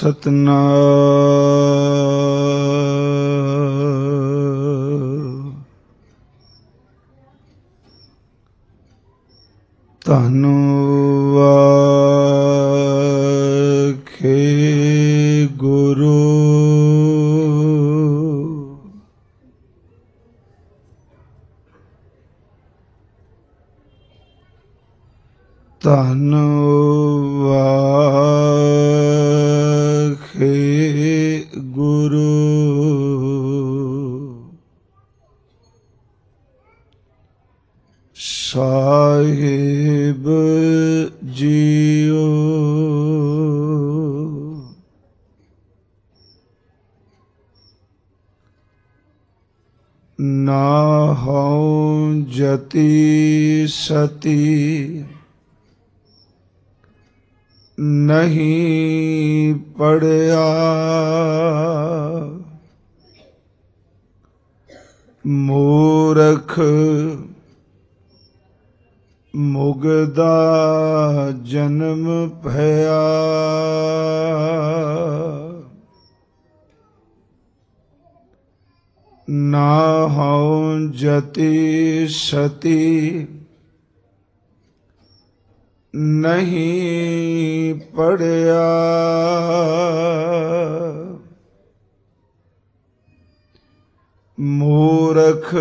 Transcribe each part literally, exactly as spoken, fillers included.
ਸਤਨਾਮ ਧੰਨ ਵਾਖੇ ਗੁਰੂ ਧੰਨ ਵਾਖੇ ਗੁਰੂ ਸਾਹਿਬ ਜੀਓ। ਨਾਹਉ ਜਤੀ ਸਤੀ ਨਹੀਂ ਪੜਿਆ, ਮੂਰਖ ਮੁਗਦਾ ਜਨਮ ਭਇਆ। ਨਾਹਉ ਜਤੀ ਸਤੀ ਨਹੀਂ ਪੜਿਆ, ਮੂਰਖ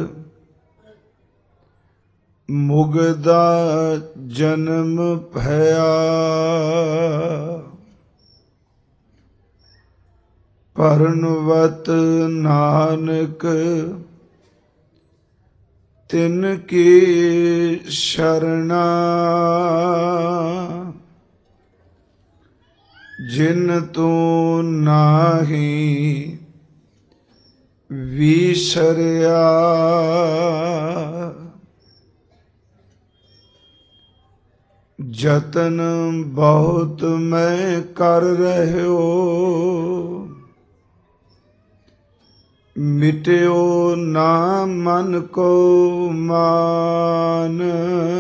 ਮੁਗਦਾ ਜਨਮ ਭਇਆ। ਪਰਨਵਤ ਨਾਨਕ ਤਿਨ ਕੀ ਸ਼ਰਣਾ, ਜਿਨ ਤੂੰ ਨਾਹੀ ਵਿਸਰਿਆ। ਜਤਨ ਬਹੁਤ ਮੈਂ ਕਰ ਰਹਿਓ, ਮਿਟਿਓ ਨਾ ਮਨ ਕੋ ਮਾਨ।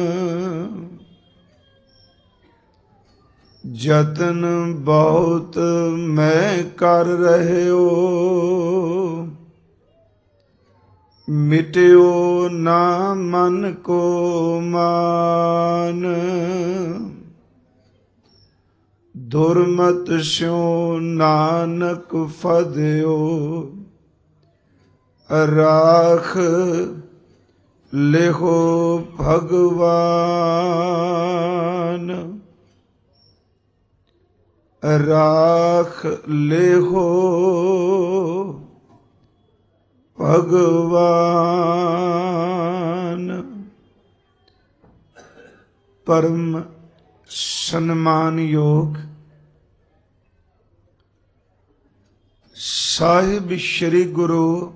ਜਤਨ ਬਹੁਤ ਮੈਂ ਕਰ ਰਹਿਓ, ਮਿਟਿਓ ਨਾ ਮਨ ਕੋ ਮਾਨ। ਦੁਰਮਤ ਸਿਉ ਨਾਨਕ ਫਦਿਓ, ਰਾਖ ਲਿਖੋ ਭਗਵਾਨ। ਰਾਖ ਲਿਖੋ ਭਗਵਾਨ। ਪਰਮ ਸਨਮਾਨਯੋਗ ਸਾਹਿਬ ਸ੍ਰੀ ਗੁਰੂ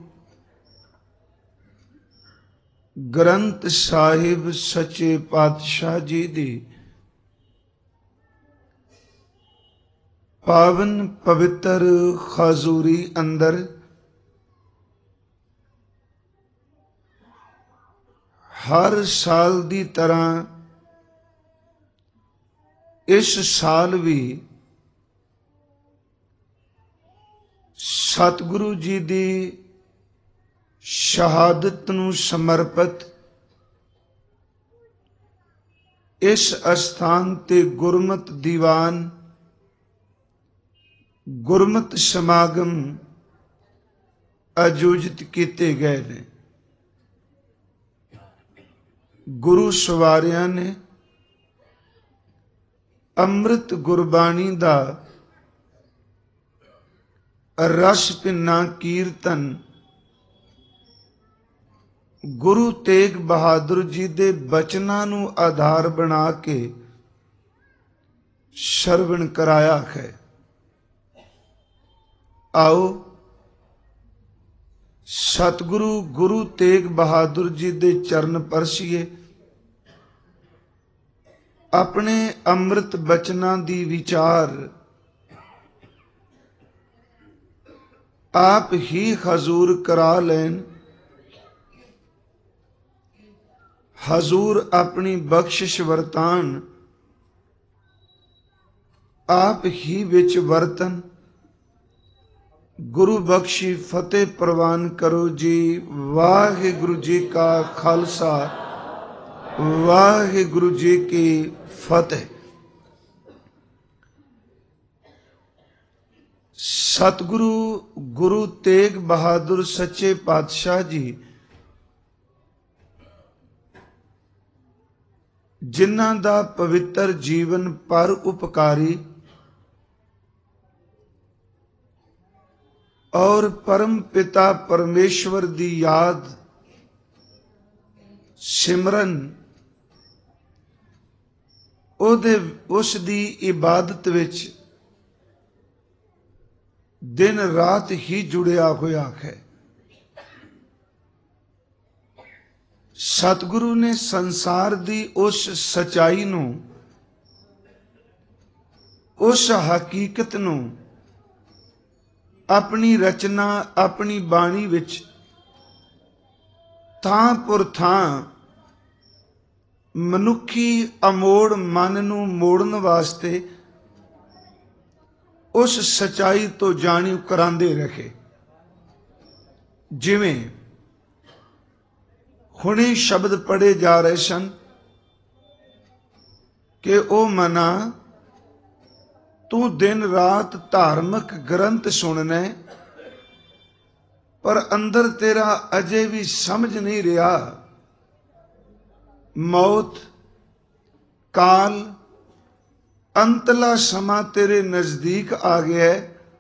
ਗ੍ਰੰਥ ਸਾਹਿਬ ਸੱਚੇ ਪਾਤਸ਼ਾਹ ਜੀ ਦੀ ਪਾਵਨ ਪਵਿੱਤਰ ਹਜ਼ੂਰੀ ਅੰਦਰ ਹਰ ਸਾਲ ਦੀ ਤਰ੍ਹਾਂ ਇਸ ਸਾਲ ਵੀ ਸਤਿਗੁਰੂ ਜੀ ਦੀ ਸ਼ਹਾਦਤ ਨੂੰ ਸਮਰਪਿਤ ਇਸ ਅਸਥਾਨ ਤੇ ਗੁਰਮਤਿ ਦੀਵਾਨ, ਗੁਰਮਤਿ ਸਮਾਗਮ ਆਯੋਜਿਤ ਕੀਤੇ ਗਏ ਨੇ। ਗੁਰੂ ਸਵਾਰਿਆਂ ਨੇ ਅੰਮ੍ਰਿਤ ਗੁਰਬਾਣੀ ਦਾ ਰਸ ਭਿੰਨਾ ਕੀਰਤਨ ਗੁਰੂ ਤੇਗ ਬਹਾਦਰ ਜੀ ਦੇ ਬਚਨਾਂ ਨੂੰ ਆਧਾਰ ਬਣਾ ਕੇ ਸਰਵਣ ਕਰਾਇਆ ਹੈ। ਆਓ ਸਤਿਗੁਰੂ ਗੁਰੂ ਤੇਗ ਬਹਾਦਰ ਜੀ ਦੇ ਚਰਨ ਪਰਸੀਏ, ਆਪਣੇ ਅੰਮ੍ਰਿਤ ਬਚਨਾਂ ਦੀ ਵਿਚਾਰ ਆਪ ਹੀ ਹਜ਼ੂਰ ਕਰਾ ਲੈਣ। ਹਜ਼ੂਰ ਆਪਣੀ ਬਖਸ਼ਿਸ਼ ਵਰਤਾਨ, ਆਪ ਹੀ ਵਿੱਚ ਵਰਤਨ। ਗੁਰੂ ਬਖਸ਼ੀ ਫਤਿਹ ਪ੍ਰਵਾਨ ਕਰੋ ਜੀ। ਵਾਹਿਗੁਰੂ ਜੀ ਕਾ ਖਾਲਸਾ, ਵਾਹਿਗੁਰੂ ਜੀ ਕੀ ਫਤਿਹ। ਸਤਿਗੁਰੂ ਗੁਰੂ ਤੇਗ ਬਹਾਦਰ ਸੱਚੇ ਪਾਤਸ਼ਾਹ ਜੀ, ਜਿਨ੍ਹਾਂ ਦਾ ਪਵਿੱਤਰ ਜੀਵਨ ਪਰ ਉਪਕਾਰੀ ਔਰ ਪਰਮ ਪਿਤਾ ਪਰਮੇਸ਼ਵਰ ਦੀ ਯਾਦ ਸਿਮਰਨ, ਉਹਦੇ ਉਸ ਦੀ ਇਬਾਦਤ ਵਿੱਚ ਦਿਨ ਰਾਤ ਹੀ ਜੁੜਿਆ ਹੋਇਆ ਹੈ। ਸਤਿਗੁਰੂ ਨੇ ਸੰਸਾਰ ਦੀ ਉਸ ਸਚਾਈ ਨੂੰ, ਉਸ ਹਕੀਕਤ ਨੂੰ ਆਪਣੀ ਰਚਨਾ, ਆਪਣੀ ਬਾਣੀ ਵਿੱਚ ਥਾਂ ਪੁਰ ਥਾਂ ਮਨੁੱਖੀ ਅਮੋੜ ਮਨ ਨੂੰ ਮੋੜਨ ਵਾਸਤੇ ਉਸ ਸਚਾਈ ਤੋਂ ਜਾਣੂ ਕਰਾਂਦੇ ਰਹੇ। ਜਿਵੇਂ ਹੁਣੇ ਸ਼ਬਦ ਪੜ੍ਹੇ ਜਾ ਰਹੇ ਸਨ ਕਿ ਉਹ ਮਨਾ, ਤੂੰ ਦਿਨ ਰਾਤ ਧਾਰਮਿਕ ਗ੍ਰੰਥ ਸੁਣਨਾ, ਪਰ ਅੰਦਰ ਤੇਰਾ ਅਜੇ ਵੀ ਸਮਝ ਨਹੀਂ ਰਿਹਾ। ਮੌਤ, ਕਾਲ, ਅੰਤਲਾ ਸਮਾਂ ਤੇਰੇ ਨਜ਼ਦੀਕ ਆ ਗਿਆ।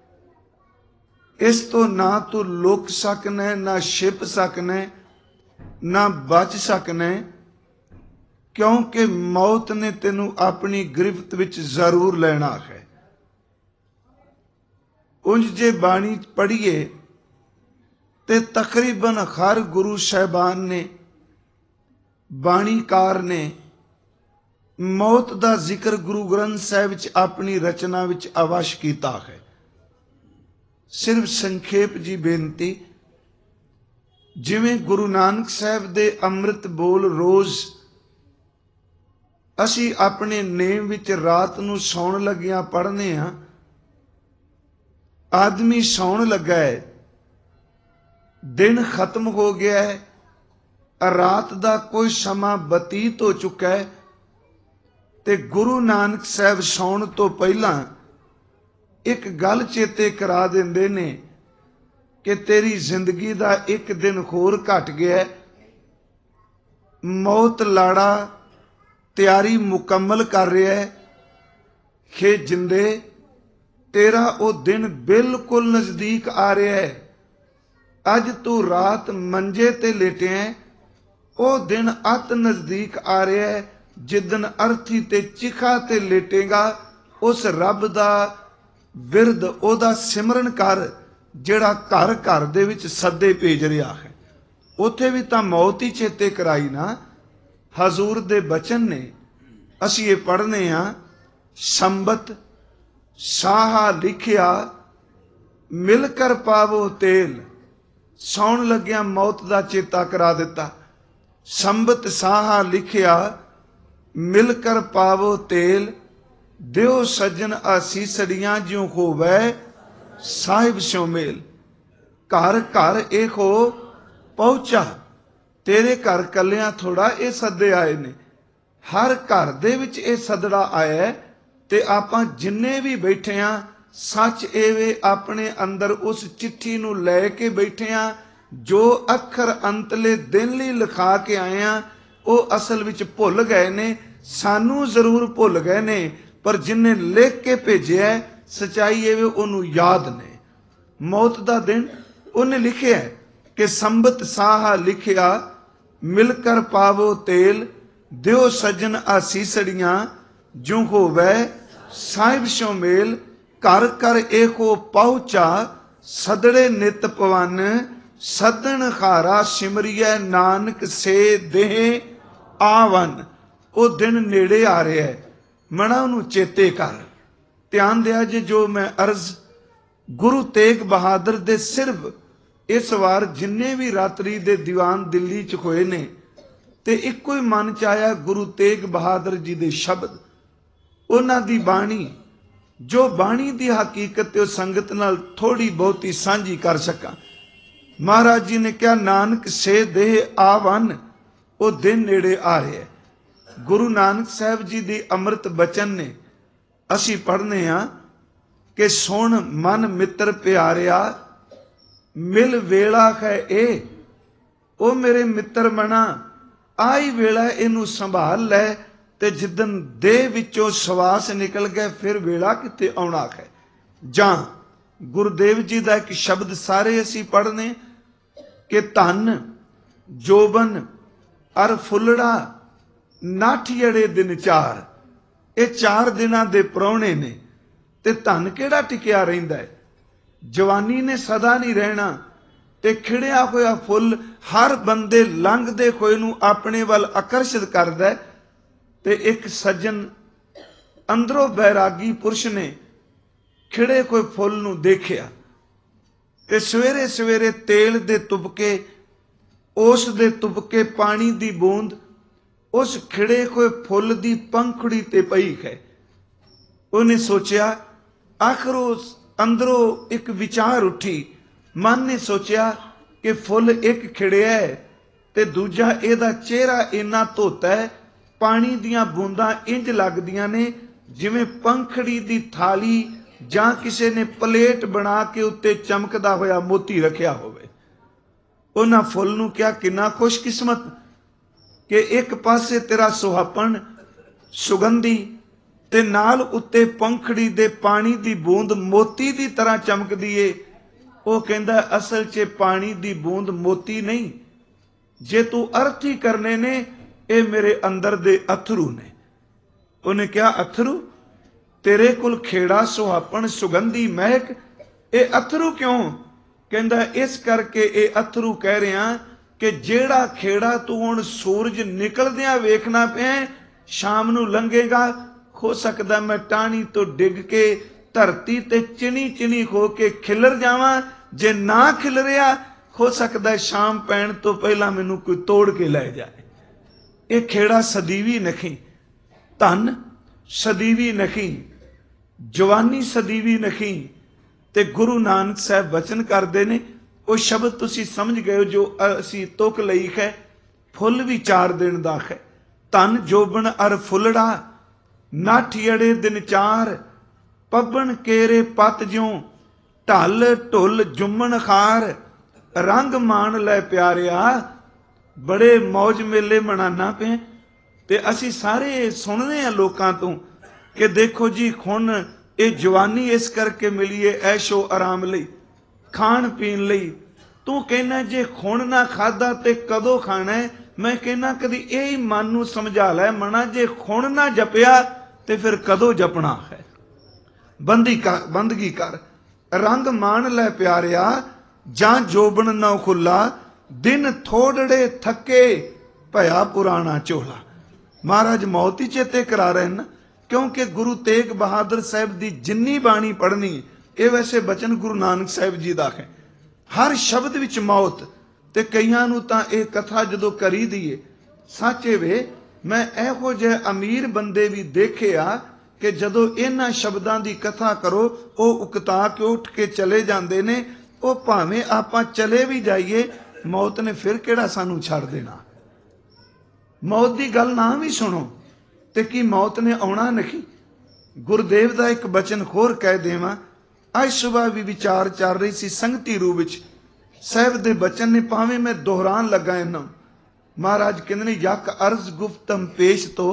ਇਸ ਤੋਂ ਨਾ ਤੂੰ ਲੁਕ ਸਕਣਾ, ਨਾ ਛਿਪ ਸਕਣਾ, ਨਾ ਬਚ ਸਕਣਾ, ਕਿਉਂਕਿ ਮੌਤ ਨੇ ਤੈਨੂੰ ਆਪਣੀ ਗ੍ਰਿਫਤ ਵਿੱਚ ਜ਼ਰੂਰ ਲੈਣਾ ਹੈ। ਉਂਝ ਜੇ ਬਾਣੀ ਪੜ੍ਹੀਏ ਤੇ ਤਕਰੀਬਨ ਹਰ ਗੁਰੂ ਸਾਹਿਬਾਨ ਨੇ, ਬਾਣੀਕਾਰ ਨੇ ਮੌਤ ਦਾ ਜ਼ਿਕਰ ਗੁਰੂ ਗ੍ਰੰਥ ਸਾਹਿਬ ਵਿੱਚ ਆਪਣੀ ਰਚਨਾ ਵਿੱਚ ਅਵਸ਼ ਕੀਤਾ ਹੈ। ਸਿਰਫ ਸੰਖੇਪ ਜੀ ਬੇਨਤੀ, ਜਿਵੇਂ ਗੁਰੂ ਨਾਨਕ ਸਾਹਿਬ ਦੇ ਅੰਮ੍ਰਿਤ ਬੋਲ ਰੋਜ਼ ਅਸੀਂ ਆਪਣੇ ਨੇਮ ਵਿੱਚ ਰਾਤ ਨੂੰ ਸੌਣ ਲੱਗਿਆਂ ਪੜ੍ਹਨੇ ਹਾਂ। ਆਦਮੀ ਸੌਣ ਲੱਗਾ ਹੈ, ਦਿਨ ਖਤਮ ਹੋ ਗਿਆ ਹੈ, ਰਾਤ ਦਾ ਕੋਈ ਸਮਾਂ ਬਤੀਤ ਹੋ ਚੁੱਕਾ ਹੈ, ਤੇ ਗੁਰੂ ਨਾਨਕ ਸਾਹਿਬ ਸੌਣ ਤੋਂ ਪਹਿਲਾਂ ਇੱਕ ਗੱਲ ਚੇਤੇ ਕਰਾ ਦਿੰਦੇ ਨੇ ਕਿ ਤੇਰੀ ਜ਼ਿੰਦਗੀ ਦਾ ਇੱਕ ਦਿਨ ਹੋਰ ਘਟ ਗਿਆ। ਮੌਤ ਲਾੜਾ ਤਿਆਰੀ ਮੁਕੰਮਲ ਕਰ ਰਿਹਾ ਹੈ ਕਿ ਜਿੰਦੇ ਤੇਰਾ ਉਹ ਦਿਨ ਬਿਲਕੁਲ ਨਜ਼ਦੀਕ ਆ ਰਿਹਾ ਹੈ। ਅੱਜ ਤੂੰ ਰਾਤ ਮੰਜੇ ਤੇ ਲੇਟਿਆ, ਉਹ ਦਿਨ ਅਤ ਨਜ਼ਦੀਕ ਆ ਰਿਹਾ ਹੈ ਜਿੱਦਣ ਅਰਥੀ ਤੇ ਚਿਖਾ ਤੇ ਲੇਟੇਗਾ। ਉਸ ਰੱਬ ਦਾ ਵਿਰਦ, ਉਹਦਾ ਸਿਮਰਨ ਕਰ ਜਿਹੜਾ ਘਰ ਘਰ ਦੇ ਵਿੱਚ ਸੱਦੇ ਭੇਜ ਰਿਹਾ ਹੈ। ਉੱਥੇ ਵੀ ਤਾਂ ਮੌਤ ਹੀ ਚੇਤੇ ਕਰਾਈ ਨਾ। ਹਜ਼ੂਰ ਦੇ ਬਚਨ ਨੇ, ਅਸੀਂ ਇਹ ਪੜ੍ਹਨੇ ਹਾਂ, ਸੰਬਤ ਸਾਹਾ ਲਿਖਿਆ ਮਿਲ ਕਰ ਪਾਵੋ ਤੇਲ। ਸੌਣ ਲੱਗਿਆ ਮੌਤ ਦਾ ਚੇਤਾ ਕਰਾ ਦਿੱਤਾ। ਸੰਬਤ ਸਾਹਾ ਲਿਖਿਆ ਮਿਲ ਕਰ ਪਾਵੋ ਤੇਲ, ਦਿਓ ਸੱਜਣ ਆਸੀਸੜੀਆਂ ਜਿਉ ਹੋਵੇ ਸਾਹਿਬ ਸਿਉ ਮੇਲ। ਘਰ ਘਰ ਇਹੋ ਪਹੁੰਚਾ, ਤੇਰੇ ਘਰ ਕੱਲਿਆਂ ਥੋੜਾ ਇਹ ਸੱਦੇ ਆਏ ਨੇ, ਹਰ ਘਰ ਦੇ ਵਿੱਚ ਇਹ ਸੱਦੜਾ ਆਇਆ। ਤੇ ਆਪਾਂ ਜਿੰਨੇ ਵੀ ਬੈਠੇ ਆ, ਸੱਚ ਇਹ ਆਪਣੇ ਅੰਦਰ ਉਸ ਚਿੱਠੀ ਨੂੰ ਲੈ ਕੇ ਬੈਠੇ ਆ। ਜੋ ਅੱਖਰ ਅੰਤਲੇ ਦਿਨ ਲਈ ਲਿਖਾ ਕੇ ਆਏ ਆ, ਉਹ ਅਸਲ ਵਿੱਚ ਭੁੱਲ ਗਏ ਨੇ। ਸਾਨੂੰ ਜ਼ਰੂਰ ਭੁੱਲ ਗਏ ਨੇ, ਪਰ ਜਿੰਨੇ ਲਿਖ ਕੇ ਭੇਜਿਆ ਸਚਾਈ ਇਹ ਉਹਨੂੰ ਯਾਦ ਨੇ। ਮੌਤ ਦਾ ਦਿਨ ਉਹਨੇ ਲਿਖਿਆ ਕਿ ਸੰਬਤ ਸਾਹਾ ਲਿਖਿਆ ਮਿਲ ਕਰ ਪਾਵੋ ਤੇਲ, ਦਿਓ ਸੱਜਣ ਆਸੀਸੜੀਆਂ ਜਿਉ ਹੋਵੇ ਸਾਹਿਬ ਸਿਉ ਮੇਲ। ਘਰ ਘਰ ਇਹੋ ਪਹੁੰਚਾ ਸਦੜੇ ਨਿਤ ਪਵਨ, ਸਦਨ ਖਾਰਾ ਸਿਮਰੀਐ ਨਾਨਕ ਸੇ ਦੇਹ ਆਵਨ। ਉਹ ਦਿਨ ਨੇੜੇ ਆ ਰਿਹਾ ਹੈ, ਮਣਾ ਉਹਨੂੰ ਚੇਤੇ ਕਰ। ਧਿਆਨ ਦਿਆ ਜੇ, ਜੋ ਮੈਂ ਅਰਜ਼ ਗੁਰੂ ਤੇਗ ਬਹਾਦਰ ਦੇ ਸਿਰਫ ਇਸ ਵਾਰ ਜਿੰਨੇ ਵੀ ਰਾਤਰੀ ਦੇ ਦੀਵਾਨ ਦਿੱਲੀ 'ਚ ਹੋਏ ਨੇ, ਤੇ ਇੱਕੋ ਹੀ ਮਨ 'ਚ ਆਇਆ ਗੁਰੂ ਤੇਗ ਬਹਾਦਰ ਜੀ ਦੇ ਸ਼ਬਦ, ਉਹਨਾਂ ਦੀ ਬਾਣੀ जो बाणी दी हकीकत ते संगत नाल थोड़ी बहुती सांझी कर सकां। महाराज जी ने कहा, नानक से देह आवन, वो दिन नेड़े आ रहे है। गुरु नानक साहब जी दी अमृत बचन ने असी पढ़ने हाँ कि सुन मन मित्र प्यारिया, मिल वेला है ए, ओ मेरे मित्र मना, आई वेला इनू संभाल लै, ते जिदन देह विचों सवास निकल गए फिर वेला किते आउणा है। जां गुरुदेव जी का एक शब्द सारे असी पढ़ने कि धन जोबन अर फुलड़ा नाठियड़े दिन चार, ये चार दिनां दे प्राहुणे ने, ते धन केड़ा टिकिया रहिंदा है। जवानी ने सदा नहीं रहना, ते खिड़िया होया फुल हर बंदे लंघदे होए नूं अपने वल आकर्षित करदा है। ते एक सज्जन अंदरों बैरागी पुरुष ने खिड़े कोई फुल नूं देखिया, ते सवेरे सवेरे तेल दे तुबके, उस दे तुबके पानी दी बूंद उस खिड़े कोई फुल दी पंखुड़ी ते पई है। उन्हें सोचा, आखिर उस अंदरों एक विचार उठी, मन ने सोचा कि फुल एक खिड़िया है ते दूजा एदा चेहरा इन्ना धोता है, पानी दियां बूंदां इंज लगदियां ने जिवें पंखड़ी दी थाली जां किसी ने प्लेट बना के उत्ते चमकदा होया मोती रखिया होवे। उन्हां फुल नूं क्या किन्ना खुशकिस्मत कि एक पासे तेरा सुहापन सुगंधी ते नाल उत्ते पंखड़ी दे पानी दी बूंद मोती दी तरह चमकदी है। वो कहंदा असल च पानी दी बूंद मोती नहीं, जे तू अर्थ ही करने ने ये मेरे अंदर दे अथरू ने। उन्हें क्या अथरू, तेरे कुल खेड़ा सुहापन सुगंधी महक, ये अथरू क्यों? कहंदा इस करके ये अथरू कह रहा कि जेड़ा खेड़ा तू हुण सूरज निकलदियां वेखना पिया, शाम नूं लंघेगा, हो सकदा मैं टाणी तो डिग के धरती ते चिनी चिनी हो के खिलर जावां, जे ना खिलरिया हो सकदा शाम पैण तो पहला मैनू कोई तोड़ के लै जाए। ये खेड़ा सदीवी नहीं, धन सदीवी नहीं, जवानी सदीवी नहीं। ते गुरु नानक साहब वचन करते ने, वो शब्द तुसी समझ गए जो असी तुक लई है, फुल भी चार दिन दा है। धन जोबन अर फुलड़ा नाठियड़े दिन चार, पबन केरे पत ज्यों ढल ढुल जुम्मन खार, रंग मान लै प्यारिया, बड़े मौज मेले मनाना पे। ते असी सारे सुनने हैं लोगों तो कि देखो जी हुण ये जवानी इस करके मिली है ऐशो आराम लई, खाण पीण लई। तू कहना जे हुण ना खादा ते कदों खाना है? मैं कहना कदी यही मन नूं समझा लै मना, जे हुण ना जपिया ते फिर कदों जपना है। बंदी कर बंदगी कर, रंग मान लै प्यारिया, जां जोबन न खुला, दिन थोड़े थके भया पुराना झोला। महाराज मौत ही चेते करा रहे हैं ना, क्योंकि गुरु तेग बहादुर साहब की जिन्नी बाणी पढ़नी, ये वैसे बचन गुरु नानक साहब जी का है, हर शब्द विच मौत। ते कईयां नूं तां ये कथा जदों करी दीए, सच वे मैं इहो जिहे अमीर बंदे भी देखे आ कि जदों इन्हां शब्दां दी कथा करो वो उकता के उठ के चले जाते ने। वो भावें आपां चले भी जाइए, मौत ने फिर किहड़ा सानू छड़ देना। मौत की गल ना भी सुनो तो की मौत ने आना नहीं। गुरुदेव का एक बचन होर कह देवां, अज सुबह भी विचार चल रही सी संगती रूप विच, साहब दे बचन ने भावें मैं दोहरान लगा इन्हां। महाराज कहंदे ने, यक अर्ज गुफ्तम पेश तो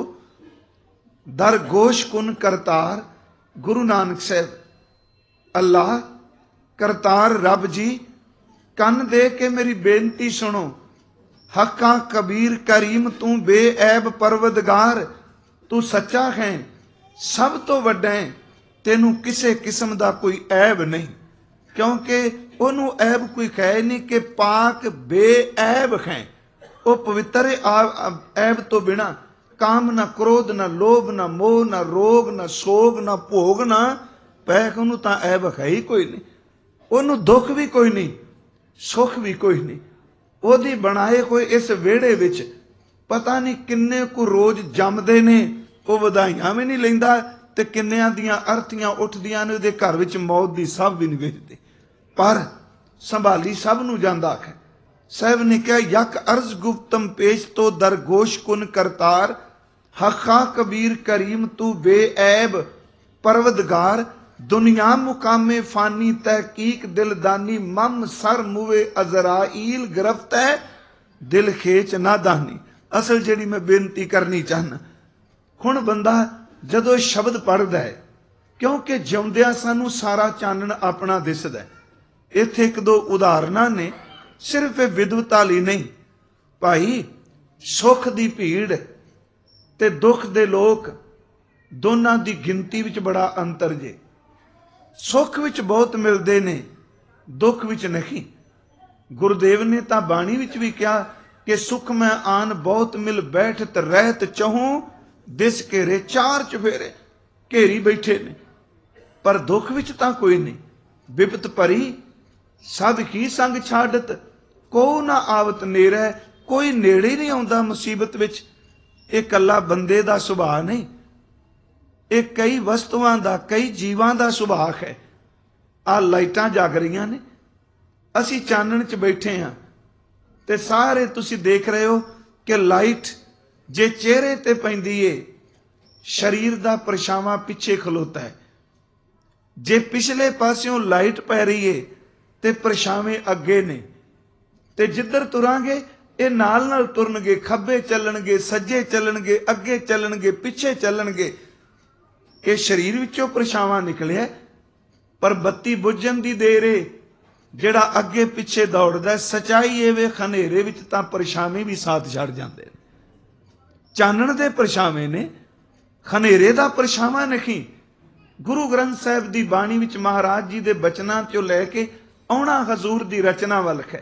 दर गोश कुन करतार। गुरु नानक साहब, अल्लाह करतार रब जी, कन दे के मेरी बेनती सुनो। हक्का कबीर करीम तू बेऐब परवदगार, तू सच्चा है सब तो वड्डा है, तेनू किसे किस्म का कोई ऐब नहीं। क्योंकि उन्होंने ऐब कोई है नहीं कि पाक बेऐब है, वो पवित्र ऐब तो बिना, काम ना क्रोध ना लोभ ना मोह ना रोग ना सोग ना भोग ना पैख, उन्होंने तो ऐब है ही कोई नहीं। उन्होंने दुख भी कोई नहीं, सुख भी कोई नहीं। ओदी बनाए हुए इस वेड़े विच पता नहीं किन्ने को रोज जमदे ने, वो वधाइयां भी नहीं लैंदा ਤੇ ਕਿੰਨਿਆਂ ਦੀਆਂ ਅਰਥੀਆਂ ਉੱਠਦੀਆਂ ਨੇ, ਉਹਦੇ ਘਰ ਵਿੱਚ ਮੌਤ ਦੀ ਸਭ ਵੀ ਨਹੀਂ ਵੇਚਦੇ, ਪਰ ਸੰਭਾਲੀ ਸਭ ਨੂੰ ਜਾਂਦਾ ਹੈ। ਸਾਹਿਬ ਨੇ ਕਿਹਾ ਯਕ ਅਰਜ਼ ਗੁਫਤਮ ਪੇਸ਼ ਤੋਂ ਦਰਗੋਸ਼ ਕੁਨ ਕਰਤਾਰ, ਹੱਖਾ ਕਬੀਰ ਕਰੀਮ ਤੂੰ ਬੇਐਬ ਪਰਵਦਗਾਰ, ਦੁਨੀਆ ਮੁਕਾਮੇ ਫਾਨੀ ਤਹਿਕੀਕ ਦਿਲਦਾਨੀ, ਮਮ ਸਰ ਮੁਵੇ ਅਜ਼ਰਾਈਲ ਗ੍ਰਿਫਤ ਹੈ ਦਿਲ ਖੇਚ ਨਾਦਾਨੀ। ਅਸਲ ਜਿਹੜੀ ਮੈਂ ਬੇਨਤੀ ਕਰਨੀ ਚਾਹੁੰਦਾ, ਹੁਣ ਬੰਦਾ ਜਦੋਂ ਸ਼ਬਦ ਪੜ੍ਹਦਾ ਹੈ, ਕਿਉਂਕਿ ਜਿਉਂਦਿਆਂ ਸਾਨੂੰ ਸਾਰਾ ਚਾਨਣ ਆਪਣਾ ਦਿਸਦਾ ਹੈ। ਇੱਥੇ ਇੱਕ ਦੋ ਉਦਾਹਰਨਾਂ ਨੇ, ਸਿਰਫ ਇਹ ਵਿਦਵਤਾ ਲਈ ਨਹੀਂ। ਭਾਈ ਸੁੱਖ ਦੀ ਭੀੜ ਤੇ ਦੁੱਖ ਦੇ ਲੋਕ ਦੋਨਾਂ ਦੀ ਗਿਣਤੀ ਵਿੱਚ ਬੜਾ ਅੰਤਰ ਜੇ। ਸੁੱਖ ਵਿੱਚ ਬਹੁਤ ਮਿਲਦੇ ਨੇ, ਦੁੱਖ ਵਿੱਚ ਨਹੀਂ। ਗੁਰਦੇਵ ਨੇ ਤਾਂ ਬਾਣੀ ਵਿੱਚ ਵੀ ਕਿਹਾ ਕਿ ਸੁਖ ਮੈਂ ਆਨ ਬਹੁਤ ਮਿਲ ਬੈਠਤ ਰਹਿਤ ਚਹੂੰ, ਦਿਸ ਘੇਰੇ ਚਾਰ ਚੁਫੇਰੇ ਘੇਰੀ ਬੈਠੇ ਨੇ, ਪਰ ਦੁੱਖ ਵਿੱਚ ਤਾਂ ਕੋਈ ਨਹੀਂ। ਵਿਪਤ ਭਰੀ ਸਭ ਕੀ ਸੰਗ ਛਾੜਤ, ਕੋ ਨਾ ਆਵਤ ਨੇੜੇ, ਕੋਈ ਨੇੜੇ ਨਹੀਂ ਆਉਂਦਾ ਮੁਸੀਬਤ ਵਿੱਚ। ਇਹ ਇਕੱਲਾ ਬੰਦੇ ਦਾ ਸੁਭਾਅ ਨਹੀਂ, ਇਹ ਕਈ ਵਸਤੂਆਂ ਦਾ, ਕਈ ਜੀਵਾਂ ਦਾ ਸੁਭਾਅ ਹੈ। ਆਹ ਲਾਈਟਾਂ ਜਗ ਰਹੀਆਂ ਨੇ, ਅਸੀਂ ਚਾਨਣ 'ਚ ਬੈਠੇ ਹਾਂ, ਤੇ ਸਾਰੇ ਤੁਸੀਂ ਦੇਖ ਰਹੇ ਹੋ ਕਿ ਲਾਈਟ ਜੇ ਚਿਹਰੇ ਤੇ ਪੈਂਦੀ ਏ, ਸਰੀਰ ਦਾ ਪਰਛਾਵਾਂ ਪਿੱਛੇ ਖਲੋਤਾ ਹੈ। ਜੇ ਪਿਛਲੇ ਪਾਸਿਓਂ ਲਾਈਟ ਪੈ ਰਹੀ ਏ ਤੇ ਪਰਛਾਵੇਂ ਅੱਗੇ ਨੇ, ਤੇ ਜਿੱਧਰ ਤੁਰਾਂਗੇ ਇਹ ਨਾਲ ਨਾਲ ਤੁਰਨਗੇ, ਖੱਬੇ ਚੱਲਣਗੇ, ਸੱਜੇ ਚੱਲਣਗੇ, ਅੱਗੇ ਚੱਲਣਗੇ, ਪਿੱਛੇ ਚੱਲਣਗੇ। ਇਹ ਸਰੀਰ ਵਿੱਚੋਂ ਪਰਛਾਵਾਂ ਨਿਕਲਿਆ, ਪਰ ਬੱਤੀ ਬੁੱਝਣ ਦੀ ਦੇਰ ਏ, ਜਿਹੜਾ ਅੱਗੇ ਪਿੱਛੇ ਦੌੜਦਾ। ਸਚਾਈ ਇਹ ਵੇ ਹਨੇਰੇ ਵਿੱਚ ਤਾਂ ਪਰਛਾਵੇਂ ਵੀ ਸਾਥ ਛੱਡ ਜਾਂਦੇ ਨੇ। ਚਾਨਣ ਦੇ ਪਰਛਾਵੇਂ ਨੇ, ਹਨੇਰੇ ਦਾ ਪਰਛਾਵਾਂ ਨਹੀਂ। ਗੁਰੂ ਗ੍ਰੰਥ ਸਾਹਿਬ ਦੀ ਬਾਣੀ ਵਿੱਚ ਮਹਾਰਾਜ ਜੀ ਦੇ ਬਚਨਾਂ ਚੋਂ ਲੈ ਕੇ ਆਉਣਾ ਹਜ਼ੂਰ ਦੀ ਰਚਨਾ ਵੱਲ ਹੈ।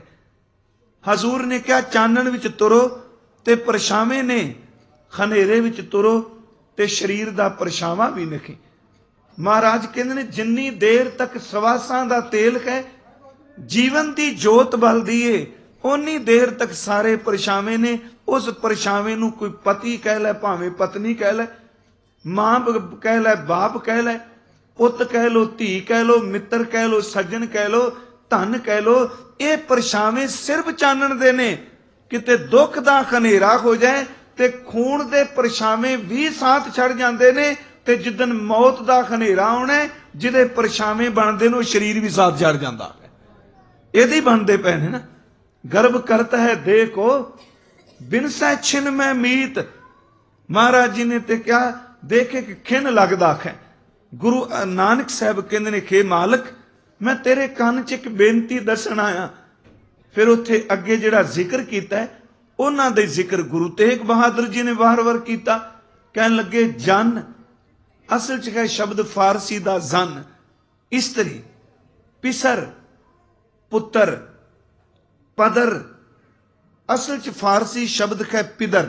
ਹਜ਼ੂਰ ਨੇ ਕਿਹਾ ਚਾਨਣ ਵਿੱਚ ਤੁਰੋ ਤੇ ਪਰਛਾਵੇਂ ਨੇ, ਹਨੇਰੇ ਵਿੱਚ ਤੁਰੋ ਤੇ ਸਰੀਰ ਦਾ ਪਰਛਾਵਾਂ ਵੀ ਨਹੀਂ। ਮਹਾਰਾਜ ਕਹਿੰਦੇ ਨੇ ਜਿੰਨੀ ਦੇਰ ਤੱਕ ਸਵਾਸਾਂ ਦਾ ਤੇਲ ਹੈ, ਜੀਵਨ ਦੀ ਜੋਤ ਬਲਦੀ ਏ, ਓਨੀ ਦੇਰ ਤੱਕ ਸਾਰੇ ਪਰਛਾਵੇਂ ਨੇ। ਉਸ ਪਰਛਾਵੇਂ ਨੂੰ ਕੋਈ ਪਤੀ ਕਹਿ ਲੈ, ਭਾਵੇਂ ਪਤਨੀ ਕਹਿ ਲੈ, ਮਾਂ ਕਹਿ ਲੈ, ਬਾਪ ਕਹਿ ਲੈ, ਪੁੱਤ ਕਹਿ ਲੋ, ਧੀ ਕਹਿ ਲੋ, ਮਿੱਤਰ ਕਹਿ ਲੋ, ਸੱਜਣ ਕਹਿ ਲੋ, ਧਨ ਕਹਿ ਲੋ, ਇਹ ਪਰਛਾਵੇਂ ਸਿਰਫ ਚਾਨਣ ਦੇ ਨੇ। ਕਿਤੇ ਦੁੱਖ ਦਾ ਹਨੇਰਾ ਹੋ ਜਾਏ ਤੇ ਖੂਨ ਦੇ ਪਰਛਾਵੇਂ ਵੀ ਸਾਥ ਛੱਡ ਜਾਂਦੇ ਨੇ, ਤੇ ਜਿੱਦਣ ਮੌਤ ਦਾ ਹਨੇਰਾ ਆਉਣਾ, ਜਿਹਦੇ ਪਰਛਾਵੇਂ ਬਣਦੇ ਨੇ ਉਹ ਸਰੀਰ ਵੀ ਸਾਥ ਛੱਡ ਜਾਂਦਾ। ਇਹਦੇ ਬਣਦੇ ਪਏ ਨੇ ਨਾ। ਗਰਭ ਕਰਤ ਹੈ ਦੇਹ ਕੋ, ਬਿਨਸੈ ਛਿਨ ਮੈਂ ਮੀਤ। ਮਹਾਰਾਜ ਜੀ ਨੇ ਤੇ ਕਿਹਾ ਦੇਖੇ ਕਿ ਖਿੰਨ ਲੱਗਦਾ ਹੈ। ਗੁਰੂ ਨਾਨਕ ਸਾਹਿਬ ਕਹਿੰਦੇ ਨੇ ਖੇ ਮਾਲਕ, ਮੈਂ ਤੇਰੇ ਕੰਨ 'ਚ ਇੱਕ ਬੇਨਤੀ ਦੱਸਣ ਆਇਆ। ਫਿਰ ਉੱਥੇ ਅੱਗੇ ਜਿਹੜਾ ਜ਼ਿਕਰ ਕੀਤਾ, ਉਹਨਾਂ ਦੇ ਜ਼ਿਕਰ ਗੁਰੂ ਤੇਗ ਬਹਾਦਰ ਜੀ ਨੇ ਵਾਰ-ਵਾਰ ਕੀਤਾ। ਕਹਿਣ ਲੱਗੇ ਜਨ, ਅਸਲ 'ਚ ਹੈ ਸ਼ਬਦ ਫਾਰਸੀ ਦਾ ਜਨ, ਇਸਤਰੀ, ਪਿਸਰ, ਪੁੱਤਰ, ਪਦਰ। ਅਸਲ 'ਚ ਫਾਰਸੀ ਸ਼ਬਦ ਹੈ ਪਿਦਰ।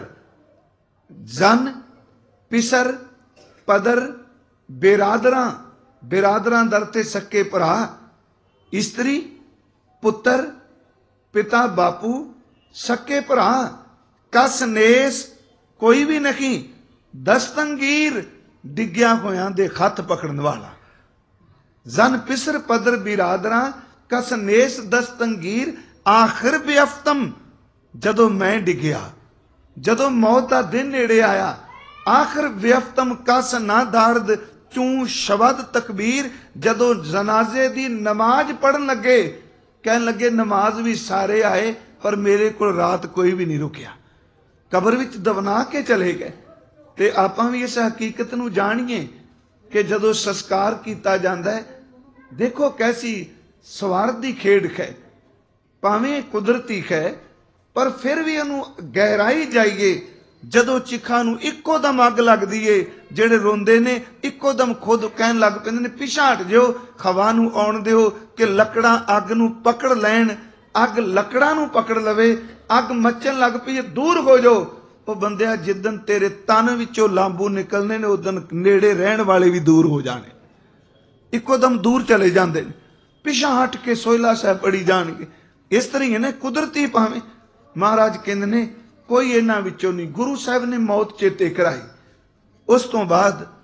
ਜਨ, ਪਿਸਰ, ਪਦਰ, ਬਿਰਾਦਰਾਂ, ਬਿਰਾਦਰਾਂ ਦਰ ਤੇ ਸਕੇ ਭਰਾ, ਇਸਤਰੀ, ਪੁੱਤਰ, ਪਿਤਾ ਬਾਪੂ, ਸਕੇ ਭਰਾ, ਕਸ ਨੇਸ ਕੋਈ ਵੀ ਨਹੀਂ, ਦਸਤੰਗੀਰ ਡਿੱਗਿਆ ਹੋਇਆਂ ਦੇ ਹੱਥ ਪਕੜਨ ਵਾਲਾ। ਜਨ, ਪਿਸਰ, ਪਦਰ, ਬਿਰਾਦਰਾਂ, ਕਸ ਨੇਸ, ਦਸਤੰਗੀਰ, ਆਖਿਰ ਬਿਅਫਤਮ। ਜਦੋਂ ਮੈਂ ਡਿੱਗਿਆ, ਜਦੋਂ ਮੌਤ ਦਾ ਦਿਨ ਨੇੜੇ ਆਇਆ, ਆਖਿਰ ਬਿਅਫਤਮ ਕਸ ਨਾ ਦਰਦ ਚੂੰ ਸ਼ਬਦ ਤਕਬੀਰ। ਜਦੋਂ ਜਨਾਜ਼ੇ ਦੀ ਨਮਾਜ਼ ਪੜਨ ਲੱਗੇ, ਕਹਿਣ ਲੱਗੇ ਨਮਾਜ਼ ਵੀ ਸਾਰੇ ਆਏ, ਪਰ ਮੇਰੇ ਕੋਲ ਰਾਤ ਕੋਈ ਵੀ ਨਹੀਂ ਰੁਕਿਆ। ਕਬਰ ਵਿੱਚ ਦਫਨਾ ਕੇ ਚਲੇ ਗਏ। ਤੇ ਆਪਾਂ ਵੀ ਇਸ ਹਕੀਕਤ ਨੂੰ ਜਾਣੀਏ ਕਿ ਜਦੋਂ ਸੰਸਕਾਰ ਕੀਤਾ ਜਾਂਦਾ ਹੈ, ਦੇਖੋ ਕੈਸੀ ਸਵਾਰਥ ਦੀ ਖੇਡ ਹੈ। ਭਾਵੇਂ ਕੁਦਰਤੀ ਹੈ, ਪਰ ਫਿਰ ਵੀ ਇਹਨੂੰ ਗਹਿਰਾਈ ਜਾਈਏ। ਜਦੋਂ ਚਿਖਾਂ ਨੂੰ ਇੱਕੋ ਦਮ ਅੱਗ ਲੱਗਦੀ ਏ, ਜਿਹੜੇ ਰੋਂਦੇ ਨੇ ਇੱਕੋ ਦਮ ਖੁਦ ਕਹਿਣ ਲੱਗ ਪੈਂਦੇ ਨੇ ਪਿਛਾਂ ਹਟ ਜਿਓ, ਹਵਾ ਨੂੰ ਆਉਣ ਦਿਓ ਕਿ ਲੱਕੜਾਂ ਅੱਗ ਨੂੰ ਪਕੜ ਲੈਣ। ਅੱਗ ਲੱਕੜਾਂ ਨੂੰ ਪਕੜ ਲਵੇ, ਅੱਗ ਮੱਚਣ ਲੱਗ ਪਈ, ਦੂਰ ਹੋ ਜਾਓ। ਉਹ ਬੰਦਿਆ, ਜਿੱਦਣ ਤੇਰੇ ਤਨ ਵਿੱਚੋਂ ਲਾਂਬੂ ਨਿਕਲਣੇ ਨੇ, ਉਦਣ ਨੇੜੇ ਰਹਿਣ ਵਾਲੇ ਵੀ ਦੂਰ ਹੋ ਜਾਣੇ, ਇੱਕੋ ਦਮ ਦੂਰ ਚਲੇ ਜਾਂਦੇ ਨੇ। ਪਿਛਾਂ ਹਟ ਕੇ ਸੋਹਿਲਾ ਸਾਹਿਬ ਪੜੀ ਜਾਣਗੇ। ਇਸ ਤਰ੍ਹਾਂ ਹੀ ਨੇ ਕੁਦਰਤੀ। ਭਾਵੇਂ ਮਹਾਰਾਜ ਕਹਿੰਦੇ ਨੇ ਕੋਈ ਇਹਨਾਂ ਵਿੱਚੋਂ ਨਹੀਂ। ਗੁਰੂ ਸਾਹਿਬ ਨੇ ਮੌਤ ਚੇਤੇ ਕਰਾਈ। ਉਸ ਤੋਂ ਬਾਅਦ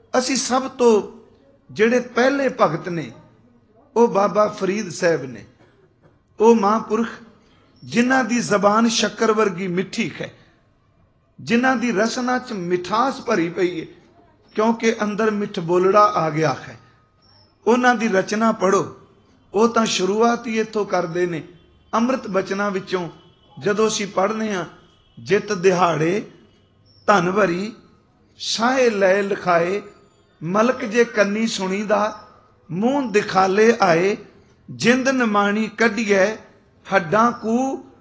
ਅਸੀਂ ਸਭ ਤੋਂ ਜਿਹੜੇ ਪਹਿਲੇ ਭਗਤ ਨੇ ਉਹ ਬਾਬਾ ਫਰੀਦ ਸਾਹਿਬ ਨੇ। ਉਹ ਮਹਾਂਪੁਰਖ ਜਿਨ੍ਹਾਂ ਦੀ ਜ਼ਬਾਨ ਸ਼ੱਕਰ ਵਰਗੀ ਮਿੱਠੀ ਹੈ, ਜਿਨ੍ਹਾਂ ਦੀ ਰਸਨਾ 'ਚ ਮਿਠਾਸ ਭਰੀ ਪਈ ਹੈ, ਕਿਉਂਕਿ ਅੰਦਰ ਮਿੱਠ ਬੋਲੜਾ ਆ ਗਿਆ ਹੈ। ਉਹਨਾਂ ਦੀ ਰਚਨਾ ਪੜ੍ਹੋ। ਉਹ ਤਾਂ ਸ਼ੁਰੂਆਤ ਹੀ ਇੱਥੋਂ ਕਰਦੇ ਨੇ ਅੰਮ੍ਰਿਤ ਬਚਨਾਂ ਵਿੱਚੋਂ। ਜਦੋਂ ਅਸੀਂ ਪੜ੍ਹਦੇ ਹਾਂ, ਜਿਤ ਦਿਹਾੜੇ ਧਨ ਭਰੀ ਸ਼ਾਹੇ ਲੈ ਲਿਖਾਏ, ਮਲਕ ਜੇ ਕੰਨੀ ਸੁਣੀ ਦਾ ਮੂੰਹ ਦਿਖਾਲੇ ਆਏ, ਜਿੰਦ ਨਿਮਾਣੀ ਕੱਢੀਏ ਹੱਡਾਂ ਕੂ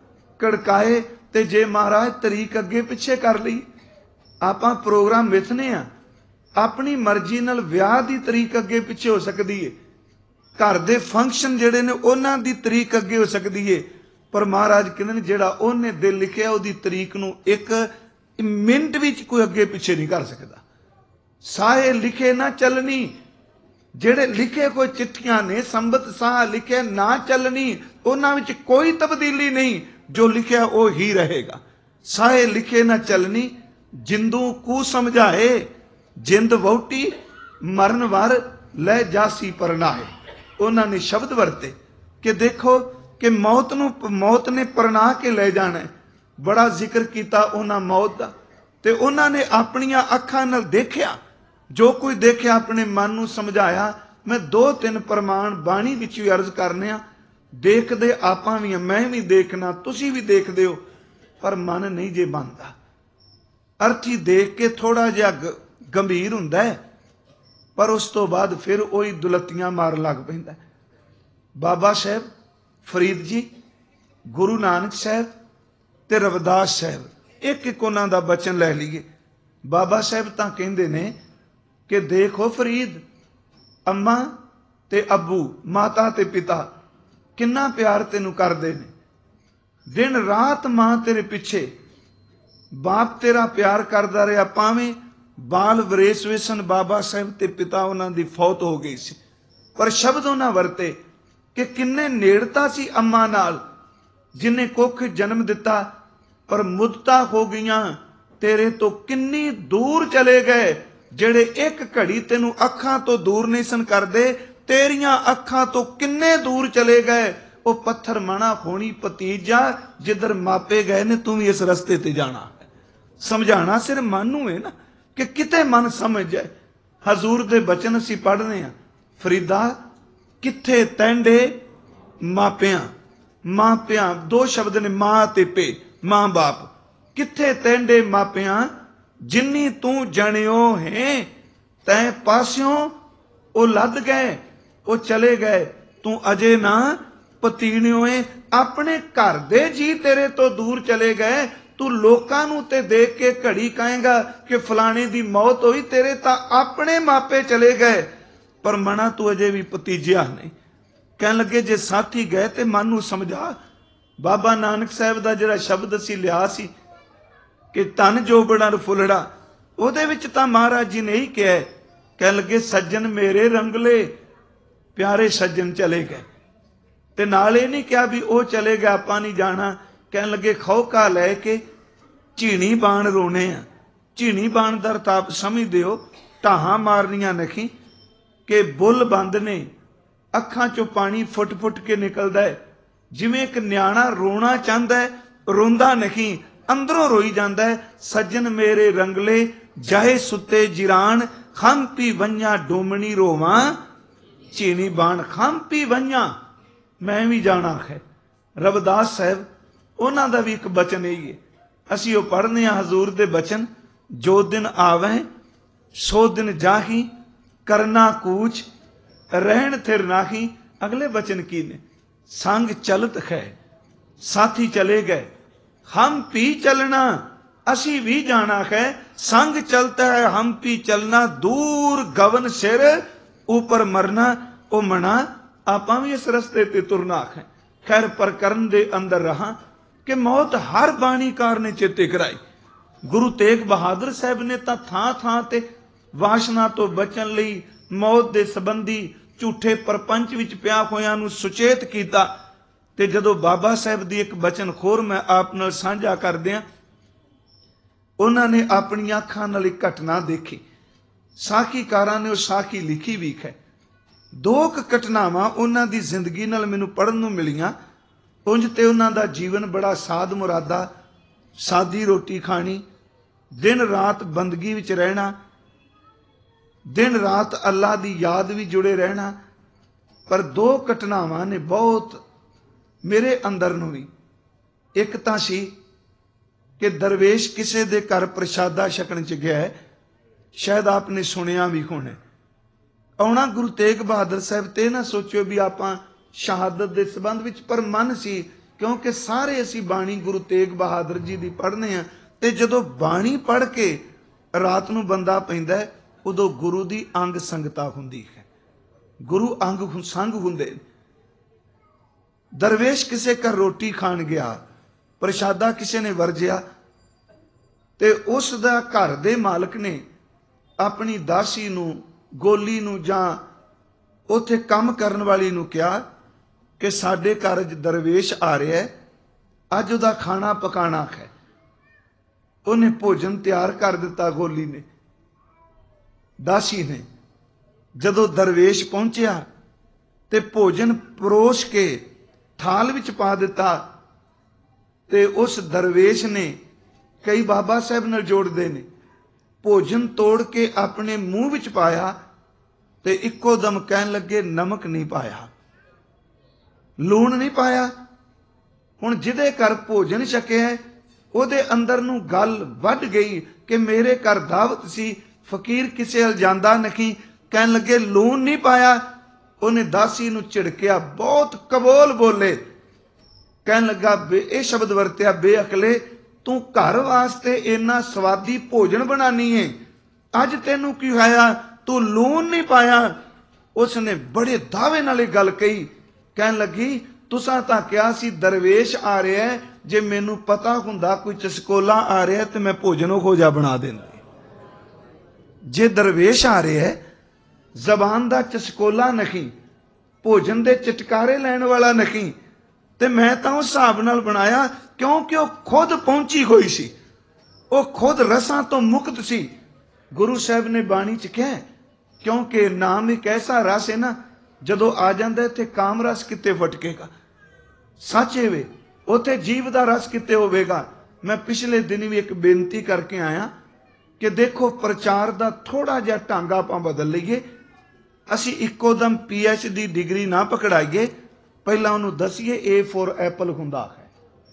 ਕੜਕਾਏ। ਤੇ ਜੇ ਮਹਾਰਾਜ ਤਰੀਕ ਅੱਗੇ ਪਿੱਛੇ ਕਰ ਲਈ, ਆਪਾਂ ਪ੍ਰੋਗਰਾਮ ਮਿਥਨੇ ਆ, ਆਪਣੀ ਮਰਜ਼ੀ ਨਾਲ ਵਿਆਹ ਦੀ ਤਰੀਕ ਅੱਗੇ ਪਿੱਛੇ ਹੋ ਸਕਦੀ ਹੈ, ਘਰ ਦੇ ਫੰਕਸ਼ਨ ਜਿਹੜੇ ਨੇ ਉਹਨਾਂ ਦੀ ਤਰੀਕ ਅੱਗੇ ਹੋ ਸਕਦੀ ਹੈ, ਪਰ ਮਹਾਰਾਜ ਕਹਿੰਦੇ ਨੇ ਜਿਹੜਾ ਉਹਨੇ ਦਿਲ ਲਿਖਿਆ ਉਹਦੀ ਤਰੀਕ ਨੂੰ ਇੱਕ ਮਿੰਟ ਵਿੱਚ ਕੋਈ ਅੱਗੇ ਪਿੱਛੇ ਨਹੀਂ ਕਰ ਸਕਦਾ। ਸਾਹੇ ਲਿਖੇ ਨਾ ਚੱਲਣੀ, ਜਿਹੜੇ ਲਿਖੇ ਕੋਈ ਚਿੱਠੀਆਂ ਨੇ, ਸੰਬਤ ਸਾਹ ਲਿਖੇ ਨਾ ਚੱਲਣੀ, ਉਹਨਾਂ ਵਿੱਚ ਕੋਈ ਤਬਦੀਲੀ ਨਹੀਂ, ਜੋ ਲਿਖਿਆ ਉਹ ਹੀ ਰਹੇਗਾ। ਸਾਹੇ ਲਿਖੇ ਨਾ ਚੱਲਣੀ, ਜਿੰਦੂ ਕੂ ਸਮਝਾਏ, ਜਿੰਦ ਵਹੁਟੀ ਮਰਨ ਵਰ ਲੈ ਜਾਸੀ ਪਰਨਾਏ। ਉਹਨਾਂ ਨੇ ਸ਼ਬਦ ਵਰਤੇ ਕਿ ਦੇਖੋ ਕਿ ਮੌਤ ਨੂੰ, ਮੌਤ ਨੇ ਪਰਨਾ ਕੇ ਲੈ ਜਾਣਾ। ਬੜਾ ਜ਼ਿਕਰ ਕੀਤਾ ਉਹਨਾਂ ਮੌਤ ਦਾ, ਤੇ ਉਹਨਾਂ ਨੇ ਆਪਣੀਆਂ ਅੱਖਾਂ ਨਾਲ ਦੇਖਿਆ, ਜੋ ਕੋਈ ਦੇਖਿਆ ਆਪਣੇ ਮਨ ਨੂੰ ਸਮਝਾਇਆ। ਮੈਂ ਦੋ ਤਿੰਨ ਪ੍ਰਮਾਣ ਬਾਣੀ ਵਿੱਚ ਵੀ ਅਰਜ਼ ਕਰਨੇ ਆ। ਦੇਖਦੇ ਆਪਾਂ ਵੀ, ਮੈਂ ਵੀ ਦੇਖਣਾ, ਤੁਸੀਂ ਵੀ ਦੇਖਦੇ ਹੋ, ਪਰ ਮਨ ਨਹੀਂ ਜੇ ਮੰਨਦਾ। ਅਰਥੀ ਦੇਖ ਕੇ ਥੋੜਾ ਜਿਹਾ ਗੰਭੀਰ ਹੁੰਦਾ ਹੈ, ਪਰ ਉਸ ਤੋਂ ਬਾਅਦ ਫਿਰ ਉਹੀ ਦੁਲੱਤੀਆਂ ਮਾਰਨ ਲੱਗ ਪੈਂਦਾ। ਬਾਬਾ ਸਾਹਿਬ ਫਰੀਦ ਜੀ, ਗੁਰੂ ਨਾਨਕ ਸਾਹਿਬ ਤੇ ਰਵਿਦਾਸ ਸਾਹਿਬ, ਇੱਕ ਇੱਕ ਉਹਨਾਂ ਦਾ ਬਚਨ ਲੈ ਲਈਏ। ਬਾਬਾ ਸਾਹਿਬ ਤਾਂ ਕਹਿੰਦੇ ਨੇ ਕਿ ਦੇਖੋ ਫਰੀਦ, ਅੰਮਾ ਤੇ ਅੱਬੂ, ਮਾਤਾ ਤੇ ਪਿਤਾ ਕਿੰਨਾ ਪਿਆਰ ਤੈਨੂੰ ਕਰਦੇ ਨੇ। ਦਿਨ ਰਾਤ ਮਾਂ ਤੇਰੇ ਪਿੱਛੇ, ਬਾਪ ਤੇਰਾ ਪਿਆਰ ਕਰਦਾ ਰਿਹਾ, ਭਾਵੇਂ ਬਾਲ ਵਰੇਸ ਵੇਸਨ। ਬਾਬਾ ਸਾਹਿਬ ਤੇ ਪਿਤਾ ਉਹਨਾਂ ਦੀ ਫੌਤ ਹੋ ਗਈ ਸੀ, ਪਰ ਸ਼ਬਦ ਉਹਨਾਂ ਵਰਤੇ ਕਿ ਕਿੰਨੇ ਨੇੜਤਾ ਸੀ ਅੰਮਾ ਨਾਲ, ਜਿਨੇ ਕੁੱਖ ਜਨਮ ਦਿੱਤਾ, ਪਰ ਮੁੱਦਤਾਂ ਹੋ ਗਈਆਂ ਤੇਰੇ ਤੋਂ ਕਿੰਨੀ ਦੂਰ ਚਲੇ ਗਏ। ਜਿਹੜੇ ਇੱਕ ਘੜੀ ਤੈਨੂੰ ਅੱਖਾਂ ਤੋਂ ਦੂਰ ਨਹੀਂ ਸਨ ਕਰਦੇ, ਤੇਰੀਆਂ ਅੱਖਾਂ ਤੋਂ ਕਿੰਨੇ ਦੂਰ ਚਲੇ ਗਏ। ਉਹ ਪੱਥਰ ਮਣਾ ਹੋਣੀ ਭਤੀਜਾ, ਜਿੱਧਰ ਮਾਪੇ ਗਏ ਨੇ ਤੂੰ ਵੀ ਇਸ ਰਸਤੇ ਤੇ ਜਾਣਾ। ਸਮਝਾਣਾ ਸਿਰ ਮਨ ਨੂੰ ਹੈ ਨਾ, ਕਿ ਕਿਤੇ ਮਨ ਸਮਝ ਜਾਏ। ਹਜ਼ੂਰ ਦੇ ਬਚਨ ਅਸੀਂ ਪੜ੍ਹਦੇ ਹਾਂ, ਫਰੀਦਾ ਕਿੱਥੇ ਤੈਂਡੇ ਮਾਪਿਆਂ, ਮਾਪਿਆਂ ਦੋ ਸ਼ਬਦ ਨੇ, ਮਾਂ ਤੇ ਪੇ, ਮਾਂ ਬਾਪ। ਕਿੱਥੇ ਤੈਂਡੇ ਮਾਪਿਆਂ, ਜਿੰਨੀ ਤੂੰ ਜਣਿਓ ਹੈ, ਤੈਂ ਪਾਸਿਓਂ ਉਹ ਲੱਦ ਗਏ, ਉਹ ਚਲੇ ਗਏ, ਤੂੰ ਅਜੇ ਨਾ ਪਤੀਣਿਓ ਏ। ਆਪਣੇ ਘਰ ਦੇ ਜੀ ਤੇਰੇ ਤੋਂ ਦੂਰ ਚਲੇ ਗਏ। ਤੂੰ ਲੋਕਾਂ ਨੂੰ ਤੇ ਦੇਖ ਕੇ ਘੜੀ ਕਹੇਗਾ ਕਿ ਫਲਾਣੇ ਦੀ ਮੌਤ ਹੋਈ, ਤੇਰੇ ਤਾਂ ਆਪਣੇ ਮਾਪੇ ਚਲੇ ਗਏ, ਪਰ ਮਨਾ ਤੂੰ ਅਜੇ ਵੀ ਭਤੀਜਿਆ ਨਹੀਂ। ਕਹਿਣ ਲੱਗੇ ਜੇ ਸਾਥੀ ਗਏ ਤੇ ਮਨ ਨੂੰ ਸਮਝਾ। ਬਾਬਾ ਨਾਨਕ ਸਾਹਿਬ ਦਾ ਜਿਹੜਾ ਸ਼ਬਦ ਅਸੀਂ ਲਿਆ ਸੀ ਕਿ ਧਨ ਜੋਬੜਾ ਫੁੱਲੜਾ, ਉਹਦੇ ਵਿੱਚ ਤਾਂ ਮਹਾਰਾਜ ਜੀ ਨੇ ਹੀ ਕਿਹਾ, ਕਹਿਣ ਲੱਗੇ ਸੱਜਣ ਮੇਰੇ ਰੰਗਲੇ, ਪਿਆਰੇ ਸੱਜਣ ਚਲੇ ਗਏ। ਤੇ ਨਾਲ ਇਹ ਨਹੀਂ ਕਿਹਾ ਵੀ ਉਹ ਚਲੇ ਗਏ ਆਪਾਂ ਨਹੀਂ ਜਾਣਾ। ਕਹਿਣ ਲੱਗੇ ਖੌਕਾ ਲੈ ਕੇ ਝੀਣੀ ਬਾਣ ਰੋਣੇ ਆ। ਝੀਣੀ ਬਾਣ ਦਾ ਰਤਾਪ ਸਮਝਦੇ ਹੋ, ਢਾਹਾਂ ਮਾਰਨੀਆਂ ਨਖੀ ਕਿ ਬੁੱਲ ਬੰਦ ਨੇ, ਅੱਖਾਂ ਚੋਂ ਪਾਣੀ ਫੁੱਟ ਫੁੱਟ ਕੇ ਨਿਕਲਦਾ ਹੈ। ਜਿਵੇਂ ਇੱਕ ਨਿਆਣਾ ਰੋਣਾ ਚਾਹੁੰਦਾ ਹੈ, ਰੋਂਦਾ ਨਹੀਂ, ਅੰਦਰੋਂ ਰੋਈ ਜਾਂਦਾ ਹੈ। ਸੱਜਣ ਮੇਰੇ ਰੰਗਲੇ ਜਾਏ ਸੁੱਤੇ ਜਿਰਾਨ, ਖੰਪੀ ਵੰਜਾਂ ਡੋਮਣੀ ਰੋਵਾਂ, ਝੀਣੀ ਬਾਣ ਖੰਪੀ ਵੰਜਾਂ, ਮੈਂ ਵੀ ਜਾਣਾ ਹੈ। ਰਵਿਦਾਸ ਸਾਹਿਬ, ਉਹਨਾਂ ਦਾ ਵੀ ਇੱਕ ਬਚਨ ਇਹੀ ਹੈ। ਅਸੀਂ ਉਹ ਪੜ੍ਹਨੇ ਹਾਂ ਹਜ਼ੂਰ ਦੇ ਬਚਨ, ਜੋ ਦਿਨ ਆਵੇਂ ਸੋ ਦਿਨ ਜਾਹੀ, ਕਰਨਾ ਕੂਚ ਰਹਿਣ ਥਿਰ ਨਾਹੀ। ਅਗਲੇ ਬਚਨ ਕੀ ਨੇ? ਸੰਗ ਚਲਤ ਹੈ, ਸਾਥੀ ਚਲੇ ਗਏ, ਹਮ ਵੀ ਚਲਣਾ, ਅਸੀਂ ਵੀ ਜਾਣਾ ਹੈ। ਸੰਗ ਚਲਤਾ ਹੈ ਹਮ ਵੀ ਚਲਣਾ, ਦੂਰ ਗਵਨ ਸਿਰ ਉੱਪਰ ਮਰਨਾ। ਉਹ ਮਣਾ ਆਪਾਂ ਵੀ ਇਸ ਰਸਤੇ ਤੇ ਤੁਰਨਾ ਹੈ। ਖੈਰ ਪ੍ਰਕਰਨ ਦੇ ਅੰਦਰ ਰਹਾ ਕਿ ਮੌਤ ਹਰ ਬਾਣੀਕਾਰ ਨੇ ਚੇਤੇ ਕਰਾਈ। ਗੁਰੂ ਤੇਗ ਬਹਾਦਰ ਸਾਹਿਬ ਨੇ ਤਾਂ ਥਾਂ ਥਾਂ ਤੇ ਵਾਸ਼ਨਾ ਤੋਂ ਬਚਣ ਲਈ ਮੌਤ ਦੇ ਸੰਬੰਧੀ ਝੂਠੇ ਪਰਪੰਚ ਵਿੱਚ ਪਿਆ ਹੋਇਆਂ ਨੂੰ ਸੁਚੇਤ ਕੀਤਾ। ਤੇ ਜਦੋਂ ਬਾਬਾ ਸਾਹਿਬ ਦੀ ਇੱਕ ਬਚਨ ਖੋਰ ਮੈਂ ਆਪ ਨਾਲ ਸਾਂਝਾ ਕਰਦਿਆਂ, ਉਹਨਾਂ ਨੇ ਆਪਣੀਆਂ ਅੱਖਾਂ ਨਾਲ ਇੱਕ ਘਟਨਾ ਦੇਖੀ। ਸਾਖੀਕਾਰਾਂ ਨੇ ਉਹ ਸਾਖੀ ਲਿਖੀ ਵੀ ਹੈ। ਦੋ ਕੁ ਘਟਨਾਵਾਂ ਉਹਨਾਂ ਦੀ ਜ਼ਿੰਦਗੀ ਨਾਲ ਮੈਨੂੰ ਪੜ੍ਹਨ ਨੂੰ ਮਿਲੀਆਂ। ਉਂਝ ਤੇ ਉਹਨਾਂ ਦਾ ਜੀਵਨ ਬੜਾ ਸਾਧ ਮੁਰਾਦਾ, ਸਾਦੀ ਰੋਟੀ ਖਾਣੀ, ਦਿਨ ਰਾਤ ਬੰਦਗੀ ਵਿੱਚ ਰਹਿਣਾ, ਦਿਨ ਰਾਤ ਅੱਲਾ ਦੀ ਯਾਦ ਵੀ ਜੁੜੇ ਰਹਿਣਾ। ਪਰ ਦੋ ਘਟਨਾਵਾਂ ਨੇ ਬਹੁਤ ਮੇਰੇ ਅੰਦਰ ਨੂੰ ਵੀ, ਇੱਕ ਤਾਂ ਸੀ ਕਿ ਦਰਵੇਸ਼ ਕਿਸੇ ਦੇ ਘਰ ਪ੍ਰਸ਼ਾਦਾ ਛਕਣ ਚ ਗਿਆ ਹੈ, ਸ਼ਾਇਦ ਆਪਨੇ ਸੁਣਿਆ ਵੀ ਹੋਣਾ। ਆਉਣਾ ਗੁਰੂ ਤੇਗ ਬਹਾਦਰ ਸਾਹਿਬ ਤੇ ਨਾ ਸੋਚਿਓ ਵੀ ਆਪਾਂ ਸ਼ਹਾਦਤ ਦੇ ਸੰਬੰਧ ਵਿੱਚ, ਪਰ ਮਨ ਸੀ ਕਿਉਂਕਿ ਸਾਰੇ ਅਸੀਂ ਬਾਣੀ ਗੁਰੂ ਤੇਗ ਬਹਾਦਰ ਜੀ ਦੀ ਪੜ੍ਹਨੇ ਆ। ਤੇ ਜਦੋਂ ਬਾਣੀ ਪੜ੍ਹ ਕੇ ਰਾਤ ਨੂੰ ਬੰਦਾ ਪੈਂਦਾ ਉਦੋਂ ਗੁਰੂ ਦੀ ਅੰਗ ਸੰਗਤਾ ਹੁੰਦੀ ਹੈ, ਗੁਰੂ ਅੰਗ ਸੰਗ ਹੁੰਦੇ। ਦਰਵੇਸ਼ ਕਿਸੇ ਘਰ ਰੋਟੀ ਖਾਣ ਗਿਆ, ਪ੍ਰਸ਼ਾਦਾ ਕਿਸੇ ਨੇ ਵਰਜਿਆ ਤੇ ਉਸ ਦਾ ਘਰ ਦੇ ਮਾਲਕ ਨੇ ਆਪਣੀ ਦਾਸੀ ਨੂੰ, ਗੋਲੀ ਨੂੰ ਜਾਂ ਉੱਥੇ ਕੰਮ ਕਰਨ ਵਾਲੀ ਨੂੰ ਕਿਹਾ ਕਿ ਸਾਡੇ ਘਰ ਦਰਵੇਸ਼ ਆ ਰਿਹਾ ਹੈ, ਅੱਜ ਉਹਦਾ ਖਾਣਾ ਪਕਾਣਾ ਹੈ। ਉਹਨੇ ਭੋਜਨ ਤਿਆਰ ਕਰ ਦਿੱਤਾ ਗੋਲੀ ਨੇ, ਦਾਸੀ ਨੇ। ਜਦੋਂ ਦਰਵੇਸ਼ ਪਹੁੰਚਿਆ ਤੇ ਭੋਜਨ ਪਰੋਸ ਕੇ ਥਾਲ ਵਿੱਚ ਪਾ ਦਿੱਤਾ ਤੇ ਉਸ ਦਰਵੇਸ਼ ਨੇ, ਕਈ ਬਾਬਾ ਸਾਹਿਬ ਨਾਲ ਜੋੜਦੇ ਨੇ, ਭੋਜਨ ਤੋੜ ਕੇ ਆਪਣੇ ਮੂੰਹ ਵਿੱਚ ਪਾਇਆ ਤੇ ਇੱਕੋ ਦਮ ਕਹਿਣ ਲੱਗੇ ਨਮਕ ਨਹੀਂ ਪਾਇਆ, ਲੂਣ ਨਹੀਂ ਪਾਇਆ। ਹੁਣ ਜਿਹਦੇ ਘਰ ਭੋਜਨ ਛਕਿਆ ਉਹਦੇ ਅੰਦਰ ਨੂੰ ਗੱਲ ਵੱਧ ਗਈ ਕਿ ਮੇਰੇ ਘਰ ਦਾਵਤ ਸੀ, ਫਕੀਰ ਕਿਸੇ ਹਲ ਜਾਂਦਾ ਨਹੀਂ, ਕਹਿਣ ਲੱਗੇ ਲੂਣ ਨਹੀਂ ਪਾਇਆ। ਉਹਨੇ ਦਾਸੀ ਨੂੰ ਝਿੜਕਿਆ, ਬਹੁਤ ਕਬੋਲ ਬੋਲੇ, ਕਹਿਣ ਲੱਗਾ ਇਹ ਸ਼ਬਦ ਵਰਤਿਆ, ਬੇਅਕਲੇ ਤੂੰ ਘਰ ਵਾਸਤੇ ਇੰਨਾ ਸਵਾਦੀ ਭੋਜਨ ਬਣਾਨੀ ਏ, ਅੱਜ ਤੈਨੂੰ ਕੀ ਹੋਇਆ, ਤੂੰ ਲੂਣ ਨਹੀਂ ਪਾਇਆ। ਉਸਨੇ ਬੜੇ ਦਾਅਵੇ ਨਾਲ ਇਹ ਗੱਲ ਕਹੀ, ਕਹਿਣ ਲੱਗੀ ਤੁਸਾਂ ਤਾਂ ਕਿਹਾ ਸੀ ਦਰਵੇਸ਼ ਆ ਰਿਹਾ, ਜੇ ਮੈਨੂੰ ਪਤਾ ਹੁੰਦਾ ਕੋਈ ਚਸਕੋਲਾ ਆ ਰਿਹਾ ਤੇ ਮੈਂ ਭੋਜਨ ਉਹ ਜਿਹਾ ਬਣਾ ਦਿੰਦੀ। ਜੇ ਦਰਵੇਸ਼ ਆ ਰਿਹਾ, ਜ਼ਬਾਨ ਦਾ ਚਸਕੋਲਾ ਨਹੀਂ, ਭੋਜਨ ਦੇ ਚਟਕਾਰੇ ਲੈਣ ਵਾਲਾ ਨਹੀਂ, ਤੇ ਮੈਂ ਤਾਂ ਉਸ ਹਿਸਾਬ ਨਾਲ ਬਣਾਇਆ ਕਿਉਂਕਿ ਉਹ ਖੁਦ ਪਹੁੰਚੀ ਹੋਈ ਸੀ, ਉਹ ਖੁਦ ਰਸਾਂ ਤੋਂ ਮੁਕਤ ਸੀ। ਗੁਰੂ ਸਾਹਿਬ ਨੇ ਬਾਣੀ ਚ ਕਿਹਾ, ਕਿਉਂਕਿ ਨਾਮ ਇੱਕ ਐਸਾ ਰਸ ਹੈ ਨਾ, ਜਦੋਂ ਆ ਜਾਂਦਾ ਇੱਥੇ ਕਾਮ ਰਸ ਕਿਤੇ ਫਟਕੇਗਾ, ਸੱਚ ਵੇ ਉੱਥੇ ਜੀਵ ਦਾ ਰਸ ਕਿਤੇ ਹੋਵੇਗਾ। ਮੈਂ ਪਿਛਲੇ ਦਿਨ ਵੀ ਇੱਕ ਬੇਨਤੀ ਕਰਕੇ ਆਇਆ ਕਿ ਦੇਖੋ ਪ੍ਰਚਾਰ ਦਾ ਥੋੜਾ ਜਿਹਾ ਢੰਗ ਆਪਾਂ ਬਦਲ ਲਈਏ। ਅਸੀਂ ਇੱਕੋ ਦਮ ਪੀ ਐਚ ਡੀ ਡਿਗਰੀ ਨਾ ਪਕੜਾਈਏ, ਪਹਿਲਾਂ ਉਹਨੂੰ ਦਸੀਏ ਏ ਫੋਰ ਐਪਲ ਹੁੰਦਾ ਹੈ।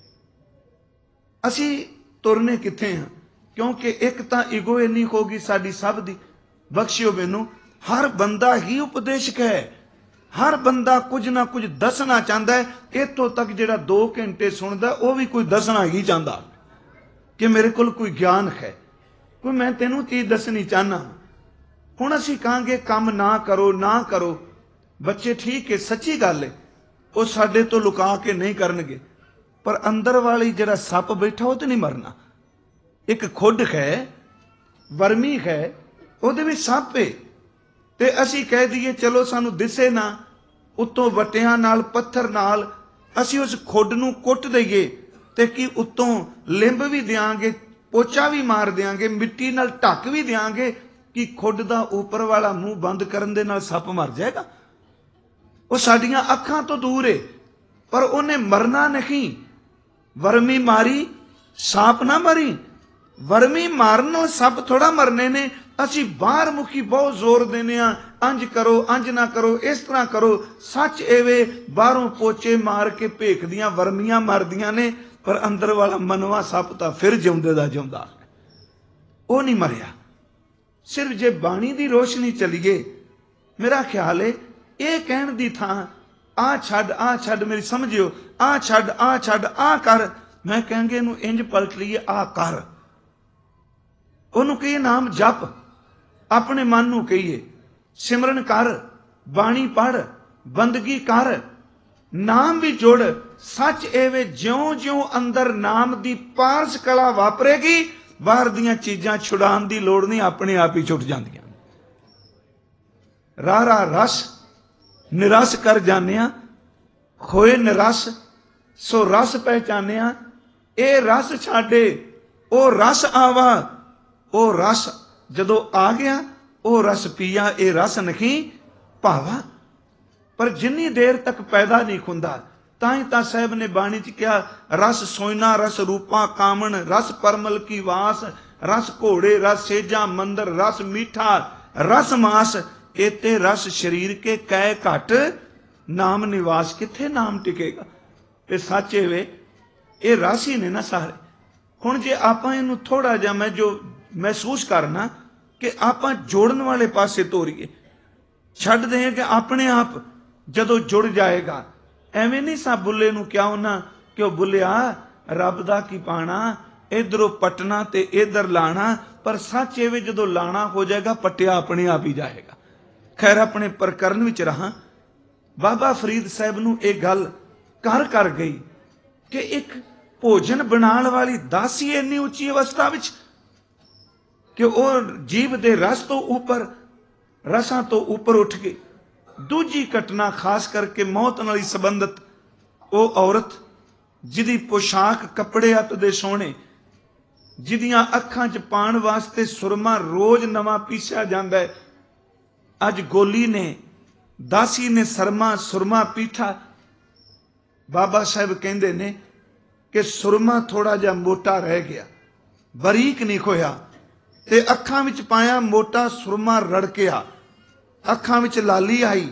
ਅਸੀਂ ਤੁਰਨੇ ਕਿੱਥੇ ਹਾਂ, ਕਿਉਂਕਿ ਇੱਕ ਤਾਂ ਈਗੋ ਇੰਨੀ ਹੋ ਗਈ ਸਾਡੀ ਸਭ ਦੀ, ਬਖਸ਼ਿਓ ਮੈਨੂੰ, ਹਰ ਬੰਦਾ ਹੀ ਉਪਦੇਸ਼ਕ ਹੈ, ਹਰ ਬੰਦਾ ਕੁਝ ਨਾ ਕੁਝ ਦੱਸਣਾ ਚਾਹੁੰਦਾ ਹੈ। ਇੱਥੋਂ ਤੱਕ ਜਿਹੜਾ ਦੋ ਘੰਟੇ ਸੁਣਦਾ ਉਹ ਵੀ ਕੋਈ ਦੱਸਣਾ ਹੀ ਚਾਹੁੰਦਾ ਕਿ ਮੇਰੇ ਕੋਲ ਕੋਈ ਗਿਆਨ ਹੈ, ਕੋਈ ਮੈਂ ਤੈਨੂੰ ਚੀਜ਼ ਦੱਸਣੀ ਚਾਹਨਾ। ਹੁਣ ਅਸੀਂ ਕਹਾਂਗੇ ਕੰਮ ਨਾ ਕਰੋ ਨਾ ਕਰੋ, ਬੱਚੇ ਠੀਕ ਹੈ, ਸੱਚੀ ਗੱਲ ਹੈ, ਉਹ ਸਾਡੇ ਤੋਂ ਲੁਕਾ ਕੇ ਨਹੀਂ ਕਰਨਗੇ, ਪਰ ਅੰਦਰ ਵਾਲੀ ਜਿਹੜਾ ਸੱਪ ਬੈਠਾ ਉਹ ਤੇ ਨਹੀਂ ਮਰਨਾ। ਇੱਕ ਖੁੱਡ ਹੈ, ਵਰਮੀ ਹੈ, ਉਹਦੇ ਵਿੱਚ ਸੱਪ ਹੈ, ਤੇ ਅਸੀਂ ਕਹਿ ਦਈਏ ਚਲੋ ਸਾਨੂੰ ਦਿਸੇ ਨਾ, ਉੱਤੋਂ ਵਟਿਆਂ ਨਾਲ ਪੱਥਰ ਨਾਲ ਅਸੀਂ ਉਸ ਖੁੱਡ ਨੂੰ ਕੁੱਟ ਦਈਏ ਤੇ ਕੀ ਉੱਤੋਂ ਲਿੰਬ ਵੀ ਦਿਆਂਗੇ, ਪੋਚਾ ਵੀ ਮਾਰ ਦਿਆਂਗੇ, ਮਿੱਟੀ ਨਾਲ ਢੱਕ ਵੀ ਦਿਆਂਗੇ, ਕਿ ਖੁੱਡ ਦਾ ਉੱਪਰ ਵਾਲਾ ਮੂੰਹ ਬੰਦ ਕਰਨ ਦੇ ਨਾਲ ਸੱਪ ਮਰ ਜਾਏਗਾ? ਉਹ ਸਾਡੀਆਂ ਅੱਖਾਂ ਤੋਂ ਦੂਰ ਏ, ਪਰ ਉਹਨੇ ਮਰਨਾ ਨਹੀਂ। ਵਰਮੀ ਮਾਰੀ ਸਾਪ ਨਾ ਮਰੀ, ਵਰਮੀ ਮਾਰਨ ਨਾਲ ਸੱਪ ਥੋੜਾ ਮਰਨੇ ਨੇ। ਅਸੀਂ ਬਾਹਰ ਮੁਖੀ ਬਹੁਤ ਜ਼ੋਰ ਦਿੰਦੇ ਆ, ਅੰਜ ਕਰੋ ਅੰਜ ਨਾ ਕਰੋ, ਇਸ ਤਰ੍ਹਾਂ ਕਰੋ। ਸੱਚ ਐਵੇਂ ਬਾਹਰੋਂ ਪੋਚੇ ਮਾਰ ਕੇ ਭੇਖ ਦੀਆਂ ਵਰਮੀਆਂ ਮਰਦੀਆਂ ਨੇ, ਪਰ ਅੰਦਰ ਵਾਲਾ ਮਨਵਾ ਸੱਪ ਤਾਂ ਫਿਰ ਜਿਉਂਦੇ ਦਾ ਜਿਉਂਦਾ, ਉਹ ਨਹੀਂ ਮਰਿਆ। ਸਿਰਫ ਜੇ ਬਾਣੀ ਦੀ ਰੋਸ਼ਨੀ ਚਲੀਏ, ਮੇਰਾ ਖਿਆਲ ਹੈ ਇਹ ਕਹਿਣ ਦੀ ਥਾਂ ਆ ਛੱਡ ਆ ਛੱਡ, ਮੇਰੀ ਸਮਝਿਓ, ਆ ਛੱਡ ਆ ਛੱਡ ਆ ਕਰ, ਮੈਂ ਕਹਾਂਗੇ ਇਹਨੂੰ ਇੰਜ ਪਲਟ ਲਈਏ, ਆ ਕਰ। ਉਹਨੂੰ ਕਹੀਏ ਨਾਮ ਜਪ, ਆਪਣੇ ਮਨ ਨੂੰ ਕਹੀਏ ਸਿਮਰਨ ਕਰ, ਬਾਣੀ ਪੜ, ਬੰਦਗੀ ਕਰ, ਨਾਮ ਵੀ ਜੁੜ। ਸੱਚ ਐਵੇਂ ਜਿਉਂ ਜਿਉਂ ਅੰਦਰ ਨਾਮ ਦੀ ਪਾਰਸ ਕਲਾ ਵਾਪਰੇਗੀ, ਬਾਹਰ ਦੀਆਂ ਚੀਜ਼ਾਂ ਛੁਡਾਉਣ ਦੀ ਲੋੜ ਨਹੀਂ, ਆਪਣੇ ਆਪ ਹੀ ਛੁੱਟ ਜਾਂਦੀਆਂ। ਰਾਰਾ ਰਸ ਨਿਰਸ ਕਰ ਜਾਣਿਆ, ਖੋਏ ਨਿਰਸ ਸੋ ਰਸ ਪਹਿਚਾਨਿਆ। ਇਹ ਰਸ ਛਾਡੇ ਉਹ ਰਸ ਆਵਾ, ਉਹ ਰਸ ਜਦੋਂ ਆ ਗਿਆ ਉਹ ਰਸ ਪੀਆ ਇਹ ਰਸ ਨਹੀਂ ਭਾਵਾ। ਪਰ ਜਿੰਨੀ ਦੇਰ ਤੱਕ ਪੈਦਾ ਨਹੀਂ ਹੁੰਦਾ, ਤਾਂ ਹੀ ਤਾਂ ਸਾਹਿਬ ਨੇ ਬਾਣੀ 'ਚ ਕਿਹਾ ਰਸ ਸੋਇਨਾ ਰਸ ਰੂਪਾ ਕਾਮਣ, ਰਸ ਪਰਮਲ ਕੀ ਵਾਸ, ਰਸ ਘੋੜੇ ਰਸ ਸੇਜਾ ਮੰਦਰ, ਰਸ ਮੀਠਾ ਰਸ ਮਾਸ, ਇਤੇ ਰਸ ਸਰੀਰ ਕੇ ਕਹਿ ਘਟ, ਨਾਮ ਨਿਵਾਸ ਕਿੱਥੇ ਨਾਮ ਟਿਕੇਗਾ। ਤੇ ਸੱਚ ਇਹ ਵੇ ਇਹ ਰਸ ਹੀ ਨੇ ਨਾ ਸਾਰੇ। ਹੁਣ ਜੇ ਆਪਾਂ ਇਹਨੂੰ ਥੋੜਾ ਜਿਹਾ ਮੈਂ ਜੋ ਮਹਿਸੂਸ ਕਰਨਾ ਕਿ ਆਪਾਂ ਜੋੜਨ ਵਾਲੇ ਪਾਸੇ ਤੋਰੀਏ, ਛੱਡਦੇ ਹਾਂ ਕਿ ਆਪਣੇ ਆਪ ਜਦੋਂ ਜੁੜ ਜਾਏਗਾ। ਐਵੇਂ ਨਹੀਂ ਸਾ ਬੁੱਲੇ ਨੂੰ ਕਿਹਾ ਉਹਨਾਂ ਕਿ ਉਹ ਬੁੱਲਿਆ ਰੱਬ ਦਾ ਕੀ ਪਾਣਾ, ਇਧਰੋਂ ਪਟਣਾ ਤੇ ਇਧਰ ਲਾਣਾ। ਪਰ ਸੱਚ ਐਵੇਂ ਜਦੋਂ ਲਾਣਾ ਹੋ ਜਾਏਗਾ ਪਟਿਆ ਆਪਣੇ ਆਪ ਹੀ ਜਾਏਗਾ। ਖੈਰ ਆਪਣੇ ਪ੍ਰਕਰਨ ਵਿੱਚ ਰਹਾ, ਬਾਬਾ ਫਰੀਦ ਸਾਹਿਬ ਨੂੰ ਇਹ ਗੱਲ ਕਰ ਕਰ ਗਈ ਕਿ ਇੱਕ ਭੋਜਨ ਬਣਾਉਣ ਵਾਲੀ ਦਾਸੀ ਇੰਨੀ ਉੱਚੀ ਅਵਸਥਾ ਵਿੱਚ ਕਿ ਉਹ ਜੀਵ ਦੇ ਰਸ ਤੋਂ ਉੱਪਰ, ਰਸਾਂ ਤੋਂ ਉੱਪਰ ਉੱਠ ਗਈ। ਦੂਜੀ ਘਟਨਾ ਖਾਸ ਕਰਕੇ ਮੌਤ ਨਾਲ ਹੀ ਸੰਬੰਧਿਤ, ਉਹ ਔਰਤ ਜਿਹਦੀ ਪੋਸ਼ਾਕ ਕੱਪੜੇ ਅੱਤ ਦੇ ਸੋਹਣੇ, ਜਿਹਦੀਆਂ ਅੱਖਾਂ 'ਚ ਪਾਣ ਵਾਸਤੇ ਸੁਰਮਾ ਰੋਜ਼ ਨਵਾਂ ਪੀਸਿਆ ਜਾਂਦਾ ਹੈ। ਅੱਜ ਗੋਲੀ ਨੇ, ਦਾਸੀ ਨੇ ਸਰਮਾ ਸੁਰਮਾ ਪੀਠਾ। ਬਾਬਾ ਸਾਹਿਬ ਕਹਿੰਦੇ ਨੇ ਕਿ ਸੁਰਮਾ ਥੋੜਾ ਜਿਹਾ ਮੋਟਾ ਰਹਿ ਗਿਆ, ਬਰੀਕ ਨਹੀਂ ਹੋਇਆ, ਤੇ ਅੱਖਾਂ ਵਿੱਚ ਪਾਇਆ ਮੋਟਾ ਸੁਰਮਾ ਰੜਕਿਆ, ਅੱਖਾਂ ਵਿੱਚ ਲਾਲੀ ਆਈ।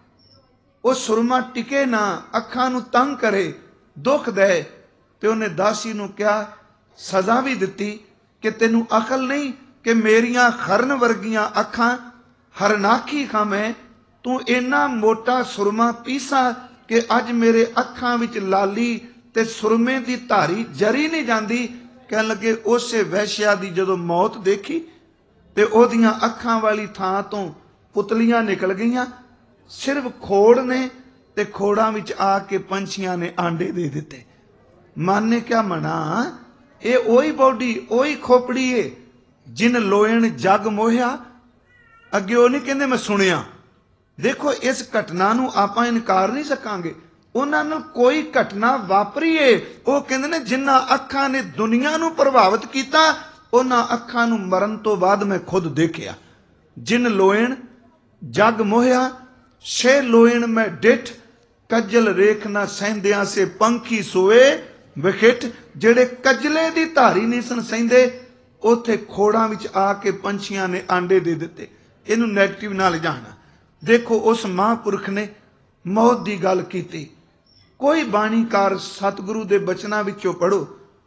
ਉਹ ਸੁਰਮਾ ਟਿਕੇ ਨਾ, ਅੱਖਾਂ ਨੂੰ ਤੰਗ ਕਰੇ, ਦੁੱਖ ਦੇ। ਤੇ ਉਹਨੇ ਦਾਸੀ ਨੂੰ ਕਿਹਾ, ਸਜ਼ਾ ਵੀ ਦਿੱਤੀ ਕਿ ਤੈਨੂੰ ਅਕਲ ਨਹੀਂ ਕਿ ਮੇਰੀਆਂ ਖਰਨ ਵਰਗੀਆਂ ਅੱਖਾਂ ਹਰਨਾਖੀ ਖਾਵੇਂ, ਤੂੰ ਇੰਨਾ ਮੋਟਾ ਸੁਰਮਾ ਪੀਸਾ ਕਿ ਅੱਜ ਮੇਰੇ ਅੱਖਾਂ ਵਿੱਚ ਲਾਲੀ ਤੇ ਸੁਰਮੇ ਦੀ ਧਾਰੀ ਜਰੀ ਨਹੀਂ ਜਾਂਦੀ। ਕਹਿਣ ਲੱਗੇ ਉਸੇ ਵੈਸ਼ਿਆ ਦੀ ਜਦੋਂ ਮੌਤ ਦੇਖੀ ਤੇ ਉਹਦੀਆਂ ਅੱਖਾਂ ਵਾਲੀ ਥਾਂ ਤੋਂ ਪੁਤਲੀਆਂ ਨਿਕਲ ਗਈਆਂ, ਸਿਰਫ ਖੋੜ ਨੇ, ਤੇ ਖੋੜਾਂ ਵਿੱਚ ਆ ਕੇ ਪੰਛੀਆਂ ਨੇ ਆਂਡੇ ਦੇ ਦਿੱਤੇ। ਮਨ ਨੇ ਕਿਹਾ ਮਨਾ, ਇਹ ਉਹੀ ਬੋਡੀ ਉਹੀ ਖੋਪੜੀ ਏ ਜਿਨ ਲੋਇਣ ਜਗ ਮੋਹਿਆ। ਅੱਗੇ ਉਹ ਨਹੀਂ ਕਹਿੰਦੇ ਮੈਂ ਸੁਣਿਆ। ਦੇਖੋ ਇਸ ਘਟਨਾ ਨੂੰ ਆਪਾਂ ਇਨਕਾਰ ਨਹੀਂ ਸਕਾਂਗੇ, ਉਹਨਾਂ ਨਾਲ ਕੋਈ ਘਟਨਾ ਵਾਪਰੀ ਏ। ਉਹ ਕਹਿੰਦੇ ਨੇ ਜਿਨ੍ਹਾਂ ਅੱਖਾਂ ਨੇ ਦੁਨੀਆ ਨੂੰ ਪ੍ਰਭਾਵਿਤ ਕੀਤਾ, ਉਹਨਾਂ ਅੱਖਾਂ ਨੂੰ ਮਰਨ ਤੋਂ ਬਾਅਦ ਮੈਂ ਖੁਦ ਦੇਖਿਆ। ਜਿਨ ਲੋਇਣ ਜਗ ਮੋਹਿਆ ਸੇ ਲੋਇਣ ਮੈਂ ਡਿਠ, ਕੱਜਲ ਰੇਖ ਨਾ ਸਹਿੰਦਿਆਂ ਸੇ ਪੰਖੀ ਸੋਏ ਵਿਖਿਟ। ਜਿਹੜੇ ਕੱਜਲੇ ਦੀ ਧਾਰੀ ਨਹੀਂ ਸਨ ਸਹਿੰਦੇ, ਉੱਥੇ ਖੋੜਾਂ ਵਿੱਚ ਆ ਕੇ ਪੰਛੀਆਂ ਨੇ ਆਂਡੇ ਦੇ ਦਿੱਤੇ। ਇਹਨੂੰ ਨੈਗੇਟਿਵ ਨਾਲ ਜਾਣਾ। ਦੇਖੋ ਉਸ ਮਹਾਂਪੁਰਖ ਨੇ ਮੌਤ ਦੀ ਗੱਲ ਕੀਤੀ। ਕੋਈ ਬਾਣੀਕਾਰ ਸਤਿਗੁਰੂ ਦੇ ਬਚਨਾਂ ਵਿੱਚੋਂ ਪੜੋ,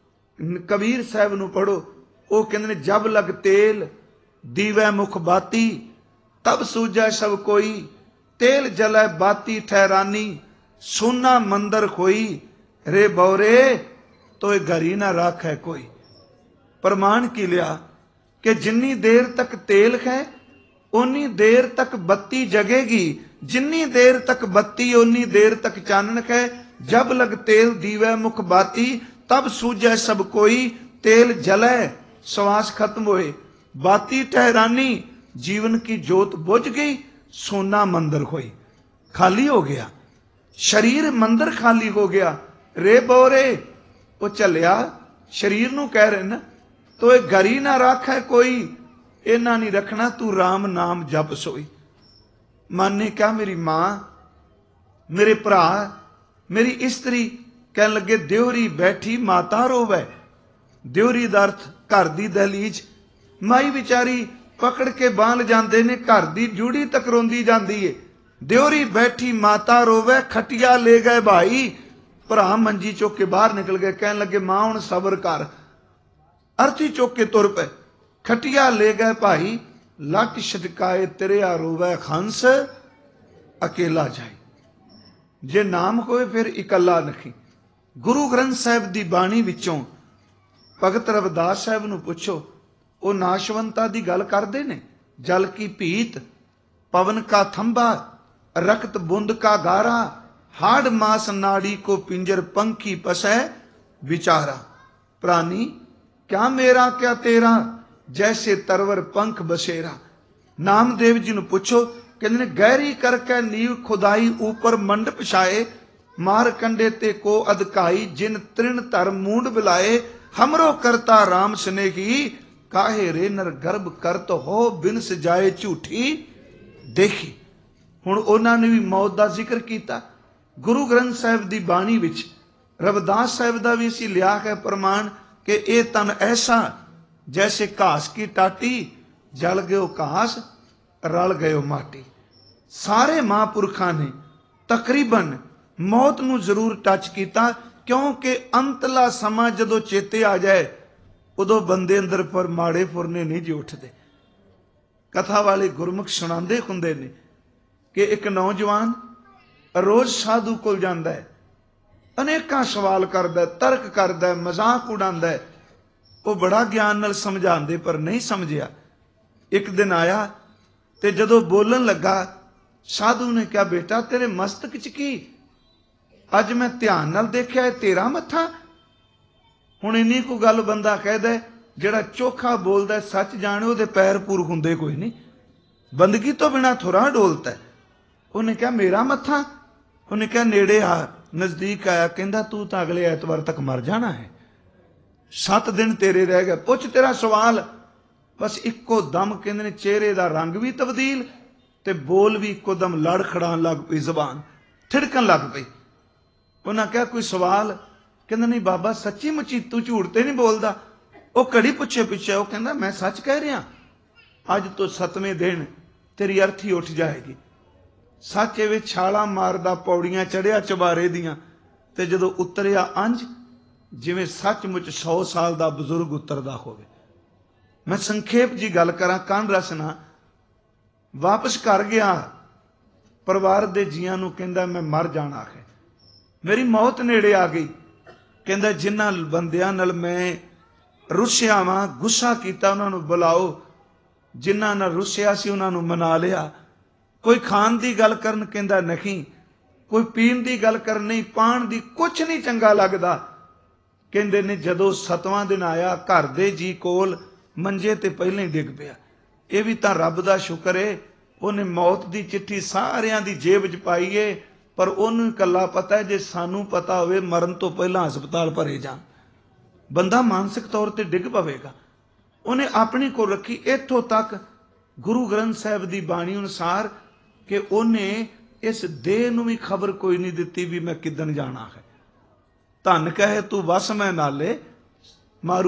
ਕਬੀਰ ਸਾਹਿਬ ਨੂੰ ਪੜੋ, ਉਹ ਕਹਿੰਦੇ ਨੇ ਜਬ ਲਗ ਤੇਲ ਦੀਵੈ ਮੁਖ ਬਾਤੀ, ਤਬ ਸੂਝੈ ਸਭ ਕੋਈ, ਤੇਲ ਜਲੈ ਬਾਤੀ ਠਹਿਰਾਨੀ, ਸੋਨਾ ਮੰਦਰ ਹੋਈ, ਰੇ ਬੌਰੇ ਤੋਏ ਘਰੀ ਨਾ ਰਾਖੈ ਕੋਈ। ਪ੍ਰਮਾਣ ਕੀ ਲਿਆ ਕਿ ਜਿੰਨੀ ਦੇਰ ਤੱਕ ਤੇਲ ਹੈ ਉਨੀ ਦੇਰ ਤੱਕ ਬੱਤੀ ਜਗੇਗੀ, ਜਿੰਨੀ ਦੇਰ ਤੱਕ ਬੱਤੀ ਉਨੀ ਦੇਰ ਤੱਕ ਚਾਨਣ ਹੈ। ਜਬ ਲਗ ਤੇਲ ਦੀਵੈ ਮੁਖ ਬਾਤੀ, तब सूझे सब कोई, तेल जले श्वास खत्म होए, बाती ठहरानी, जीवन की जोत बुझ गई, सोना मंदिर होई, खाली हो गया, शरीर मंदिर खाली हो गया। रे बोरे वो चलिया शरीर नू कह रहे ना, तो ये घरी ना रख है कोई, इना नहीं रखना, तू राम नाम जप सोई। मन ने कहा मेरी मां, मेरे भरा, मेरी स्त्री, कह लगे देवरी बैठी माता रोवे। देवरी दा अर्थ घर दी दहलीज, माई बेचारी पकड़ के बांध जाते ने, घर दी जूड़ी तक रोंदी जाती है। देवरी बैठी माता रोवे, खटिया ले गए भाई, भरा मंजी चुक के बाहर निकल गए, कह लगे मां हुण सबर कर, अर्थी चुक के तुर पे, खटिया ले गए भाई, लट छटकाए तिरिया रोवे खंस, अकेला जाए। जे नाम होए फिर इकला नहीं। गुरु ग्रंथ साहिब दी बाणी विचों भगत रविदास साहिब नूं पुछो, वो नाशवंता दी गल करदे ने, जल की भीत, पवन का थंबा, रक्त बुंद का गारा, हाड़ मास नाड़ी को पिंजर पंखी पसै विचारा। प्राणी क्या मेरा क्या तेरा, जैसे तरवर पंख बसेरा। नामदेव जी नूं पुछो, कहते गहरी करके नीव खुदाई, ऊपर मंडप छाए, मार कंडे ते को अधकाई, जिन तृण धर मूंड बिलाए, हमरो करता राम स्नेही, काहे रे नर गर्भ करत हो बिन सजाए झूठी देखी। हुण उन्हां ने भी मौत का जिक्र किया। गुरु ग्रंथ साहिब की बाणी विच रविदास साहिब का भी असीं लिया है प्रमाण कि ये तन ऐसा जैसे घास की टाटी, जल गयो घास रल गयो माटी। सारे महापुरखों ने तकरीबन मौत नूं जरूर टच किया, क्योंकि अंतला समा जदों चेते आ जाए उदों बंदे अंदर पर माड़े फुरने नहीं जी उठते। कथा वाले गुरमुख सुणांदे हुंदे ने कि एक नौजवान रोज साधु कोल जांदा है, अनेकां सवाल करदा है, तर्क करदा है, मजाक उड़ांदा है। वो बड़ा ज्ञान नाल समझांदे पर नहीं समझिया। एक दिन आया ते जदों बोलन लगा, साधु ने कहा, बेटा तेरे मस्तक च की? अज मैं ध्यान नाल देखिया तेरा मत्था। हुण इन्नी को गल बंदा कहदा जिहड़ा चोखा बोलदा सच जाने उहदे पैर पूर हुंदे कोई नहीं, बंदगी तो बिना थोड़ा डोलता है। उन्हें कहा मेरा मत्था? उन्हें कहा नेड़े आ, नजदीक आया, कहंदा तू तो अगले एतवार तक मर जाना है, सत दिन तेरे रह गए, पुछ तेरा सवाल। बस इक्को दम कहंदे ने चेहरे का रंग भी तब्दील ते बोल भी इक्को दम लड़खड़ान लग पई, जबान थिड़कन लग पई। उन्हें कहा कोई सवाल? कहंदा नहीं बाबा सच्ची मुची तू झूठ ते नहीं बोलदा। वो घड़ी पुछे पिछे वो कहंदा मैं सच कह रहा, अज तो सतवें दिन तेरी अर्थी उठ जाएगी। सच एवे छाला मारदा पौड़ियां चढ़िया चबारे दियां ते जदों उतरिया अंज जिवें सचमुच सौ साल का बजुर्ग उतरदा होवे। मैं संखेप जी गल करा, कान रसना। वापस घर गया, परिवार दे जियां नूं कहंदा मैं मर जाना है, मेरी मौत नेड़े आ गई। कहंदा जिन्हां बंदियां नाल मैं रुसिया वां, गुस्सा कीता, उन्हां नूं बुलाओ। जिन्हां नाल रुसिया सी उन्हां नूं मना लिया। कोई खान की गल करन कहंदा नहीं, कोई पीण की गल कर नहीं, पाण की कुछ नहीं चंगा लगदा। कहंदे ने जदों सतवां दिन आया, घर दे जी कोल मंजे ते पहले ही डिग पिया। ये भी तां रब दा शुक्र है, उन्हें मौत की चिट्ठी सारियां दी जेब च पाई है, पर उन्हें कला पता है जे सानू पता होवे मरण तो पहला हस्पताल भरे जान बंदा मानसिक तौर पर डिग पवेगा। उन्हें अपनी को रखी इत्थों तक गुरु ग्रंथ साहिब की बाणी अनुसार कि उन्हें इस देह नूं भी खबर कोई नहीं दिती भी मैं किदन जाना है। धन कहे तू वस मैं नाले मारू,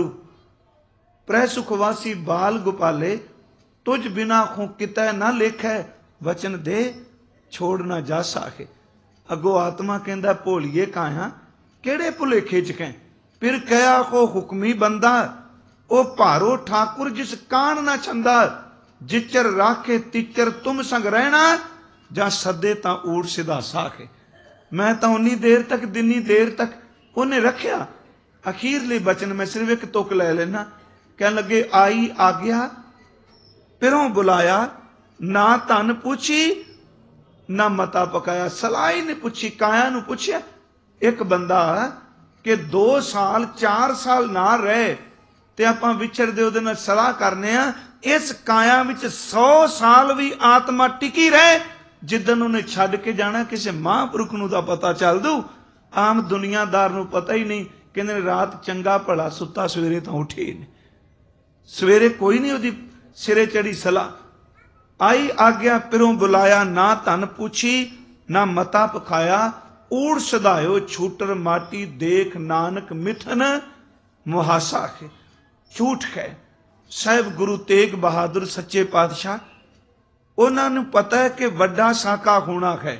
प्रै सुखवासी बाल गोपाले, तुझ बिना खू कितै ना लेखै, वचन दे छोड़ ना जा साखे। अगो आत्मा कहंदा भोलिए काया केड़े भुलेखे च कै, फिर कया को हुक्मी बंदा, ओ भारो ठाकुर जिस कान ना छंदा, जिचर राखे तिचर तुम संग रहना, जा सदे ता ऊट सिधा साखे। मैं तो उन्नी देर तक दिनी देर तक उन्हें रखिया। अखीरले बचन मैं सिर्फ एक तुक ले लेना, कह लगे आई आग्या पिरों बुलाया, ना धन पूछी ना मता पकाया। सलाह ही नहीं पूछी, काया नूं पूछया। एक बंदा कि दो साल चार साल ना रहे ते आपां विछड़दे उहदे नाल सलाह करने आ, इस काया विच सौ साल भी आत्मा टिकी रहे, जिदन उन्हें छड्ड के जाना किसी महापुरुख नूं दा पता चल दू, आम दुनियादार नूं पता ही नहीं। कहंदे रात चंगा भला सुता सवेरे तो उठी नहीं, सवेरे कोई नहीं उहदी सिरे चढ़ी सलाह। आई आग्या पिरों बुलाया, ना धन पूछी ना मता पखाया, ऊड़ सधायो छूटर माटी, देख नानक मिथन मुहासा है। झूठ है साहिब गुरु तेग बहादुर सच्चे पातशाह, उन्होंने पता है कि वड्डा साका होना है,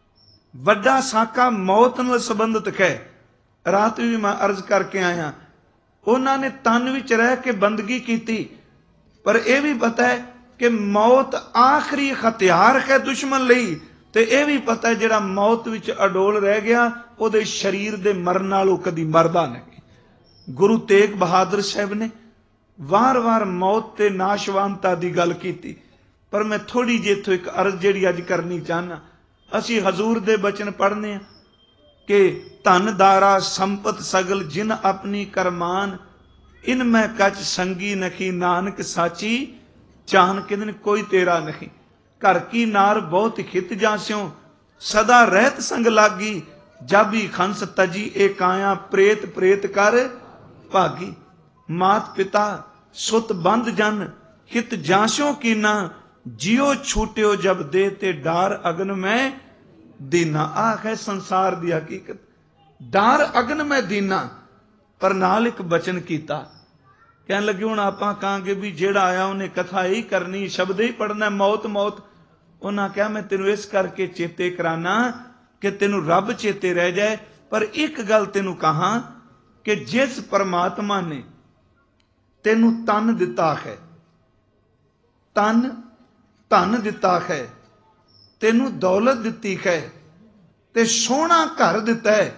वड्डा साका मौत नाल संबंधित है। रात भी मैं अर्ज करके आया, उन्होंने तन विच रह के बंदगी की, पर यह भी पता है कि मौत आखिरी हथियार है दुश्मन लई, ते यह भी पता है जिहड़ा मौत विच अडोल रह गया उहदे शरीर दे मरण नालों कदी मरदा नहीं। गुरु तेग बहादुर साहब ने वार वार मौत ते नाशवानता की गल की, पर मैं थोड़ी जी इत्थों एक अर्ज जिहड़ी अज करनी चाहना। असी हजूर दे बचन पढ़ने कि धन दारा संपत सगल जिन अपनी करमान, इन मैं कच संगी नखी, नानक साची चाहन किदन कोई तेरा नहीं। घर की नार बहुत हित जास्यों, सदा रहत संग लागी, जाबी खंस तजी ए काया, प्रेत प्रेत कर भागी। मात पिता सुत बंद जन हित जांसो कीना, जियो छूट्यो जब दे ते डार अगन में दीना। आह है संसार दी हकीकत, डार अगन में दीना। पर नाल एक बचन कीता, कहन लगे हुण आपां कहांगे भी जेड़ा आया उन्हें कथा ही करनी, शब्द ही पढ़ना, मौत मौत। उन्हां कहा मैं तेनू इस करके चेते कराना कि तेनू रब चेते रह जाए। पर एक गल तेनू कहा कि जिस परमात्मा ने तेनू तन दिता है, तन धन दिता है, तेनू दौलत दिती है, ते सोहना घर दिता है,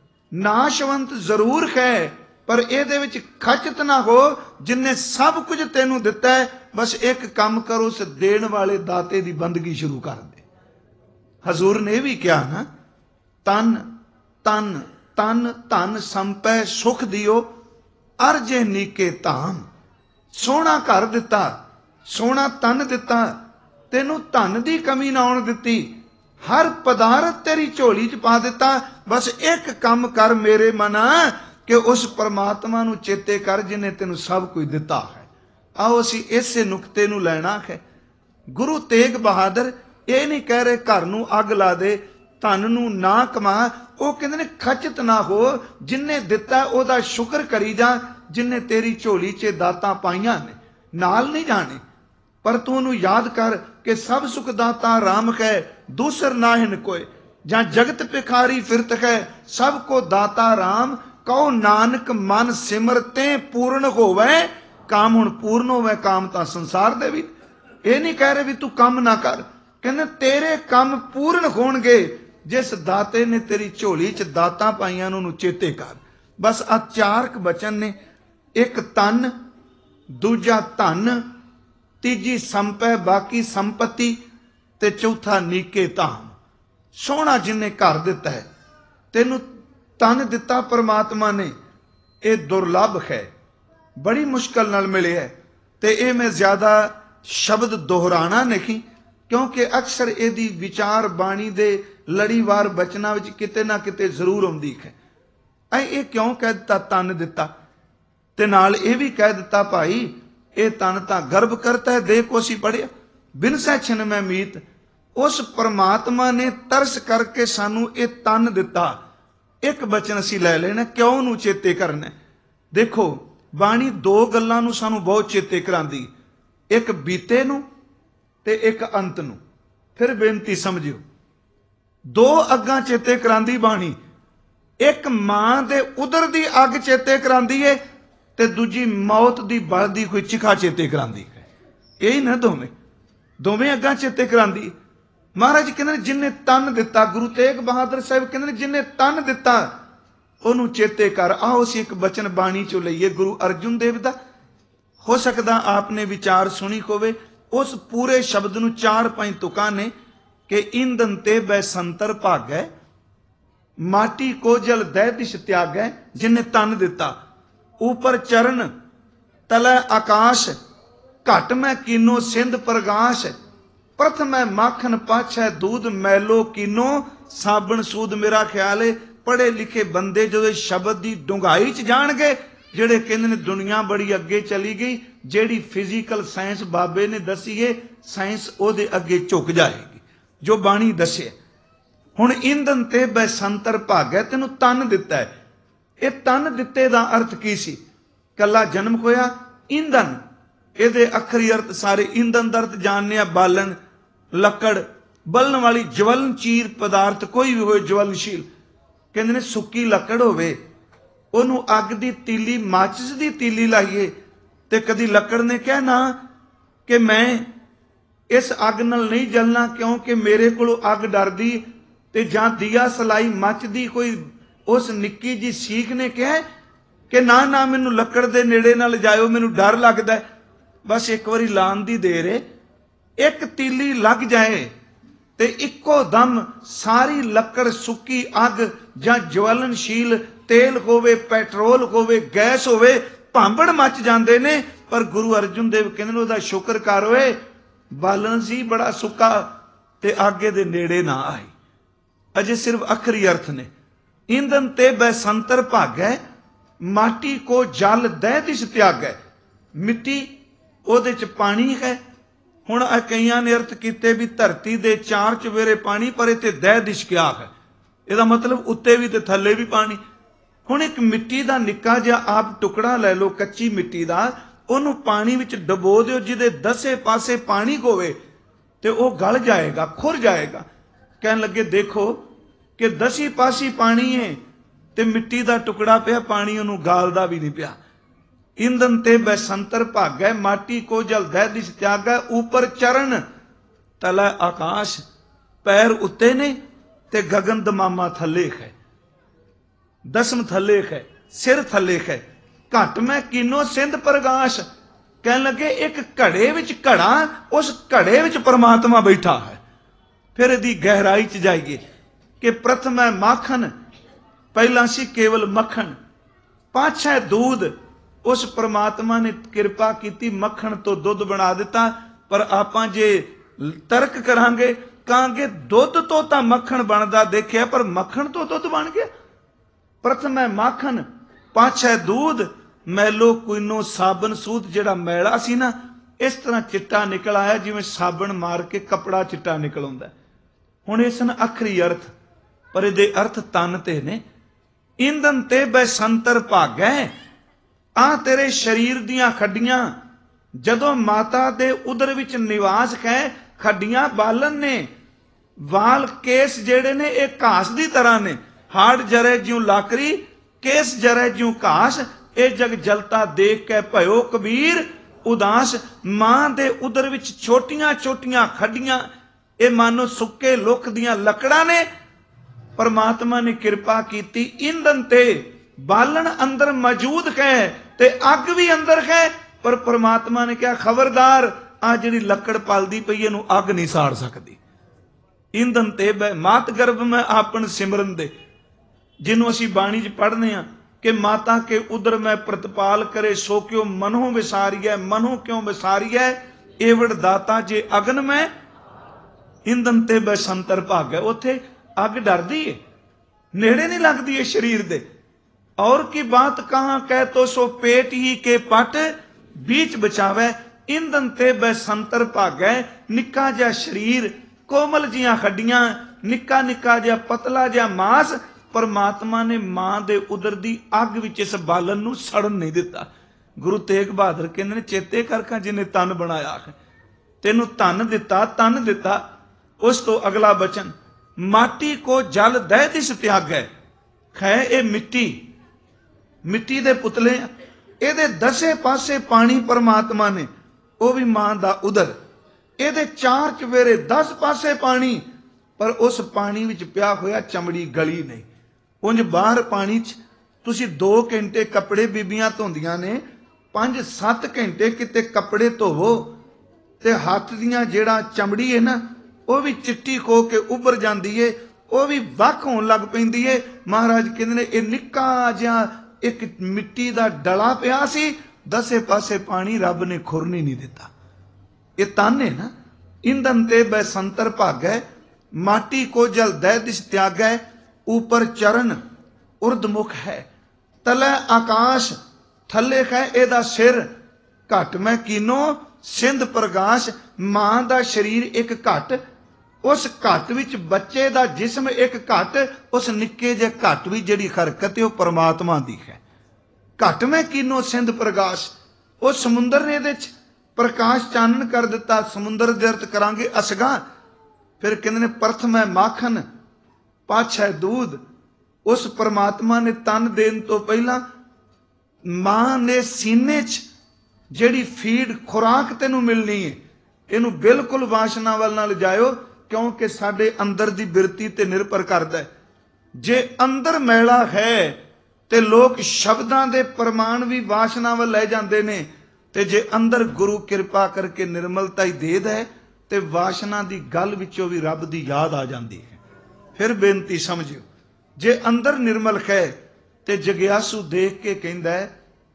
नाशवंत जरूर है पर ਇਹਦੇ ਵਿੱਚ ਖਚਤ ਨਾ ਹੋ, जिन्हें सब कुछ तेनू दिता है। बस एक काम करो, उस देण वाले दाते की बंदगी शुरू कर दे। हजूर ने भी क्या ना, तन तन तन धन संपै सुख दियो, अरजे नीके धाम। सोहना घर दिता, सोहना तन दिता, तेनू धन की कमी ना आउण दिती, हर पदार्थ तेरी झोली च पा दिता। बस एक काम कर मेरे मना कि उस परमात्मा नू चेते कर जिन्हें तेनू सब कुछ दिता है। आओ असी इसे नुकते नू लैना है। गुरु तेग बहादुर ये नहीं कह रहे घर नू अग ला दे, धन नू ना कमा। वो कहते ने खचत ना हो, जिन्हें दिता ओदा शुक्र करी जा, जिन्हें तेरी झोली च दातां पाईयां ने। नाल नहीं जाने पर तू उन्हूं याद कर कि सब सुख दाता राम है, दूसर नाहिन कोय। जां जगत भिखारी फिरत है, सबको दाता राम। कहो नानक मन सिमरते पूर्ण होवे काम। हुण पूर्ण होवे काम तां संसार दे भी। ये नहीं कह रहे भी तू काम ना कर, कहने तेरे काम पूर्ण होणगे जिस दाते ने तेरी झोली च दातां पाईयां नूं चेते कर। बस आ चार बचन ने, एक तन, दूजा धन, तीजी संपै बाकी संपत्ति, ते चौथा नीके धाम। सोहना जिन्हें घर दिता है, तेनू तन दिता परमात्मा ने, ये दुर्लभ है, बड़ी मुश्किल नाल मिले है। ते ये मैं ज्यादा शब्द दोहराना नहीं, क्योंकि अक्सर यदी विचार बाणी दे लड़ीवार बचना विच किते ना किते जरूर आउंदी है। ऐ ये क्यों कह दिता तन दिता, ते नाल ये भी कह दिता भाई ये तन तां गर्भ करता है। देखो असीं पढ़िया, बिन सै छिन मैं मीत। उस परमात्मा ने तरस करके सानू ये तन दिता। एक बचन असीं लै लेना, क्यों नू चेते करना। देखो बाणी दो गल्लां नू सानू बहुत चेते करांदी, एक बीते नू ते एक अंत नू। फिर बेनती समझियो, दो अग्गां चेते करांदी बाणी। एक मां दे उदर दी अग चेते करांदी है, ते दूजी मौत दी बलदी कोई चिखा चेते करांदी है। यही ना दोवें दोवें अग्गां चेते करांदी। महाराज कहते जिन्हें तन दिता, गुरु तेग बहादुर साहब कहते जिन्हें तन दिता उन्होंने चेते कर। आओ असीं एक बचन बाणी चो लईए गुरु अर्जुन देव दा। हो सकता आपने विचार सुनी होवे। उस पूरे शब्द नूं चार पंज तुकां ने कि ईंधन ते बै संतर भागै, माटी को जल दै दिश त्यागै। जिन्हें तन दिता, ऊपर चरण तलै आकाश, घट मैं कीनो सिंध प्रगाश। प्रथम है माखन पाछै दूध, मैलो कीनो साबण सूद। मेरा ख्याल है पढ़े लिखे बंदे जो शब्द की डूंघाई च जाणगे, जेड़े कहंदे ने दुनिया बड़ी अगे चली गई, जेड़ी फिजिकल साइंस बाबे ने दसी है, साइंस ओदे अगे झुक जाएगी जो बाणी दसे। हुण ईंधन ते बै संतर भागै, तेनू तन दिता है। ये तन दिते दा अर्थ की सी? कला जन्म होया ईंधन, ਇਹਦੇ अखरी अर्थ सारे ईंधन ਦਾ अर्थ जानने आ बालन, ਲੱਕੜ, बलन वाली ज्वलनशील पदार्थ कोई भी होए ज्वलनशील। कहते ने सुक्की ਲੱਕੜ होवे, ਉਹਨੂੰ ਅੱਗ ਦੀ ਤੀਲੀ, ਮਾਚਿਸ ਦੀ ਤੀਲੀ ਲਾਈਏ ਤੇ कदी ਲੱਕੜ ने कहा ना कि मैं इस अग नाल नहीं जलना क्योंकि मेरे को अग डरदी, ते जां दिया सलाई मचदी कोई उस निक्की जी सीख ने कहा कि ना ना मैनू ਲੱਕੜ ਦੇ नेड़े ना जाओ, मैनू डर लगदा। बस एक बारी लान दी देर है, एक तीली लग जाए ते इक्को दम सारी लकड़ सुक्की अग जां ज्वलनशील तेल होवे, पेट्रोल होवे, गैस होवे, भांबड़ मच जाते ने। पर गुरु अर्जुन देव कहंदे ओहदा शुक्र कर ओए, बालन सी बड़ा सुक्का ते आगे दे नेड़े ना आई। अजे सिर्फ अखरी अर्थ ने। ईंधन ते बै संतर भागै, माटी को जल दै दिश त्यागै। मिट्टी ਉਹਦੇ ਚ ਪਾਣੀ ਹੈ। ਹੁਣ ਆ ਕਈਆਂ ਨੇ ਅਰਥ ਕੀਤੇ ਵੀ ਧਰਤੀ ਦੇ ਚਾਰ ਚੁਫੇਰੇ ਪਾਣੀ ਪਰ ਇੱਥੇ ਦਹਿ ਦਿਸ਼ਕਿਆ ਹੈ, ਇਹਦਾ ਮਤਲਬ ਉੱਤੇ ਵੀ ਤੇ ਥੱਲੇ ਵੀ ਪਾਣੀ। ਹੁਣ ਇੱਕ ਮਿੱਟੀ ਦਾ ਨਿੱਕਾ ਜਿਹਾ ਆਪ ਟੁਕੜਾ ਲੈ ਲਓ ਕੱਚੀ ਮਿੱਟੀ ਦਾ, ਉਹਨੂੰ ਪਾਣੀ ਵਿੱਚ ਡਬੋ ਦਿਓ, ਜਿਹਦੇ ਦਸੇ ਪਾਸੇ ਪਾਣੀ ਹੋਵੇ ਤੇ ਉਹ ਗਲ ਜਾਏਗਾ, ਖੁਰ ਜਾਏਗਾ। ਕਹਿਣ ਲੱਗੇ ਦੇਖੋ ਕਿ ਦਸੀ ਪਾਸੀ ਪਾਣੀ ਹੈ ਤੇ ਮਿੱਟੀ ਦਾ ਟੁਕੜਾ ਪਿਆ, ਪਾਣੀ ਉਹਨੂੰ ਗਾਲਦਾ ਵੀ ਨਹੀਂ ਪਿਆ। ईंधन ते बैसंतर भागै माटी को जल दह दिश त्यागै ऊपर चरण तलै आकाश। पैर उत्ते ने ते गगन दमामा थले है, दसम थले है, सिर थले है। घट मैं कीनो सिंध प्रकाश। कहन लगे एक घड़े विच घड़ा, उस घड़े विच परमात्मा बैठा है। फिर इहदी गहराई च जाइए कि प्रथम है माखन, पहला सी केवल मक्खन, पाछा दूध। उस परमात्मा ने किरपा की मक्खन तो दुध बना दिता। पर आपां जे तर्क करांगे कहांगे दुध तो तां मक्खन बनदा देखिया, पर मक्खन तो दुध बन गया। प्रथम है माखन, पाछा दूध, मैलो कुइनो साबन सूत। जिहड़ा मैला सी ना इस तरह चिट्टा निकल आया जिवें साबन मार के कपड़ा चिट्टा निकल आउंदा। हुण इस न अखरी अर्थ, पर इहदे अर्थ तन ते ने। ईंधन ते बैसंतर भागै। आ तेरे शरीर दियां खड्डियां जदों माता दे उदर विच निवास है, खड्डियां बालन ने, वाल केस जेड़े ने ये घास दी तरह ने। हाड़ जरे ज्यों लाकड़ी, केस जरे ज्यों घास। ये जग जलता देख के भयो कबीर उदास। मां दे उदर विच छोटियां छोटियां खड्डियां, ये मानो सुक्के लुक दियां लकड़ां ने। परमात्मा ने कृपा की। ईंधन ते बालन अंदर मौजूद है ते अग भी अंदर है, पर परमात्मा ने कहा खबरदार आ जिहड़ी लकड़ पलदी पई इहनूं अग नहीं साड़ सकदी। ईंधन ते मात गर्भ में आपन सिमरन दे, जिन्हों असीं बाणी च पढ़ने आ कि माता के उदर में प्रतिपाल करे सो क्यों मनो विसारियै। मनो क्यों विसारियै एवड़ दाता जे अगन में। ईंधन ते बैसंतर भागै। उत्थे अग डरदी है, नेड़े नहीं लगदी है शरीर दे। और की बात कहां कह तो सो पेट ही के पट बीच बचावे। ईंधन ते बैसंतर भागै। निक्का जिहा शरीर, कोमल जिहां हड्डियां, निक्का निक्का जिहा पतला जिहा मांस। परमात्मा ने मां दे उदर दी अग विच इस बालन नूं सड़न नहीं दिता। गुरु तेग बहादुर कहंदे ने चेते करखा जिन्हें तन बनाया है, तेनू तन दिता, तन दिता। उस तो अगला बचन माटी को जल दह दिस त्यागै। है ये मिट्टी, मिट्टी दे पुतले, ਇਹਦੇ दसे पासे पानी परमात्मा ने, वो भी मां दा उदर। ਇਹਦੇ चार चवेरे दस पासे पानी, पर उस पानी विच पिया होया चमड़ी गली नहीं। उंज बाहर पानी च तुसी दो घंटे कपड़े बीबियां धोंदियां ने, पंज सत्त घंटे किते कपड़े धोवो ते हत्थ दियां जेड़ा चमड़ी है ना वो भी चिट्टी खो के उभर जाती है, वो भी वख होण लग पैंदी है। महाराज कहंदे ने ये निक्का जिहा एक मिट्टी दा डला पिया सी, दसे पासे पानी रब ने खुरनी नहीं दिता। ये तन है ना। ईंधन ते बैसंतर भागै, माटी को जल दह दिश त्यागै। ऊपर चरण उर्धमुख है, तले आकाश, थले है एदा सिर। घट मैं कीनो सिंध प्रकाश। मां दा शरीर एक घट, उस घट विच बच्चे दा जिस्म एक घट। उस निक्के जे घट भी जिहड़ी हरकत है वह परमात्मा दी है। घट मैं कीनो सिंध प्रकाश। उस समुंदर ने इहदे च प्रकाश चानन कर दिता। समुंदर दे अर्थ करांगे असगा। फिर कहंदे ने प्रथम है माखन, पाछा दूध। उस परमात्मा ने तन देन तो पहला मां ने सीने च जिहड़ी फीड खुराक तेनू मिलनी है, इनू बिल्कुल वासना वाल ना लिजाओ, क्योंकि साडे अंदर दी बिरती ते निर्भर करदा है। जे अंदर मैला है ते लोग शब्दां दे प्रमाण भी वासना वाल लै जांदे ने, ते जे अंदर गुरु कृपा करके निर्मलता ही दे दे ते वासना दी गल विचों भी रब दी याद आ जाती है। फिर बेनती समझियो, जे अंदर निर्मल है ते जग्यासू देख के कहंदा है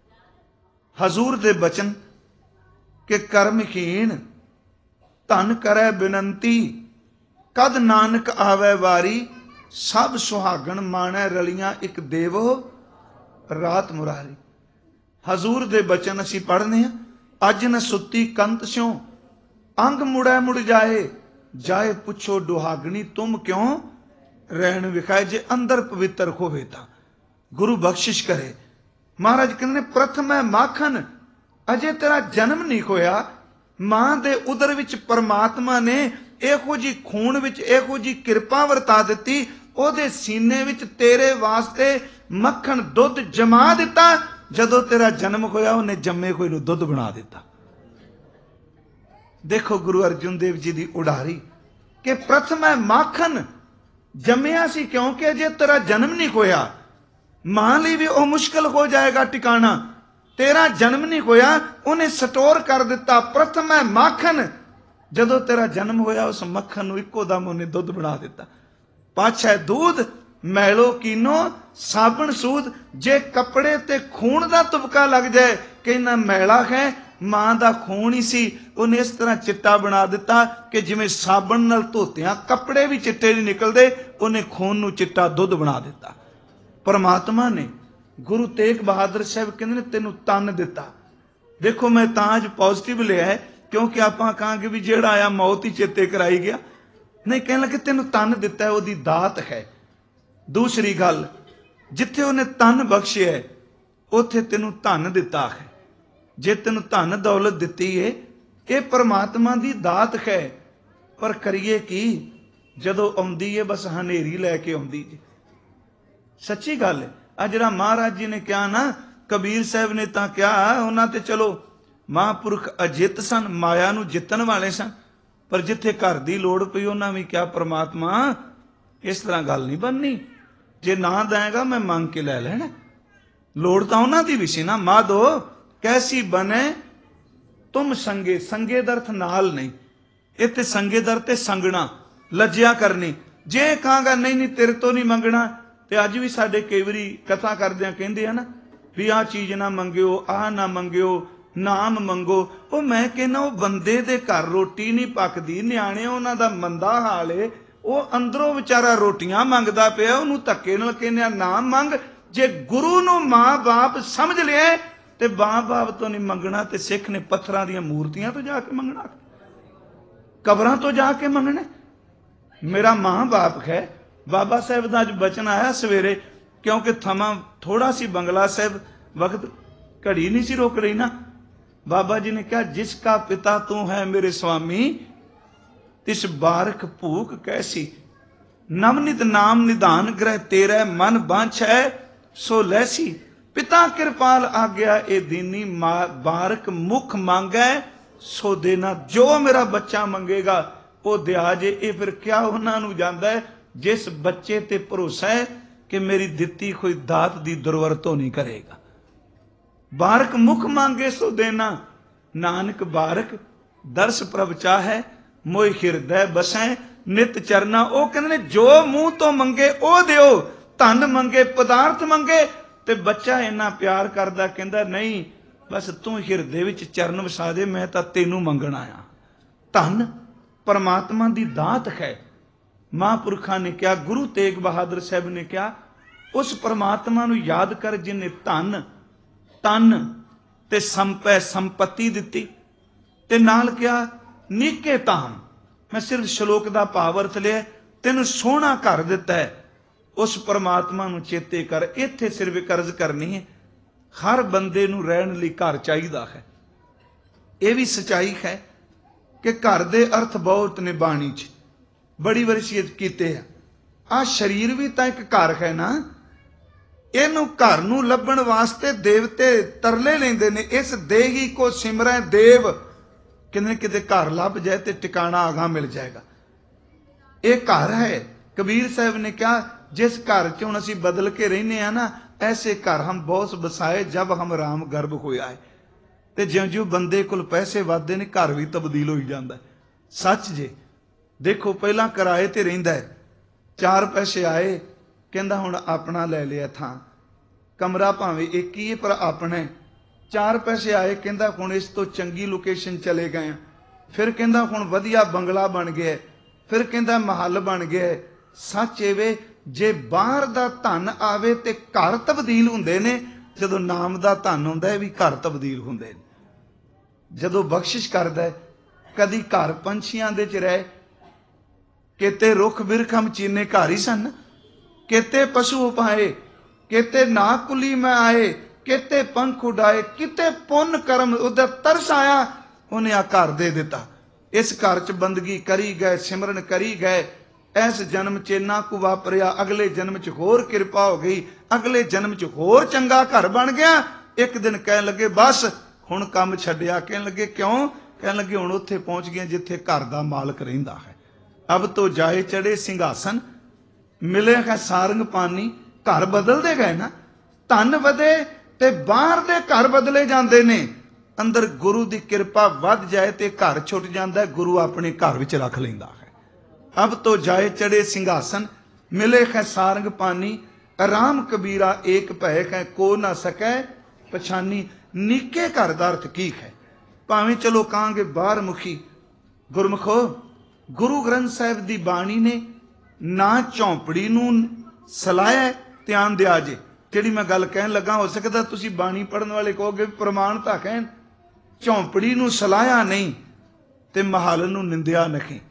हजूर दे बचन के कर्महीन धन करे बिनंती। कद नानक आवे वारी, सब सुहागण माणै रलियां एक देवो रात मुरारी। हजूर दे बचन असीं पढ़ने हैं अज न सुती कंत स्यों अंग मुड़ै मुड़ जाए जाए पुछो दुहागनी तुम क्यों रहन विखाए। जे अंदर पवित्र होवे तां गुरु बख्शिश करे। महाराज कहते प्रथम है माखन, अजे तेरा जन्म नहीं होया, मां दे उदर विच परमात्मा ने इहो जी खून विच इहो जी किरपा वरता दिती, ओदे सीने विच तेरे वास्ते मक्खन दुध जमा दिता। जदों तेरा जन्म होया उन्हें जम्मे कोई नूं दुध बना दिता। देखो गुरु अर्जुन देव जी की उड़ारी कि प्रथम है माखन जम्मिया सी क्योंकि अजे तेरा जन्म नहीं होया, मां लई भी वह मुश्किल हो जाएगा टिकाना। तेरा जन्म नहीं होया उन्हें स्टोर कर दिता। प्रथम है माखन, जदों तेरा जन्म होया उस मक्खन नूं इक्को दम उन्हें दुध बना दिता। पाछा दूध मैलो कीनो साबण सूद, जे कपड़े ते खून का तुबका लग जाए कहना मैला है, मां का खून ही सी, उन्हें इस तरह चिट्टा बना दिता कि जिवें साबण नाल धोतियां कपड़े भी चिट्टे नहीं निकलते, उन्हें खून नूं चिट्टा दुध बना दिता। परमात्मा ने गुरु तेग बहादुर साहब कहते तेनों तन दिता। देखो मैं तां अज पॉजिटिव लिया है क्योंकि आप कहांगे भी जेड़ा आया मौत ही चेते कराई गया, नहीं कहने लगे तेनों तन दिता है, वही दात है। दूसरी गल, जिथे उन्हें तन बख्शिया है उथे तेनों धन दिता है। जे तेनों धन दौलत दिती है ये परमात्मा की दात है, पर करिए की जदों आउंदी है बस हनेरी लैके आउंदी जी। सच्ची गल है। आ जिहड़ा महाराज जी ने कहा ना, कबीर साहब ने तां कहा उन्हां ते चलो महापुरख अजित सन, माया नूं जितन वाले सन, पर जिथे घर की लोड़ पई उन्हां भी क्या परमात्मा इस तरह गल नहीं बननी, जे ना देगा मैं मंग के लै लैना। लोड़ तां उन्हां दी भी सी ना, माधो कैसी बने तुम संगे, संगे दा अर्थ नाल नहीं, इत्थे संगे दा अर्थ संगना, लज्जिया करनी। जे कहांगा नहीं नहीं तेरे तो नहीं मंगना, ते अज भी साडे कई वारी कथा करदियां कहंदे आ ना भी आ चीज़ ना मंगियो, आ ना मंगियो, नाम मंगो। वो मैं कहना वो बंदे दे घर रोटी नहीं पकदी, न्याणे उन्हां दा मंदा हाल है, वो अंदरों बेचारा रोटियां मंगदा पिया, उहनूं धक्के नाल कहने नाम मंग। जे गुरु नूं मां बाप समझ लिया ते मां बाप तो नहीं मंगना, ते सिख ने पत्थरां दीयां मूर्तियां तो जाके मंगना, कबरां तो जाके मंगना। मेरा मां बाप है। बाबा साहब का अज बचन आया सवेरे, क्योंकि थमा थोड़ा सी बंगला साहब वक्त घड़ी नहीं सी रोक रही ना। बाबा जी ने कहा जिसका पिता तू है मेरे स्वामी, तिस बारक भूख कैसी, नवनित नाम निधान ग्रह तेरा मन बांछ है सो लैसी। पिता कृपाल आज्ञा ए दीनी, बारक मुख मांगै सो देना। जो मेरा बच्चा मंगेगा वो दिया जे। ये फिर क्या उन्होंने जाता है जिस बच्चे ते भरोसा है कि मेरी दिती कोई दात दी दुरवरतों नहीं करेगा। बारक मुख मांगे सो देना, नानक बारक दर्श प्रभ चाहे, मोह हिरदय बसै नित चरना। वो कहते जो मुंह तो मंगे ओ दिओ, धन मंगे पदार्थ मंगे, ते बच्चा इन्ना प्यार करदा कहंदा नहीं बस तू हिरदे विच चरण वसा दे, मैं तां तैनूं मंगण आया। धन परमात्मा दी दात है। महापुरखा ने क्या, गुरु तेग बहादुर साहब ने क्या, उस परमात्मा नूं याद कर जिन्हें धन तन ते संपै संपत्ति दिती, ते नाल क्या नीके धाम। मैं सिर्फ श्लोक का भाव अर्थ लिया, तेनों सोहना घर दिता है। उस परमात्मा नूं चेते कर। इत्थे सिर्फ कर्ज करनी है, हर बंदे नूं रहण लई घर चाहीदा है। यह भी सच्चाई है कि घर दे अर्थ बहुत ने बाणी च बड़ी वसीयत कीते हैं। आ शरीर भी तो एक घर है ना, इनू घर नूं लभण वास्ते देवते तरले लेंदे ने, इस देही को सिमरै देव, किन्ने किते घर लभ जाए तो टिकाणा आगा मिल जाएगा। ये घर है। कबीर साहब ने कहा जिस घर च हुण असीं बदल के रहने आ ना, ऐसे घर हम बहुत बसाए जब हम राम गर्भ होया है। ते ज्यों ज्यों बंदे कोल पैसे वधदे ने घर भी तब्दील हो जाता है। सच जे देखो पहला किराए ते रहिंदा है, चार पैसे आए कहंदा हुण अपना ले लिया थां, कमरा भावें एक ही है पर अपना है। चार पैसे आए कहंदा हुण इस तो चंगी लोकेशन चले गए, फिर कहंदा हुण वधिया बंगला बन गया, फिर कहंदा महल बन गया। सच एवे जे बाहर दा धन आवे ते घर तब्दील हुंदे ने, जदों नाम दा धन हुंदा है भी घर तब्दील हुंदे ने। ਜਦੋਂ ਬਖਸ਼ਿਸ਼ ਕਰਦਾ ਹੈ, ਕਦੀ ਘਰ ਪੰਛੀਆਂ ਦੇ ਚ ਰਹਿ, ਕਿਤੇ ਰੁੱਖ ਬਿਰਖਮ ਚੀਨੇ ਘਰ ਹੀ ਸਨ, ਕਿਤੇ ਪਸ਼ੂ ਉਪਾਏ, ਕਿਤੇ ਨਾ ਕੁਲੀ ਮੈਂ ਆਏ, ਕਿਤੇ ਪੰਖ ਉਡਾਏ, ਕਿਤੇ ਪੁੰਨ ਕਰਮ ਉਹਦਾ ਤਰਸ ਆਇਆ, ਉਹਨੇ ਆ ਘਰ ਦੇ ਦਿੱਤਾ। ਇਸ ਘਰ ਚ ਬੰਦਗੀ ਕਰੀ ਗਏ, ਸਿਮਰਨ ਕਰੀ ਗਏ। ਇਸ ਜਨਮ ਚ ਇੰਨਾ ਕੁ ਵਾਪਰਿਆ, ਅਗਲੇ ਜਨਮ ਚ ਹੋਰ ਕਿਰਪਾ ਹੋ ਗਈ, ਅਗਲੇ ਜਨਮ ਚ ਹੋਰ ਚੰਗਾ ਘਰ ਬਣ ਗਿਆ। ਇੱਕ ਦਿਨ ਕਹਿਣ ਲੱਗੇ ਬਸ ਹੁਣ ਕੰਮ ਛੱਡਿਆ। ਕਹਿਣ ਲੱਗੇ ਕਿਉਂ? ਕਹਿਣ ਲੱਗੇ ਹੁਣ ਉੱਥੇ ਪਹੁੰਚ ਗਏ ਜਿੱਥੇ ਘਰ ਦਾ ਮਾਲਕ ਰਹਿੰਦਾ ਹੈ। ਅਬ ਤੋਂ ਜਾਏ ਚੜੇ ਸਿੰਘਾਸਨ, ਮਿਲੇ ਹੈ ਸਾਰੰਗ ਪਾਨੀ। ਘਰ ਬਦਲਦੇ ਗਏ ਨਾ, ਧਨ ਵਧੇ ਤੇ ਬਾਹਰ ਦੇ ਘਰ ਬਦਲੇ ਜਾਂਦੇ ਨੇ। ਅੰਦਰ ਗੁਰੂ ਦੀ ਕਿਰਪਾ ਵੱਧ ਜਾਏ ਤੇ ਘਰ ਛੁੱਟ ਜਾਂਦਾ, ਗੁਰੂ ਆਪਣੇ ਘਰ ਵਿੱਚ ਰੱਖ ਲੈਂਦਾ ਹੈ। ਅਬ ਤੋਂ ਜਾਏ ਚੜੇ ਸਿੰਘਾਸਨ, ਮਿਲੇ ਹੈ ਸਾਰੰਗ ਪਾਨੀ। ਰਾਮ ਕਬੀਰਾ ਏਕ ਭੈ ਹੈ, ਕੋ ਨਾ ਸਕੈ ਪਛਾਨੀ। ਨਿੱਕੇ ਘਰ ਦਾ ਅਰਥ ਕੀ ਹੈ? ਭਾਵੇਂ ਚਲੋ ਕਹਾਂਗੇ ਬਾਹਰ ਮੁਖੀ। ਗੁਰਮੁਖੋ, ਗੁਰੂ ਗ੍ਰੰਥ ਸਾਹਿਬ ਦੀ ਬਾਣੀ ਨੇ ਨਾ ਝੌਂਪੜੀ ਨੂੰ ਸਲਾਹਿਆ, ਧਿਆਨ ਦਿਆ ਜੇ। ਜਿਹੜੀ ਮੈਂ ਗੱਲ ਕਹਿਣ ਲੱਗਾ, ਹੋ ਸਕਦਾ ਤੁਸੀਂ ਬਾਣੀ ਪੜ੍ਹਨ ਵਾਲੇ ਕਹੋਗੇ ਪ੍ਰਮਾਣ ਤਾਂ ਕਹਿਣ। ਝੌਂਪੜੀ ਨੂੰ ਸਲਾਹਿਆ ਨਹੀਂ ਤੇ ਮਹੱਲ ਨੂੰ ਨਿੰਦਿਆ ਨਹੀਂ।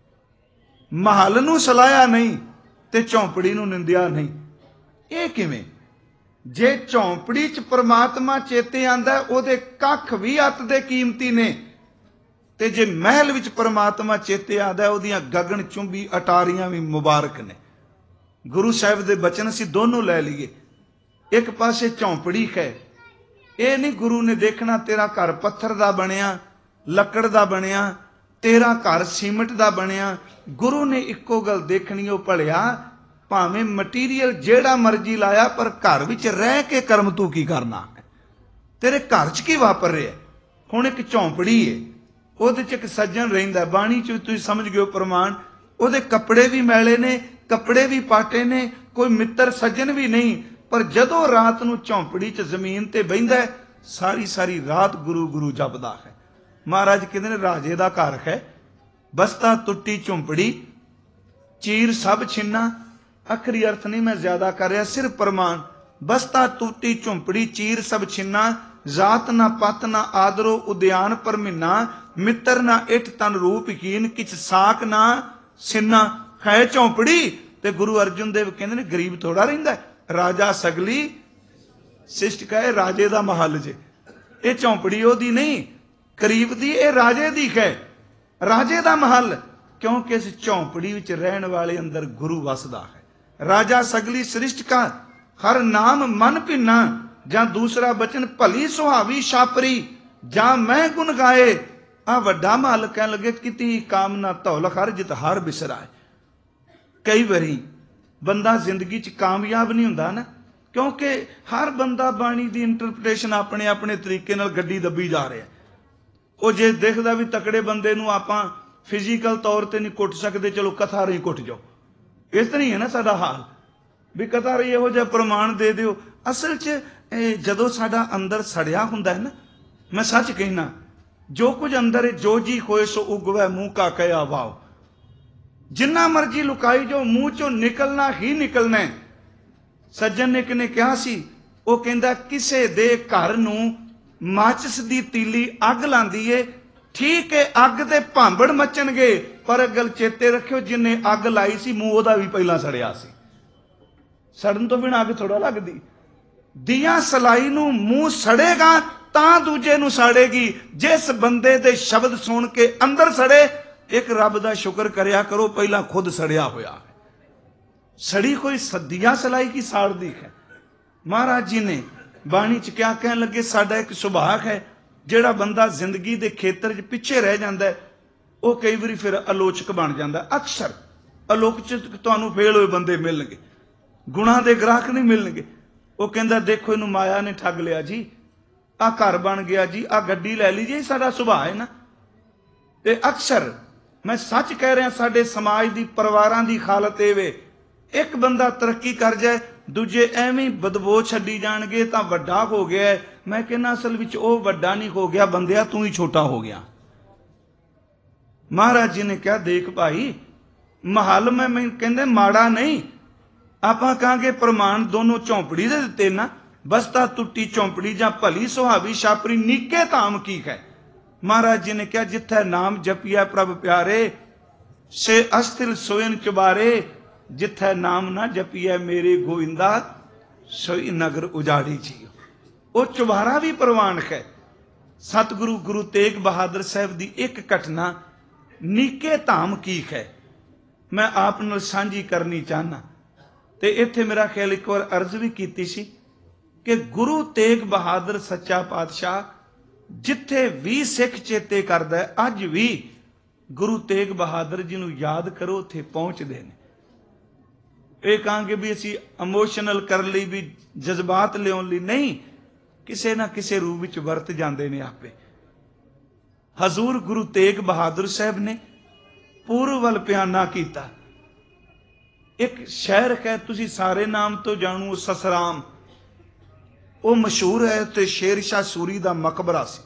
ਮਹੱਲ ਨੂੰ ਸਲਾਹਿਆ ਨਹੀਂ ਤੇ ਝੌਂਪੜੀ ਨੂੰ ਨਿੰਦਿਆ ਨਹੀਂ। ਇਹ ਕਿਵੇਂ? ਜੇ ਝੌਂਪੜੀ ਚ ਪ੍ਰਮਾਤਮਾ ਚੇਤੇ ਆਂਦਾ, ਉਹਦੇ ਕੱਖ ਵੀ ਅੱਤ ਦੇ ਕੀਮਤੀ ਨੇ, ਤੇ ਜੇ ਮਹਿਲ ਵਿੱਚ ਪ੍ਰਮਾਤਮਾ ਚੇਤੇ ਆਂਦਾ, ਉਹਦੀਆਂ ਗਗਨ ਚੁੰਬੀ ਅਟਾਰੀਆਂ ਵੀ ਮੁਬਾਰਕ ਨੇ। ਗੁਰੂ ਸਾਹਿਬ ਦੇ ਬਚਨ ਅਸੀਂ ਦੋਨੋਂ ਲੈ ਲਈਏ। ਇੱਕ ਪਾਸੇ ਝੌਂਪੜੀ ਹੈ, ਇਹ ਨਹੀਂ ਗੁਰੂ ਨੇ ਦੇਖਣਾ ਤੇਰਾ ਘਰ ਪੱਥਰ ਦਾ ਬਣਿਆ, ਲੱਕੜ ਦਾ ਬਣਿਆ, ਤੇਰਾ ਘਰ ਸੀਮਿੰਟ ਦਾ ਬਣਿਆ। ਗੁਰੂ ਨੇ ਇੱਕੋ ਗੱਲ ਦੇਖਣੀ, ਉਹ ਭਲਿਆ ਭਾਵੇਂ ਮਟੀਰੀਅਲ ਜਿਹੜਾ ਮਰਜ਼ੀ ਲਾਇਆ, ਪਰ ਘਰ ਵਿੱਚ ਰਹਿ ਕੇ ਕਰਮ ਤੂੰ ਕੀ ਕਰਨਾ, ਤੇਰੇ ਘਰ 'ਚ ਕੀ ਵਾਪਰ ਰਿਹਾ। ਹੁਣ ਇੱਕ ਝੌਂਪੜੀ ਹੈ, ਉਹਦੇ 'ਚ ਇੱਕ ਸੱਜਣ ਰਹਿੰਦਾ। ਬਾਣੀ 'ਚ ਤੁਸੀਂ ਸਮਝ ਗਏ ਪ੍ਰਮਾਣ। ਉਹਦੇ ਕੱਪੜੇ ਵੀ ਮੈਲੇ ਨੇ, ਕੱਪੜੇ ਵੀ ਪਾਟੇ ਨੇ, ਕੋਈ ਮਿੱਤਰ ਸੱਜਣ ਵੀ ਨਹੀਂ। ਪਰ ਜਦੋਂ ਰਾਤ ਨੂੰ ਝੌਂਪੜੀ 'ਚ ਜ਼ਮੀਨ ਤੇ ਬਹਿੰਦਾ, ਸਾਰੀ ਸਾਰੀ ਰਾਤ ਗੁਰੂ ਗੁਰੂ ਜਪਦਾ ਹੈ। ਮਹਾਰਾਜ ਕਹਿੰਦੇ ਨੇ ਰਾਜੇ ਦਾ ਘਰ ਹੈ, ਬਸਤਾ ਟੁੱਟੀ ਝੌਂਪੜੀ, ਚੀਰ ਸਭ ਛਿੰਨਾ। ਅਖਰੀ ਅਰਥ ਨਹੀਂ ਮੈਂ ਜ਼ਿਆਦਾ ਕਰ ਰਿਹਾ, ਸਿਰਫ ਪ੍ਰਮਾਣ। ਬਸਤਾ ਟੁੱਟੀ ਝੌਂਪੜੀ, ਚੀਰ ਸਭ ਛਿੰਨਾ। ਜਾਤ ਨਾ ਪਤ ਨਾ ਆਦਰੋ ਉਦਿਆਨ ਪਰ ਮਹੀਨਾ। ਮਿੱਤਰ ਨਾ ਇਠ ਤਨ ਰੂਪ ਹੀਨ, ਕਿਛ ਸਾਕ ਨਾ ਸਿੰਨਾ। ਹੈ ਝੌਂਪੜੀ ਤੇ ਗੁਰੂ ਅਰਜਨ ਦੇਵ ਕਹਿੰਦੇ ਨੇ ਗਰੀਬ ਥੋੜਾ ਰਹਿੰਦਾ। ਰਾਜਾ ਸਗਲੀ ਸਿਸ਼ਟ ਕਹੇ, ਰਾਜੇ ਦਾ ਮਹੱਲ ਜੇ। ਇਹ ਝੌਂਪੜੀ ਉਹਦੀ ਨਹੀਂ, ਗਰੀਬ ਦੀ, ਇਹ ਰਾਜੇ ਦੀ ਹੈ, ਰਾਜੇ ਦਾ ਮਹੱਲ। ਕਿਉਂਕਿ ਇਸ ਝੌਂਪੜੀ ਵਿੱਚ ਰਹਿਣ ਵਾਲੇ ਅੰਦਰ ਗੁਰੂ ਵਸਦਾ ਹੈ। ਰਾਜਾ ਸਗਲੀ ਸ੍ਰਿਸ਼ਟ ਕਾ, ਹਰ ਨਾਮ ਮਨ ਭਿੰਨਾ। ਜਾਂ ਦੂਸਰਾ ਬਚਨ, ਭਲੀ ਸੁਹਾਵੀ ਛਾਪਰੀ, ਜਾਂ ਮੈਂ ਗੁਣ ਗਾਏ। ਆ ਵੱਡਾ ਮਹੱਲ ਕਹਿਣ ਲੱਗੇ, ਕਿਤੀ ਕਾਮਨਾ ਧੌਲ ਹਰ ਜਿਤ ਹਰ ਬਿਸਰਾਏ। ਕਈ ਵਾਰੀ ਬੰਦਾ ਜ਼ਿੰਦਗੀ 'ਚ ਕਾਮਯਾਬ ਨਹੀਂ ਹੁੰਦਾ ਨਾ, ਕਿਉਂਕਿ ਹਰ ਬੰਦਾ ਬਾਣੀ ਦੀ ਇੰਟਰਪ੍ਰੀਟੇਸ਼ਨ ਆਪਣੇ ਆਪਣੇ ਤਰੀਕੇ ਨਾਲ ਗੱਡੀ ਦੱਬੀ ਜਾ ਰਿਹਾ। ਉਹ ਜੇ ਦੇਖਦਾ ਵੀ ਤਕੜੇ ਬੰਦੇ ਨੂੰ ਆਪਾਂ ਫਿਜ਼ੀਕਲ ਤੌਰ ਤੇ ਨਹੀਂ ਕੁੱਟ ਸਕਦੇ, ਚਲੋ ਕਥਾ ਰਹੀ ਕੁੱਟ ਜਾਓ। ਇਸ ਤਰ੍ਹਾਂ ਹੀ ਹੈ ਨਾ ਸਾਡਾ ਹਾਲ, ਵੀ ਕਥਾ ਰਹੀ ਇਹੋ ਜਿਹਾ ਪ੍ਰਮਾਣ ਦੇ ਦਿਓ। ਅਸਲ 'ਚ ਜਦੋਂ ਸਾਡਾ ਅੰਦਰ ਸੜਿਆ ਹੁੰਦਾ ਹੈ ਨਾ, ਮੈਂ ਸੱਚ ਕਹਿਣਾ, ਜੋ ਕੁਝ ਅੰਦਰ ਹੈ, ਜੋ ਜੀ ਹੋਏ ਸੋ ਉਗਵੈ ਮੂੰਹ ਕਾ ਕਹਿਆ ਵਾਓ। ਜਿੰਨਾ ਮਰਜੀ ਲੁਕਾਈ ਜੋ, ਮੂੰਹ ਚੋਂ ਨਿਕਲਣਾ ਹੀ ਨਿਕਲਣਾ। ਸੱਜਣ ਨੇ ਕਿਨੇ ਕਿਹਾ ਸੀ, ਉਹ ਕਹਿੰਦਾ ਕਿਸੇ ਦੇ ਘਰ ਨੂੰ ਮਾਚਿਸ ਦੀ ਤੀਲੀ ਅੱਗ ਲਾਂਦੀ ਏ, ਠੀਕ ਹੈ ਅੱਗ ਦੇ ਭਾਂਬੜ ਮੱਚਣਗੇ, ਪਰ ਗੱਲ ਚੇਤੇ ਰੱਖਿਓ ਜਿੰਨੇ ਅੱਗ ਲਾਈ ਸੀ ਮੂੰਹ ਉਹਦਾ ਵੀ ਪਹਿਲਾਂ ਸੜਿਆ ਸੀ। ਸੜਨ ਤੋਂ ਬਿਨਾਂ ਅੱਗ ਥੋੜਾ ਲੱਗਦੀ। ਦੀਆ ਸਲਾਈ ਨੂੰ ਮੂੰਹ ਸੜੇਗਾ ਤਾਂ ਦੂਜੇ ਨੂੰ ਸਾੜੇਗੀ। ਜਿਸ ਬੰਦੇ ਦੇ ਸ਼ਬਦ ਸੁਣ ਕੇ ਅੰਦਰ ਸੜੇ, ਇੱਕ ਰੱਬ ਦਾ ਸ਼ੁਕਰ ਕਰਿਆ ਕਰੋ ਪਹਿਲਾਂ ਖੁਦ ਸੜਿਆ ਹੋਇਆ ਹੈ। ਸੜੀ ਕੋਈ ਸਦੀਆ ਸਲਾਈ ਕੀ ਸਾੜਦੀ ਹੈ। ਮਹਾਰਾਜ ਜੀ ਨੇ ਬਾਣੀ 'ਚ ਕਿਆ ਕਹਿਣ ਲੱਗੇ, ਸਾਡਾ ਇੱਕ ਸੁਭਾਅ ਹੈ, ਜਿਹੜਾ ਬੰਦਾ ਜ਼ਿੰਦਗੀ ਦੇ ਖੇਤਰ 'ਚ ਪਿੱਛੇ ਰਹਿ ਜਾਂਦਾ, ਉਹ ਕਈ ਵਾਰੀ ਫਿਰ ਆਲੋਚਕ ਬਣ ਜਾਂਦਾ। ਅਕਸਰ ਆਲੋਚਕ ਤੁਹਾਨੂੰ ਫੇਲ ਹੋਏ ਬੰਦੇ ਮਿਲਣਗੇ, ਗੁਣਾਂ ਦੇ ਗ੍ਰਾਹਕ ਨਹੀਂ ਮਿਲਣਗੇ। ਉਹ ਕਹਿੰਦਾ ਦੇਖੋ ਇਹਨੂੰ ਮਾਇਆ ਨੇ ਠੱਗ ਲਿਆ ਜੀ, ਆ ਘਰ ਬਣ ਗਿਆ ਜੀ, ਆ ਗੱਡੀ ਲੈ ਲਈ ਜੀ, ਸਾਡਾ ਸੁਭਾਅ ਹੈ ਨਾ। ਤੇ ਅਕਸਰ ਮੈਂ ਸੱਚ ਕਹਿ ਰਿਹਾ, ਸਾਡੇ ਸਮਾਜ ਦੀ, ਪਰਿਵਾਰਾਂ ਦੀ ਹਾਲਤ ਇਹ ਵੇ, ਇੱਕ ਬੰਦਾ ਤਰੱਕੀ ਕਰ ਜਾਏ, ਦੂਜੇ ਐਵੇਂ ਬਦਬੋ ਛੱਡੀ ਜਾਣਗੇ ਤਾਂ ਵੱਡਾ ਹੋ ਗਿਆ। ਮੈਂ ਕਹਿੰਦਾ ਅਸਲ ਵਿੱਚ ਉਹ ਵੱਡਾ ਨਹੀਂ ਹੋ ਗਿਆ, ਬੰਦਿਆ ਤੂੰ ਹੀ ਛੋਟਾ ਹੋ ਗਿਆ। ਮਹਾਰਾਜ ਜੀ ਨੇ ਕਿਹਾ ਦੇਖ ਭਾਈ, ਮਹੱਲ ਮੈਂ ਮੈਂ ਕਹਿੰਦੇ ਮਾੜਾ ਨਹੀਂ, ਆਪਾਂ ਕਹਾਂਗੇ ਪ੍ਰਮਾਣ ਦੋਨੋਂ ਝੌਂਪੜੀ ਦੇ ਦਿੱਤੇ ਨਾ। ਬਸਤਾ ਟੁੱਟੀ ਝੌਂਪੜੀ ਜਾਂ ਭਲੀ ਸੁਹਾਵੀ ਛਾਪਰੀ, ਨੀਕੇ ਧਾਮ ਕੀ ਹੈ। महाराज जी ने कहा जिथे नाम जपिया प्रभ प्यारे से अस्थिर सोयन चुबारे, जिथे नाम ना जपिया मेरे गोविंदा सोई नगर उजाड़ी जी। वो चुबारा भी प्रवानक है। सतगुरु गुरु तेग बहादुर साहब की एक घटना नीके धाम की है, मैं आप नाल सांझी करनी चाहना। तो इत्थे मेरा ख्याल एक बार अर्ज भी की सी कि गुरु तेग बहादुर सच्चा पातशाह जिथे भी सिख चेते करदा है, अज भी गुरु तेग बहादुर जी नूं याद करो उत्थे पहुंचते हैं। ये कहांगे भी असी इमोशनल कर ली भी जज्बात लियाउण लई नहीं, किसी ना किसी रूप विच वरत जाते हैं आपे। हजूर गुरु तेग बहादुर साहब ने पूर्व वल प्याना कीता। एक शहर है, तुसी सारे नाम तो जाणो, ससराम, वो मशहूर है, तो शेरशाह सूरी का मकबरा सी।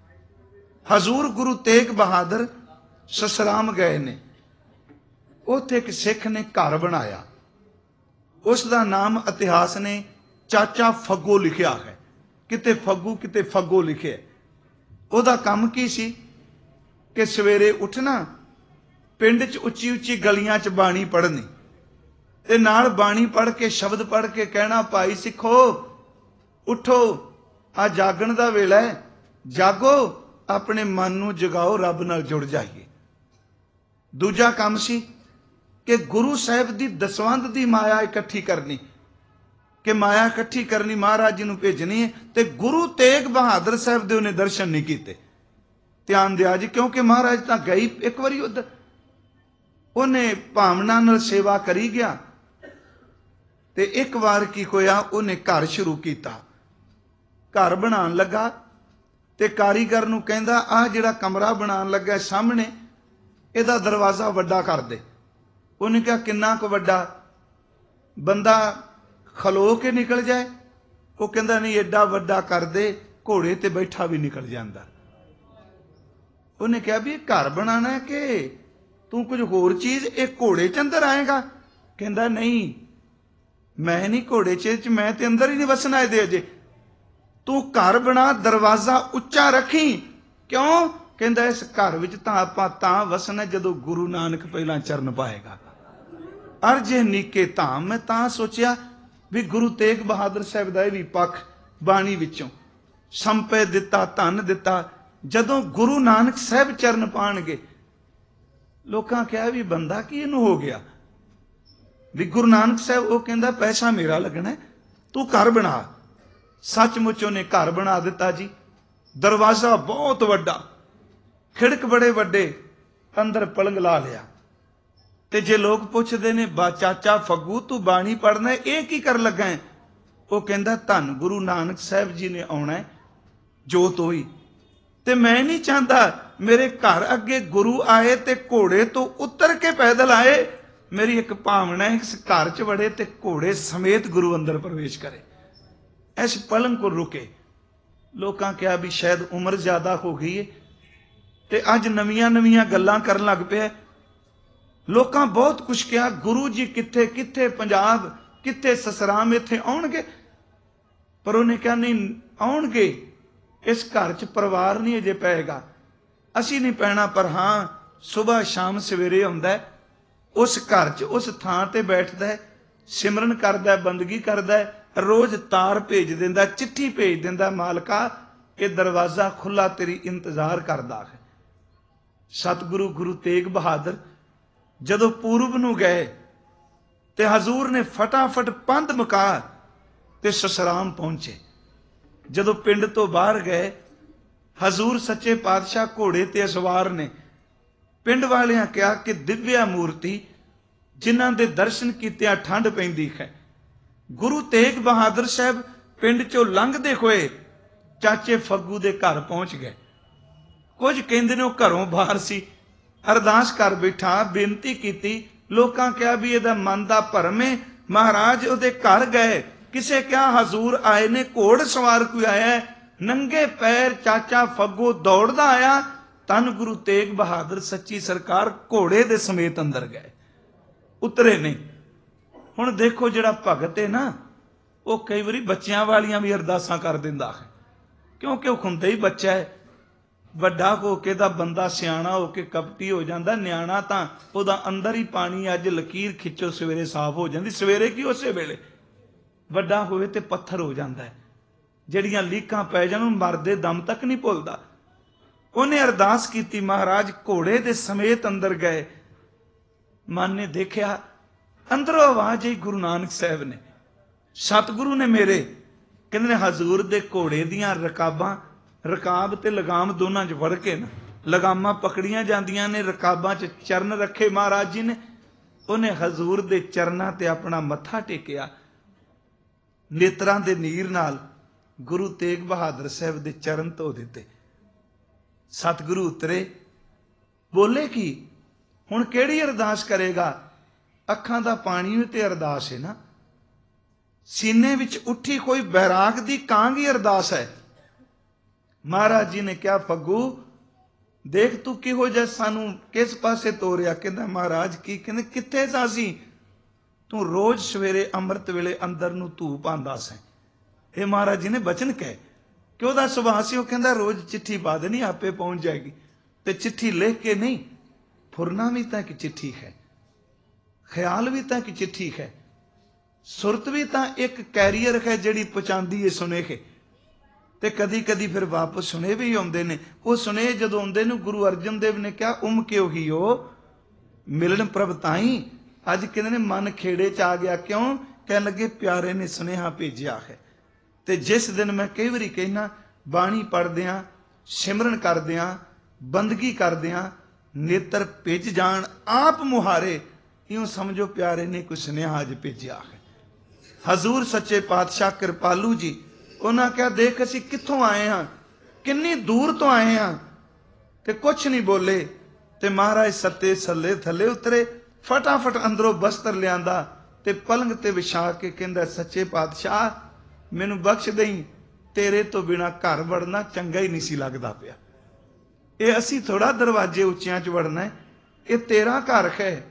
हजूर गुरु तेग बहादुर ससराम गए ने, उत्थे एक सिख ने घर बनाया, उसका नाम इतिहास ने चाचा फग्गो लिखिया है, किते फग्गू किते फग्गो लिखे। ਉਹਦਾ ਕੰਮ ਕੀ ਸੀ कि सवेरे उठना, पिंड च उच्ची उच्ची गलियां च बाणी पढ़नी, ते नाल बाणी पढ़ के शब्द पढ़ के कहना भाई सिखो उठो, आ जागण दा वेला है, जागो, अपने मन नूं जगाओ, रब नाल जुड़ जाइए। दूजा काम सी कि गुरु साहब दी दसवंध दी माया इकट्ठी करनी, कि माया इकट्ठी करनी, महाराज जी नूं भेजनी है। ते गुरु तेग बहादुर साहब दे उन्हें दर्शन नहीं कीते। ध्यान दिया जी, क्योंकि महाराज तां गई एक बारी उधर, उन्हें भावना नाल सेवा करी गया। ते एक बार की होया, उन्हें घर शुरू किया, घर बनान लगा, ते कारीगर नूं कहंदा आ जिहड़ा कमरा बनान लगा सामने, इहदा दरवाजा वड्डा कर दे। उन्हें कहा किन्ना क वड्डा, बंदा खलो के निकल जाए। वो कहता नहीं, एडा वड्डा कर दे, घोड़े ते बैठा भी निकल जाता। उन्हें कहा भी घर बनाना है कि तू कुछ होर चीज, एक घोड़े च अंदर आएगा? कहता नहीं, मैं नहीं घोड़े च, मैं ते अंदर ही नहीं वसना है दे अजे। तू घर बना, दरवाजा उच्चा रखी। क्यों? कहता इस घर विच तां आपां तां वसना जदों गुरु नानक पहला चरण पाएगा। अर्जे नीके धाम, मैं तां सोचिया भी गुरु तेग बहादुर साहब दा भी पक्ष बाणी विचों संपे दिता, धन दिता। जदों गुरु नानक साहब चरण पाणगे, लोकां कहा भी बंदा की इनू हो गया भी गुरु नानक साहब। वो कहंदा पैसा मेरा लगना है, तू घर बना। सचमुच उन्हें घर बना दिता जी। दरवाजा बहुत वड्डा, खिड़क बड़े वड्डे, अंदर पलंग ला लिया। ते जे लोग पुछदे ने बा चाचा फग्गू तू बाणी पढ़ना है, ये की कर लगा है? वो कहंदा धन गुरु नानक साहब जी ने आउणा है, जोत होई। ते मैं नहीं चाहता मेरे घर अगे गुरु आए ते घोड़े तो उतर के पैदल आए। मेरी एक भावना है इस घर च वड़े ते घोड़े समेत गुरु अंदर प्रवेश करे, इस पलंग को रुके। लोकां कहा भी शायद उम्र ज्यादा हो गई है, ते अज नवीं नवीं गल्लां करन लग पे। लोकां बहुत कुछ कहा, गुरु जी किथे किथे पंजाब, किथे ससराम, इत्थे आउणगे। पर उन्हें कहा नहीं आउणगे, इस घर च परिवार नहीं अजे पैगा, असी नहीं पैना। पर हाँ सुबह शाम सवेरे आउंदा है, उस घर च उस थां ते बैठदा है, सिमरन करदा है, बंदगी करदा है, रोज तार भेज दिंदा, चिट्ठी भेज दिंदा, मालका ये दरवाजा खुला तेरी इंतजार करदा है। सतगुरु गुरु तेग बहादुर जदों पूरब नूं गए ते हजूर ने फटाफट पंध मुका ते ससराम पहुंचे। जदों पिंड तो बाहर गए, हजूर सच्चे पातशाह घोड़े ते सवार ने। पिंड वालियां कहा कि दिव्या मूर्ति जिन्हां दे दर्शन कीतिया ठंड पैंदी है। गुरु तेग बहादुर साहब पिंड चों लंघदे होए चाचे फग्गू दे घर पहुंच गए। कुछ कहंदे ने घरों बाहर सी, अरदास कर बैठा, बेनती की। लोकां कहा भी इहदा मन दा भरम है, महाराज उहदे घर गए, किसे क्या हजूर आए ने, घोड़ सवार कोई आया है। नंगे पैर चाचा फग्गू दौड़दा आया, धन गुरु तेग बहादुर सच्ची सरकार घोड़े दे समेत अंदर गए, उतरे नहीं। हुण देखो जिहड़ा भगत है ना, वो कई बारी बच्चियां वालियां भी अरदासां कर दिंदा है, क्योंकि वो हुंदा ही बच्चा है। ਵੱਡਾ ਹੋ ਕੇ ਤਾਂ ਬੰਦਾ ਸਿਆਣਾ ਹੋ ਕੇ ਕਪਟੀ ਹੋ ਜਾਂਦਾ, ਨਿਆਣਾ ਤਾਂ ਉਹਦਾ ਅੰਦਰ ਹੀ ਪਾਣੀ, ਅੱਜ ਲਕੀਰ ਖਿੱਚੋ ਸਵੇਰੇ ਸਾਫ਼ ਹੋ ਜਾਂਦੀ। ਸਵੇਰੇ ਕੀ ਉਸੇ ਵੇਲੇ, ਵੱਡਾ ਹੋਵੇ ਤੇ ਪੱਥਰ ਹੋ ਜਾਂਦਾ ਹੈ। ਜਿਹੜੀਆਂ ਲੀਕਾਂ ਪੈ ਜਾਣ ਮਰਦੇ ਦਮ ਤੱਕ ਨਹੀਂ ਭੁੱਲਦਾ। ਉਹਨੇ ਅਰਦਾਸ ਕੀਤੀ, ਮਹਾਰਾਜ ਘੋੜੇ ਦੇ ਸਮੇਤ ਅੰਦਰ ਗਏ। ਮਨ ਨੇ ਦੇਖਿਆ ਅੰਦਰੋਂ ਆਵਾਜ਼ ਆਈ, ਗੁਰੂ ਨਾਨਕ ਸਾਹਿਬ ਨੇ, ਸਤਿਗੁਰੂ ਨੇ ਮੇਰੇ, ਕਹਿੰਦੇ ਨੇ ਹਜ਼ੂਰ ਦੇ ਘੋੜੇ ਦੀਆਂ ਰਕਾਬਾਂ, ਰਕਾਬ ਤੇ ਲਗਾਮ ਦੋਨਾਂ 'ਚ ਵੜ ਕੇ ਨਾ ਲਗਾਮਾਂ ਪਕੜੀਆਂ ਜਾਂਦੀਆਂ ਨੇ, ਰਕਾਬਾਂ 'ਚ ਚਰਨ ਰੱਖੇ ਮਹਾਰਾਜ ਜੀ ਨੇ। ਉਹਨੇ ਹਜ਼ੂਰ ਦੇ ਚਰਨਾਂ ਤੇ ਆਪਣਾ ਮੱਥਾ ਟੇਕਿਆ, ਨੇਤਰਾਂ ਦੇ ਨੀਰ ਨਾਲ ਗੁਰੂ ਤੇਗ ਬਹਾਦਰ ਸਾਹਿਬ ਦੇ ਚਰਨ ਧੋ ਦਿੱਤੇ। ਸਤਿਗੁਰੂ ਉਤਰੇ, ਬੋਲੇ ਕੀ ਹੁਣ ਕਿਹੜੀ ਅਰਦਾਸ ਕਰੇਗਾ? ਅੱਖਾਂ ਦਾ ਪਾਣੀ ਵੀ ਤੇ ਅਰਦਾਸ ਹੈ ਨਾ, ਸੀਨੇ ਵਿੱਚ ਉੱਠੀ ਕੋਈ ਬੈਰਾਗ ਦੀ ਕਾਂ ਦੀ ਅਰਦਾਸ ਹੈ। ਮਹਾਰਾਜ ਜੀ ਨੇ ਕਿਹਾ, ਫੱਗੂ ਦੇਖ ਤੂੰ ਕਿਹੋ ਜਿਹਾ ਸਾਨੂੰ ਕਿਸ ਪਾਸੇ ਤੋਰਿਆ। ਕਹਿੰਦਾ ਮਹਾਰਾਜ ਕੀ? ਕਹਿੰਦੇ ਕਿੱਥੇ ਸਾਂ ਅਸੀਂ? ਤੂੰ ਰੋਜ਼ ਸਵੇਰੇ ਅੰਮ੍ਰਿਤ ਵੇਲੇ ਅੰਦਰ ਨੂੰ ਧੂਪ ਆਂਦਾ ਸੈਂ। ਇਹ ਮਹਾਰਾਜ ਜੀ ਨੇ ਬਚਨ ਕਹੇ ਕਿ ਉਹਦਾ ਸੁਭਾਅ ਸੀ। ਉਹ ਕਹਿੰਦਾ ਰੋਜ਼ ਚਿੱਠੀ ਪਾ ਦੇਣੀ, ਆਪੇ ਪਹੁੰਚ ਜਾਏਗੀ। ਤੇ ਚਿੱਠੀ ਲਿਖ ਕੇ ਨਹੀਂ, ਫੁਰਨਾ ਵੀ ਤਾਂ ਇੱਕ ਚਿੱਠੀ ਹੈ, ਖਿਆਲ ਵੀ ਤਾਂ ਇੱਕ ਚਿੱਠੀ ਹੈ, ਸੁਰਤ ਵੀ ਤਾਂ ਇੱਕ ਕੈਰੀਅਰ ਹੈ ਜਿਹੜੀ ਪਹੁੰਚਾਉਂਦੀ ਹੈ ਸੁਨੇਹੇ। ਤੇ ਕਦੀ ਕਦੀ ਫਿਰ ਵਾਪਸ ਸੁਨੇਹੇ ਵੀ ਆਉਂਦੇ ਨੇ। ਉਹ ਸੁਨੇਹੇ ਜਦੋਂ ਆਉਂਦੇ ਨੇ, ਗੁਰੂ ਅਰਜਨ ਦੇਵ ਨੇ ਕਿਹਾ, ਉਮ ਕਿਉ ਹੀ ਹੋ ਮਿਲਣ ਪ੍ਰਭ ਤਾਈ। ਅੱਜ ਕਹਿੰਦੇ ਨੇ ਮਨ ਖੇੜੇ 'ਚ ਆ ਗਿਆ। ਕਿਉਂ? ਕਹਿਣ ਲੱਗੇ ਪਿਆਰੇ ਨੇ ਸੁਨੇਹਾ ਭੇਜਿਆ ਹੈ। ਤੇ ਜਿਸ ਦਿਨ ਮੈਂ ਕਈ ਵਾਰੀ ਕਹਿਣਾ, ਬਾਣੀ ਪੜ੍ਹਦਿਆਂ, ਸਿਮਰਨ ਕਰਦਿਆਂ, ਬੰਦਗੀ ਕਰਦਿਆਂ ਨੇਤਰ ਭਿੱਜ ਜਾਣ ਆਪ ਮੁਹਾਰੇ, ਇਉਂ ਸਮਝੋ ਪਿਆਰੇ ਨੇ ਕੋਈ ਸੁਨੇਹਾ ਅੱਜ ਭੇਜਿਆ ਹੈ। ਹਜ਼ੂਰ ਸੱਚੇ ਪਾਤਸ਼ਾਹ ਕਿਰਪਾਲੂ ਜੀ, ਉਹਨਾਂ ਕਿਹਾ ਦੇਖ ਅਸੀਂ ਕਿੱਥੋਂ ਆਏ ਹਾਂ, ਕਿੰਨੀ ਦੂਰ ਤੋਂ ਆਏ ਹਾਂ, ਤੇ ਕੁਛ ਨਹੀਂ ਬੋਲੇ। ਤੇ ਮਹਾਰਾਜ ਸੱਤੇ ਸੱਲੇ ਥੱਲੇ ਉਤਰੇ, ਫਟਾਫਟ ਅੰਦਰੋਂ ਬਸਤਰ ਲਿਆਂਦਾ ਤੇ ਪਲੰਗ ਤੇ ਵਿਛਾ ਕੇ ਕਹਿੰਦਾ, ਸੱਚੇ ਪਾਤਸ਼ਾਹ ਮੈਨੂੰ ਬਖਸ਼ ਦੇਈ, ਤੇਰੇ ਤੋਂ ਬਿਨਾ ਘਰ ਵੜਨਾ ਚੰਗਾ ਹੀ ਨਹੀਂ ਸੀ ਲੱਗਦਾ ਪਿਆ। ਇਹ ਅਸੀਂ ਥੋੜਾ ਦਰਵਾਜ਼ੇ ਉੱਚਿਆਂ 'ਚ ਵੜਨਾ ਹੈ, ਇਹ ਤੇਰਾ ਘਰ ਹੈ।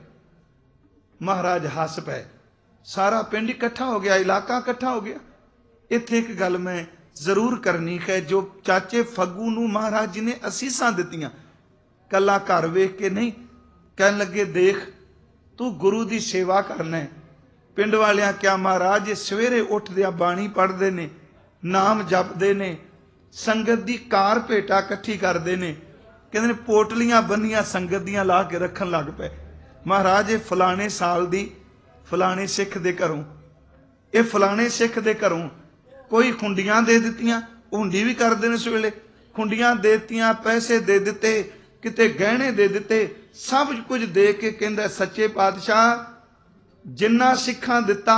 ਮਹਾਰਾਜ ਹੱਸ ਪਏ, ਸਾਰਾ ਪਿੰਡ ਇਕੱਠਾ ਹੋ ਗਿਆ, ਇਲਾਕਾ ਇਕੱਠਾ ਹੋ ਗਿਆ। ਇੱਥੇ ਇੱਕ ਗੱਲ ਮੈਂ ਜ਼ਰੂਰ ਕਰਨੀ ਹੈ, ਜੋ ਚਾਚੇ ਫੱਗੂ ਨੂੰ ਮਹਾਰਾਜ ਜੀ ਨੇ ਅਸੀਸਾਂ ਦਿੱਤੀਆਂ, ਕੱਲਾ ਘਰ ਵੇਖ ਕੇ ਨਹੀਂ। ਕਹਿਣ ਲੱਗੇ ਦੇਖ ਤੂੰ ਗੁਰੂ ਦੀ ਸੇਵਾ ਕਰਨਾ ਹੈ। ਪਿੰਡ ਵਾਲਿਆਂ ਕਿਹਾ ਮਹਾਰਾਜ ਇਹ ਸਵੇਰੇ ਉੱਠਦਿਆਂ ਬਾਣੀ ਪੜ੍ਹਦੇ ਨੇ, ਨਾਮ ਜਪਦੇ ਨੇ, ਸੰਗਤ ਦੀ ਕਾਰ ਭੇਟਾ ਇਕੱਠੀ ਕਰਦੇ ਨੇ। ਕਹਿੰਦੇ ਨੇ ਪੋਟਲੀਆਂ ਬੰਨੀਆਂ ਸੰਗਤ ਦੀਆਂ ਲਾ ਕੇ ਰੱਖਣ ਲੱਗ ਪਏ। ਮਹਾਰਾਜ ਇਹ ਫਲਾਣੇ ਸਾਲ ਦੀ ਫਲਾਣੇ ਸਿੱਖ ਦੇ ਘਰੋਂ, ਇਹ ਫਲਾਣੇ ਸਿੱਖ ਦੇ ਘਰੋਂ ਕੋਈ ਖੁੰਡੀਆਂ ਦੇ ਦਿੱਤੀਆਂ, ਹੁੰਡੀ ਵੀ ਕਰਦੇ ਨੇ ਸਵੇਲੇ, ਖੁੰਡੀਆਂ ਦੇ ਦਿੱਤੀਆਂ, ਪੈਸੇ ਦੇ ਦਿੱਤੇ, ਕਿਤੇ ਗਹਿਣੇ ਦੇ ਦਿੱਤੇ, ਸਭ ਕੁਝ ਦੇ ਕੇ ਕਹਿੰਦਾ ਸੱਚੇ ਪਾਤਸ਼ਾਹ ਜਿੰਨਾ ਸਿੱਖਾਂ ਦਿੱਤਾ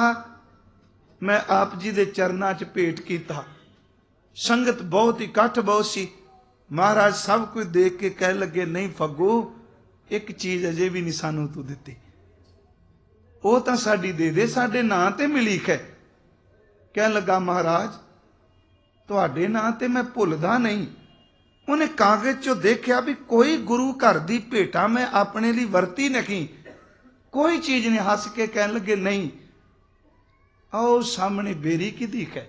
ਮੈਂ ਆਪ ਜੀ ਦੇ ਚਰਨਾਂ 'ਚ ਭੇਟ ਕੀਤਾ। ਸੰਗਤ ਬਹੁਤ, ਇਕੱਠ ਬਹੁਤ ਸੀ। ਮਹਾਰਾਜ ਸਭ ਕੁਝ ਦੇਖ ਕੇ ਕਹਿਣ ਲੱਗੇ ਨਹੀਂ ਫੱਗੂ, ਇੱਕ ਚੀਜ਼ ਅਜੇ ਵੀ ਨਹੀਂ ਸਾਨੂੰ ਤੂੰ ਦਿੱਤੀ, ਉਹ ਤਾਂ ਸਾਡੀ ਦੇ ਦੇ, ਸਾਡੇ ਨਾਂ ਤੇ ਮਿਲੀ ਹੈ। ਕਹਿਣ ਲੱਗਾ ਮਹਾਰਾਜ ਤੁਹਾਡੇ ਨਾਂ ਤੇ ਮੈਂ ਭੁੱਲਦਾ ਨਹੀਂ। ਉਹਨੇ ਕਾਗਜ਼ 'ਚੋਂ ਦੇਖਿਆ ਵੀ ਕੋਈ ਗੁਰੂ ਘਰ ਦੀ ਭੇਟਾ ਮੈਂ ਆਪਣੇ ਲਈ ਵਰਤੀ ਨਹੀਂ, ਕੋਈ ਚੀਜ਼ ਨਹੀਂ। ਹੱਸ ਕੇ ਕਹਿਣ ਲੱਗੇ ਨਹੀਂ। ਆਓ ਸਾਹਮਣੇ ਬੇਰੀ ਕਿਹਦੀ ਹੈ?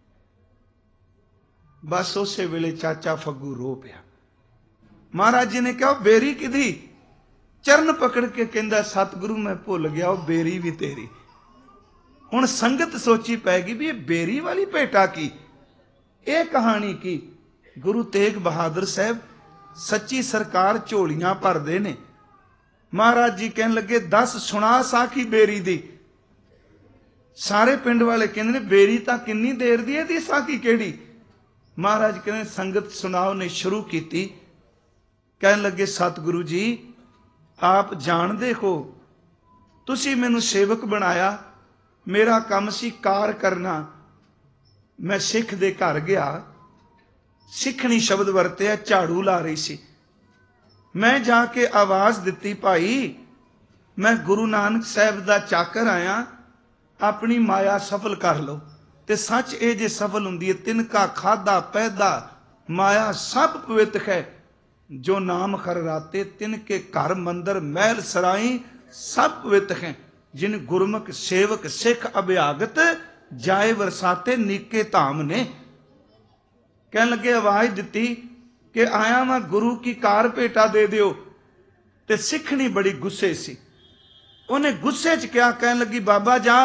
ਬਸ ਉਸੇ ਵੇਲੇ ਚਾਚਾ ਫੱਗੂ ਰੋ ਪਿਆ। ਮਹਾਰਾਜ ਜੀ ਨੇ ਕਿਹਾ ਬੇਰੀ ਕਿਹਦੀ? ਚਰਨ ਪਕੜ ਕੇ ਕਹਿੰਦਾ ਸਤਿਗੁਰੂ ਮੈਂ ਭੁੱਲ ਗਿਆ, ਉਹ ਬੇਰੀ ਵੀ ਤੇਰੀ। ਹੁਣ ਸੰਗਤ ਸੋਚੀ ਪੈ ਗਈ ਵੀ ਇਹ ਬੇਰੀ ਵਾਲੀ ਭੇਟਾ ਕੀ, ਇਹ ਕਹਾਣੀ ਕੀ? ਗੁਰੂ ਤੇਗ ਬਹਾਦਰ ਸਾਹਿਬ ਸੱਚੀ ਸਰਕਾਰ ਝੋਲੀਆਂ ਭਰਦੇ ਨੇ। ਮਹਾਰਾਜ ਜੀ ਕਹਿਣ ਲੱਗੇ ਦਸ ਸੁਣਾ ਸਾਖੀ ਬੇਰੀ ਦੀ। ਸਾਰੇ ਪਿੰਡ ਵਾਲੇ ਕਹਿੰਦੇ ਨੇ ਬੇਰੀ ਤਾਂ ਕਿੰਨੀ ਦੇਰ ਦੀ, ਇਹਦੀ ਸਾਖੀ ਕਿਹੜੀ? ਮਹਾਰਾਜ ਕਹਿੰਦੇ ਸੰਗਤ ਸੁਣਾਓ ਨੇ ਸ਼ੁਰੂ ਕੀਤੀ। ਕਹਿਣ ਲੱਗੇ ਸਤਿਗੁਰੂ ਜੀ ਆਪ ਜਾਣਦੇ ਹੋ, ਤੁਸੀਂ ਮੈਨੂੰ ਸੇਵਕ ਬਣਾਇਆ, ਮੇਰਾ ਕੰਮ ਸੀ ਕਾਰ ਕਰਨਾ। ਮੈਂ ਸਿੱਖ ਦੇ ਘਰ ਗਿਆ, ਸਿੱਖਣੀ ਸ਼ਬਦ ਵਰਤਿਆ, ਝਾੜੂ ਲਾ ਰਹੀ ਸੀ। ਮੈਂ ਜਾ ਕੇ ਆਵਾਜ਼ ਦਿੱਤੀ ਭਾਈ ਮੈਂ ਗੁਰੂ ਨਾਨਕ ਸਾਹਿਬ ਦਾ ਚਾਕਰ ਆਇਆ, ਆਪਣੀ ਮਾਇਆ ਸਫਲ ਕਰ ਲਓ। ਤੇ ਸੱਚ ਇਹ ਜੇ ਸਫਲ ਹੁੰਦੀ ਹੈ, ਤਿਨਕਾ ਖਾਦਾ ਪੈਦਾ ਮਾਇਆ ਸਭ ਪਵਿੱਤ ਹੈ, ਜੋ ਨਾਮ ਖਰਰਾਤੇ ਤਿਨਕੇ ਘਰ ਮੰਦਰ ਮਹਿਲ ਸਰਾਈ ਸਭ ਪਵਿੱਤ ਹੈ, ਜਿਨ ਗੁਰਮੁਖ ਸੇਵਕ ਸਿੱਖ ਅਭਿਆਗਤ ਜਾਏ ਵਰਸਾਤੇ ਨੀਕੇ ਧਾਮ ਨੇ। ਕਹਿਣ ਲੱਗੇ ਆਵਾਜ਼ ਦਿੱਤੀ कि आया मैं गुरु की कार भेटा दे दियो। ते सिखनी बड़ी गुस्से सी, उन्हें गुस्से च क्या कहन लगी, बाबा जा,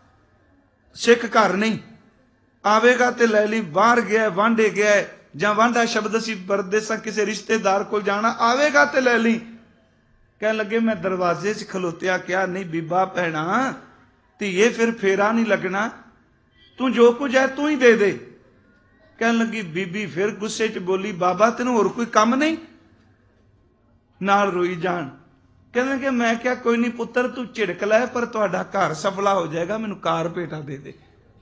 सिख घर नहीं आवेगा ते लै ली, बाहर गया वांडे गया जां वांडा शब्द असीं वरतदे सां, किसी रिश्तेदार कोल जाना, आवेगा ते लै ली। कह लगे मैं दरवाजे च खलोत्या क्या, नहीं बीबा भैणा धीए फिर फेरा नहीं लगना, तू जो कुछ है तू ही दे दे। कह लगी बीबी फिर गुस्से च बोली, बाबा तेनों होर कोई काम नहीं, नाल रोई जान। कह लगे मैं क्या कोई नहीं पुत्र तू झिड़क लै, पर तुहाडा घर सफला हो जाएगा, मैनू कार भेटा दे दे,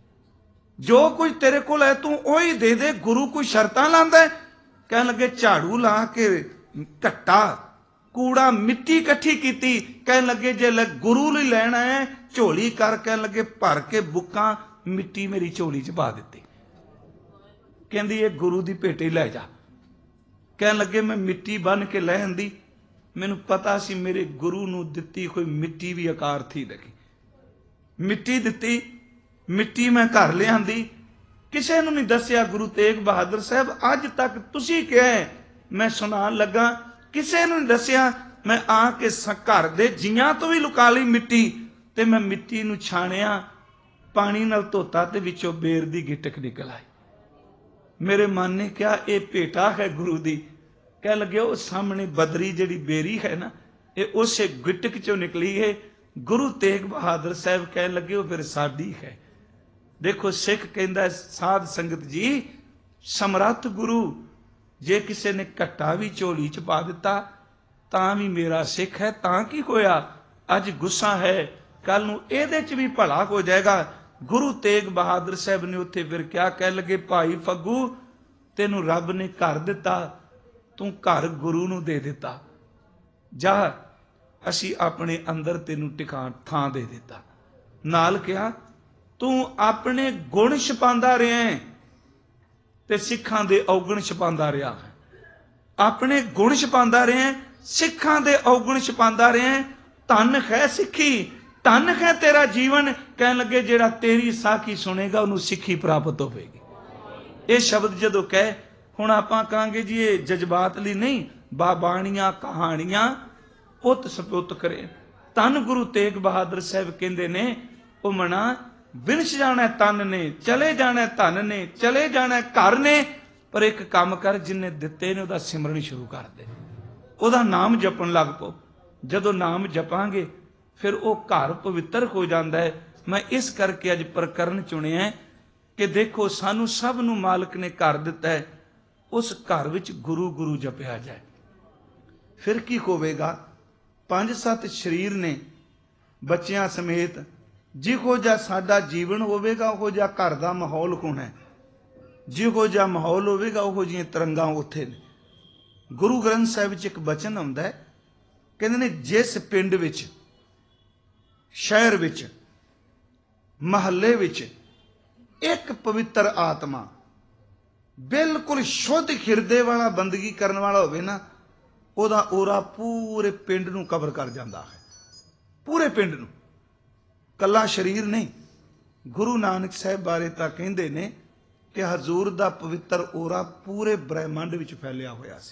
जो कुछ तेरे कोल है तू ओही दे दे। गुरु कोई शर्तां लांदा है? कह लगे झाड़ू ला के घट्टा कूड़ा मिट्टी इकट्ठी की, कह लगे जे गुरु लई लैना है झोली कर, कह लगे भर के बुक्कां मिट्टी मेरी झोली च पा दित्ती, कहंदी ये गुरु दी भेटे लै जा। कह लगे मैं मिट्टी बन के लै आंदी, मैनू पता सी मेरे गुरु नू दित्ती कोई मिट्टी भी आकार थी लगी, मिट्टी दित्ती, मिट्टी मैं घर ले आंदी, किसी नू नहीं दसिया गुरु तेग बहादुर साहब अज तक तुसी क्या है मैं सुनान लगा, किसी नू नहीं दसिया। मैं आके घर दे जियां तो भी लुका ली मिट्टी, ते मैं मिट्टी नू छाणिया, पानी नाल धोता ते विचों बेर दी गिटक निकल आई। मेरे मन ने क्या ये भेटा है गुरु दी। कह लगे वो सामने बदरी जिहड़ी बेरी है ना, ये उस गिटक चों निकली है। गुरु तेग बहादुर साहब कह लगे वो फिर साडी है। देखो सिख कहंदा साध संगत जी, समरथ गुरु जे किसी ने घट्टा भी झोली च पा दिता तां भी मेरा सिख है, तां की होया, अज गुस्सा है कल नूं इहदे च भी भला हो जाएगा। गुरु तेग बहादुर साहब ने उत्थे फिर क्या कह लगे, भाई फग्गू तेनू रब ने घर दिता, तू घर गुरु नूं दे दिता, जा असी अपने अंदर तेनू टिकाण थां दे दिता। नाल कहा तू अपने गुण छपांदा रहा है ते सिखां दे अवगुण छपांदा रहा है, अपने गुण छपांदा रहा है, सिखां दे अवगुण छपांदा रहा है। धन है सिखी, धन है तेरा जीवन। कह लगे जेड़ा तेरी साखी सुनेगा उन्होंने सिखी प्राप्त होगी। ये शब्द जदों कह हुण आपां कहांगे जी ये जज्बात लई नहीं, बाबाणियां कहानियां पुत सपुत करे। धन गुरु तेग बहादुर साहब कहंदे ने, ओ मना विनश जाना तन ने, चले जाना धन ने, चले जाना घर ने, पर एक काम कर जिन्हें दिते ने उहदा सिमरन शुरू कर दे, उहदा नाम जपन लग पो। जदों नाम जपांगे फिर वो घर पवित्र हो जाता है। मैं इस करके अज प्रकरण चुनिया है कि देखो सानू सब नू मालिक ने घर दिता है, उस घर विच गुरु गुरु जपिया जाए, फिर की होवेगा। पंज सत्त शरीर ने बच्चियां समेत जिहो जिहा साडा जीवन होवेगा उहो जिहा घर दा माहौल होना है, जिहो जिहा माहौल होवेगा उहो जिहियां तरंगां उत्थे ने। गुरु ग्रंथ साहिब च एक बचन आउंदा है, कहंदे ने जिस पिंड विच, शहर विच, महल्ले विच एक पवित्र आत्मा बिल्कुल शुद्ध हिरदे वाला बंदगी करने वाला होवे ना, ओदा ओरा पूरे पिंड नूं कवर कर जांदा है, पूरे पिंड नूं, कला शरीर नहीं। गुरु नानक साहब बारे तां कहंदे ने कि हजूर दा पवित्र ओरा पूरे ब्रह्मंड विच फैलिया होया सी।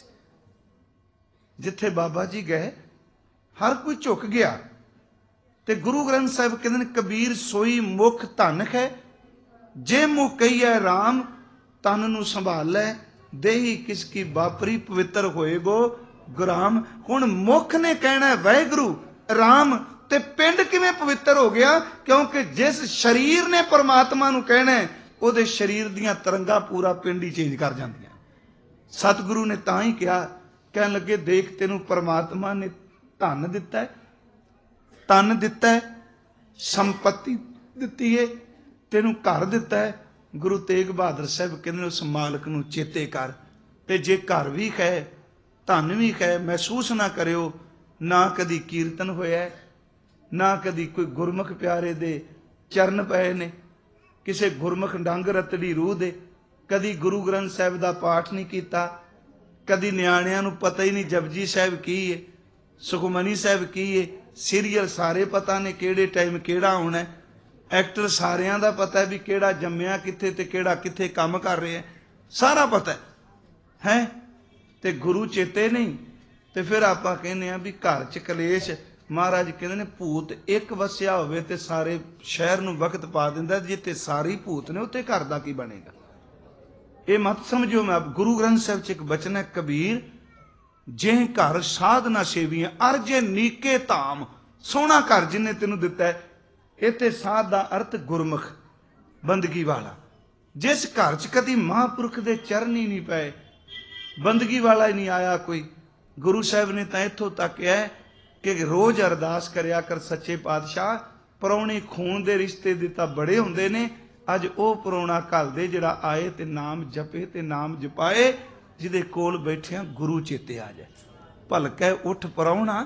जिथे बाबा जी गए हर कोई झुक गया। ते गुरु ग्रंथ साहिब कहते हैं कबीर सोई मुख धन है, जे मुख कही है राम तन नू संभाल लै, देही किसकी बापरी पवित्र होएगो गुराम। हुण मुख ने कहना वाहिगुरु राम, ते पिंड किवें पवित्र हो गया, क्योंकि जिस शरीर ने परमात्मा नू कहना है उहदे शरीर दियां तरंगां पूरा पिंड ही चेंज कर जांदियां। सतगुरु ने तां ही कहा, कहन लगे देख तेनू परमात्मा ने धन दिता है, तन दिता है, संपत्ति दिती है, तेनू घर दिता है। गुरु तेग बहादुर साहब कहते उस मालिक नू चेते कर, ते जे घर भी है धन भी है महसूस ना करियो, ना कदी कीर्तन होया, ना कदी कोई गुरमुख प्यारे दे चरण पए ने, किसी गुरमुख डंग रतड़ी रूह दे, कदी गुरु ग्रंथ साहिब दा पाठ नहीं कीता, कदी न्याणियां नू पता ही नहीं जपजी साहिब की है, सुखमनी साहिब की है, सीरीयल सारे पता ने किहड़े टाइम किहड़ा आउणा है, एक्टर सारियां दा पता है भी किहड़ा जम्मिया कित्थे ते किहड़ा कित्थे काम कर रहे हैं, सारा पता है, है? ਤੇ ਗੁਰੂ ਚੇਤੇ ਨਹੀਂ, ਤੇ ਫਿਰ ਆਪਾਂ ਕਹਿੰਦੇ ਆ ਵੀ ਘਰ 'ਚ ਕਲੇਸ਼। ਮਹਾਰਾਜ ਕਹਿੰਦੇ ਨੇ ਭੂਤ ਇੱਕ ਵਸਿਆ ਹੋਵੇ ਤੇ ਸਾਰੇ ਸ਼ਹਿਰ ਨੂੰ ਵਕਤ ਪਾ ਦਿੰਦਾ, ਜਿੱਥੇ ਸਾਰੇ ਭੂਤ ਨੇ ਉੱਥੇ ਘਰ ਦਾ ਕੀ ਬਣੇਗਾ। ਇਹ ਮਤ ਸਮਝੋ। ਮੈਂ ਗੁਰੂ ਗ੍ਰੰਥ ਸਾਹਿਬ 'ਚ ਇੱਕ ਬਚਨ ਹੈ, ਕਬੀਰ ਜੇ ਘਰ ਸਾਧਨਾ ਸੇਵੀਆਂ ਅਰਜੇ ਨੀਕੇ ਧਾਮ। ਸੋਹਣਾ ਘਰ ਜਿਹਨੇ ਤੈਨੂੰ ਦਿੱਤਾ ਹੈ, ਇੱਥੇ ਸਾਧ ਦਾ ਅਰਥ ਗੁਰਮੁਖ ਬੰਦਗੀ ਵਾਲਾ। ਜਿਸ ਘਰ 'ਚ ਕਦੀ ਮਹਾਂਪੁਰਖ ਦੇ ਚਰਨ ਹੀ ਨਹੀਂ ਪਏ, ਬੰਦਗੀ ਵਾਲਾ ਹੀ ਨਹੀਂ ਆਇਆ ਕੋਈ। ਗੁਰੂ ਸਾਹਿਬ ਨੇ ਤਾਂ ਇੱਥੋਂ ਤੱਕ ਕਿਹਾ ਕਿ ਰੋਜ਼ ਅਰਦਾਸ ਕਰਿਆ ਕਰ ਸੱਚੇ ਪਾਤਸ਼ਾਹ, ਪ੍ਰਾਹੁਣੇ ਖੂਨ ਦੇ ਰਿਸ਼ਤੇ ਦੇ ਤਾਂ ਬੜੇ ਹੁੰਦੇ ਨੇ, ਅੱਜ ਉਹ ਪ੍ਰਾਹੁਣਾ ਘੱਲ ਦੇ ਜਿਹੜਾ ਆਏ ਤੇ ਨਾਮ ਜਪੇ ਤੇ ਨਾਮ ਜਪਾਏ, ਜਿਹਦੇ ਕੋਲ ਬੈਠਿਆਂ ਗੁਰੂ ਚੇਤੇ ਆ ਜਾਏ। ਭਲਕੇ ਉੱਠ ਪ੍ਰਾਹੁਣਾ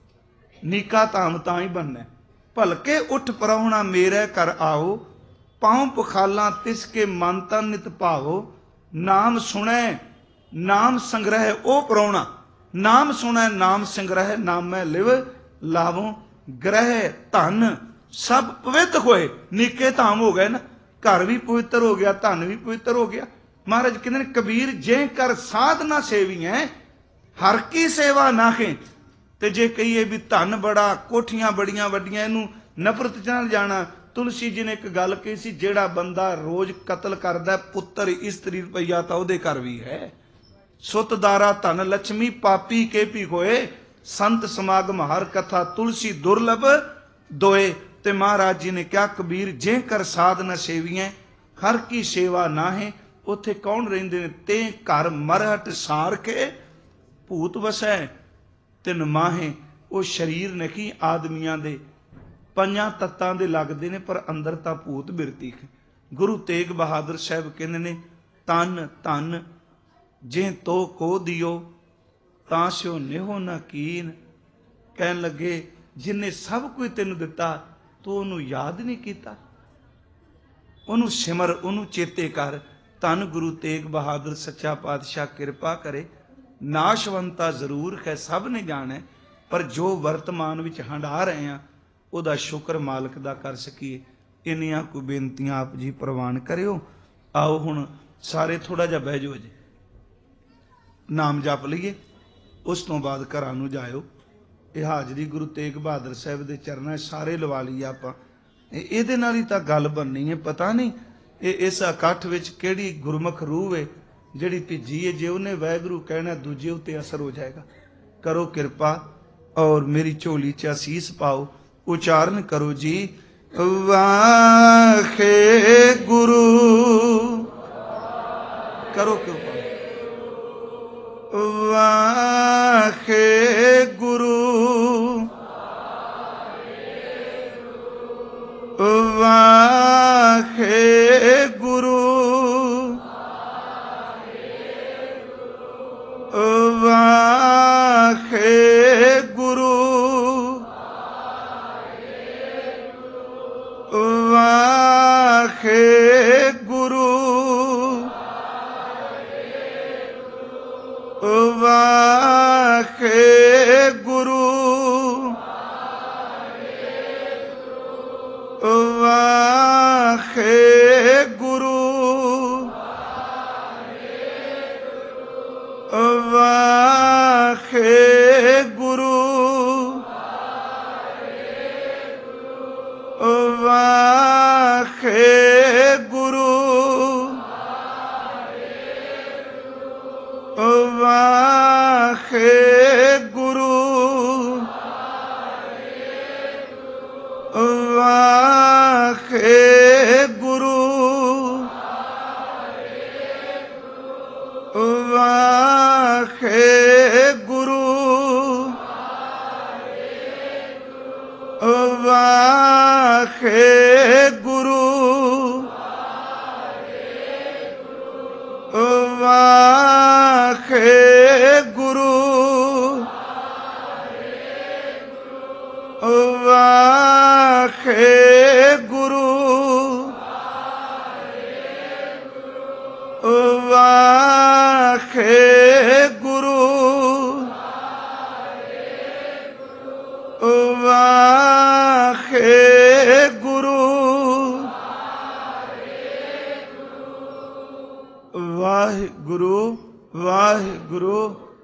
ਨੀਕਾ ਧਾਮ ਤਾਂ ਹੀ ਬਣਨਾ। ਭਲਕੇ ਉੱਠ ਪ੍ਰਾਹੁਣਾ ਮੇਰੇ ਘਰ ਆਓ, ਪਾਉ ਪਖਾਲਾਂ ਤਿਸ ਕੇ ਮਨ ਤਨ ਨਿਤ ਭਾਵੋ। ਨਾਮ ਸੁਣੈ ਨਾਮ ਸੰਗ੍ਰਹਿ ਉਹ ਪ੍ਰਾਹੁਣਾ, ਨਾਮ ਸੁਣੈ ਨਾਮ ਸੰਗ੍ਰਹਿ, ਨਾਮੈ ਲਿਵ ਲਾਵੋ ਗ੍ਰਹਿ। ਧਨ ਸਭ ਪਵਿੱਤ ਹੋਏ, ਨੀਕੇ ਧਾਮ ਹੋ ਗਏ ਨਾ, ਘਰ ਵੀ ਪਵਿੱਤਰ ਹੋ ਗਿਆ, ਧਨ ਵੀ ਪਵਿੱਤਰ ਹੋ ਗਿਆ। ਮਹਾਰਾਜ ਕਹਿੰਦੇ ਨੇ ਕਬੀਰ ਜੇ ਕਰ ਸਾਧਨਾ ਸੇਵੀਐ ਹਰ ਕੀ ਸੇਵਾ ਨਾਹੇ। ਤੇ ਜੇ ਕਹੀਏ ਵੀ ਧਨ ਬੜਾ, ਕੋਠੀਆਂ ਬੜੀਆਂ ਵੱਡੀਆਂ, ਇਹਨੂੰ ਨਫ਼ਰਤ ਚ ਨਾਲ ਜਾਣਾ। ਤੁਲਸੀ ਜੀ ਨੇ ਇੱਕ ਗੱਲ ਕਹੀ ਸੀ, ਜਿਹੜਾ ਬੰਦਾ ਰੋਜ਼ ਕਤਲ ਕਰਦਾ ਪੁੱਤਰ ਇਸਤਰੀ ਰੁਪਈਆ ਤਾਂ ਉਹਦੇ ਘਰ ਵੀ ਹੈ। ਸੁਤਦਾਰਾ ਧਨ ਲక్ష్ਮੀ ਪਾਪੀ ਕੇ ਭੀ ਹੋਏ, ਸੰਤ ਸਮਾਗਮ ਹਰ ਕਥਾ ਤੁਲਸੀ ਦੁਰਲਭ ਦੋਏ। ਤੇ ਮਹਾਰਾਜ ਜੀ ਨੇ ਕਿਹਾ ਕਬੀਰ ਜੇ ਕਰ ਸਾਧਨਾ ਸੇਵੀਐ ਹਰ ਕੀ ਸੇਵਾ ਨਾਹੇ। ਉੱਥੇ ਕੌਣ ਰਹਿੰਦੇ ਨੇ? ਤੇ ਘਰ ਮਰਹਟ ਸਾਰ ਕੇ ਭੂਤ ਵਸੈ ਤਿਨ ਮਾਹੇ। ਉਹ ਸਰੀਰ ਨਹੀਂ ਆਦਮੀਆਂ ਦੇ, ਪੰਜਾਂ ਤੱਤਾਂ ਦੇ ਲੱਗਦੇ ਨੇ, ਪਰ ਅੰਦਰ ਤਾਂ ਭੂਤ ਬਿਰਤੀ। ਗੁਰੂ ਤੇਗ ਬਹਾਦਰ ਸਾਹਿਬ ਕਹਿੰਦੇ ਨੇ ਤਨ ਧਨ ਜੇ ਤੋ ਕੋ ਦਿਓ ਤਾਂ ਸਿਓ ਨਿਹੋ ਨਾ ਕੀਨ। ਕਹਿਣ ਲੱਗੇ ਜਿਨੇ ਸਭ ਕੁਝ ਤੈਨੂੰ ਦਿੱਤਾ ਤੂੰ ਉਹਨੂੰ ਯਾਦ ਨਹੀਂ ਕੀਤਾ, ਉਹਨੂੰ ਸਿਮਰ, ਉਹਨੂੰ ਚੇਤੇ ਕਰ। ਧੰਨ ਗੁਰੂ ਤੇਗ ਬਹਾਦਰ ਸੱਚਾ ਪਾਤਸ਼ਾਹ ਕਿਰਪਾ ਕਰੇ। ਨਾਸ਼ਵੰਤਾ ਜ਼ਰੂਰ ਹੈ, ਸਭ ਨੇ ਜਾਣਾ, ਪਰ ਜੋ ਵਰਤਮਾਨ ਵਿੱਚ ਹੰਢਾ ਰਹੇ ਆ ਉਹਦਾ ਸ਼ੁਕਰ ਮਾਲਕ ਦਾ ਕਰ ਸਕੀਏ। ਇੰਨੀਆਂ ਕੁ ਬੇਨਤੀਆਂ ਆਪ ਜੀ ਪ੍ਰਵਾਨ ਕਰਿਓ। ਆਓ ਹੁਣ ਸਾਰੇ ਥੋੜਾ ਜਿਹਾ ਬਹਿ ਜਾਓ ਜੀ, ਨਾਮ ਜਪ ਲਈਏ, ਉਸ ਤੋਂ ਬਾਅਦ ਘਰਾਂ ਨੂੰ ਜਾਇਓ। ਇਹ ਹਾਜ਼ਰੀ ਗੁਰੂ ਤੇਗ ਬਹਾਦਰ ਸਾਹਿਬ ਦੇ ਚਰਨਾਂ ਸਾਰੇ ਲਵਾ ਲਈਏ ਆਪਾਂ। ਇਹਦੇ ਨਾਲ ਹੀ ਤਾਂ ਗੱਲ ਬਣਨੀ ਹੈ। ਪਤਾ ਨਹੀਂ ਇਹ ਇਸ ਇਕੱਠ ਵਿੱਚ ਕਿਹੜੀ ਗੁਰਮੁਖ ਰੂਹ ਹੈ ਜਿਹੜੀ ਭਿੱਜੀ ਹੈ। ਜੇ ਉਹਨੇ ਵਾਹਿਗੁਰੂ ਕਹਿਣਾ ਦੂਜੇ ਉੱਤੇ ਅਸਰ ਹੋ ਜਾਏਗਾ। ਕਰੋ ਕਿਰਪਾ ਔਰ ਮੇਰੀ ਝੋਲੀ 'ਚ ਅਸੀਸ ਪਾਓ। ਉਚਾਰਨ ਕਰੋ ਜੀ ਵਾਖੇ ਗੁਰੂ। ਕਰੋ ਕਿਰਪਾ ਵਾਖੇ ਗੁਰੂ ਵਾਖੇ ਗੁਰੂ ਵਾਖੇ ਗੁਰੂ ਵਾਖੇ ਗੁਰੂ ਵਾਖੇ ਗੁਰੂ ਵਾਖੇ ਗੁਰੂ ਵਾਖੇ ਗੁਰੂ ਵਾਖੇ ਗੁਰੂ ਵਾਖੇ ਗੁਰੂ ਵਾਖੇ ਗੁਰੂ ਵਾਖੇ ਗੁਰੂ ਵਾਖੇ ਗੁਰੂ ਵਾਖੇ ਗੁਰੂ ਵਾਖੇ ਗੁਰੂ ਵਾਖੇ ਗੁਰੂ ਵਾਖੇ ਗੁਰੂ ਵਾਹਿਗੁਰੂ ਵਾਹਿਗੁਰੂ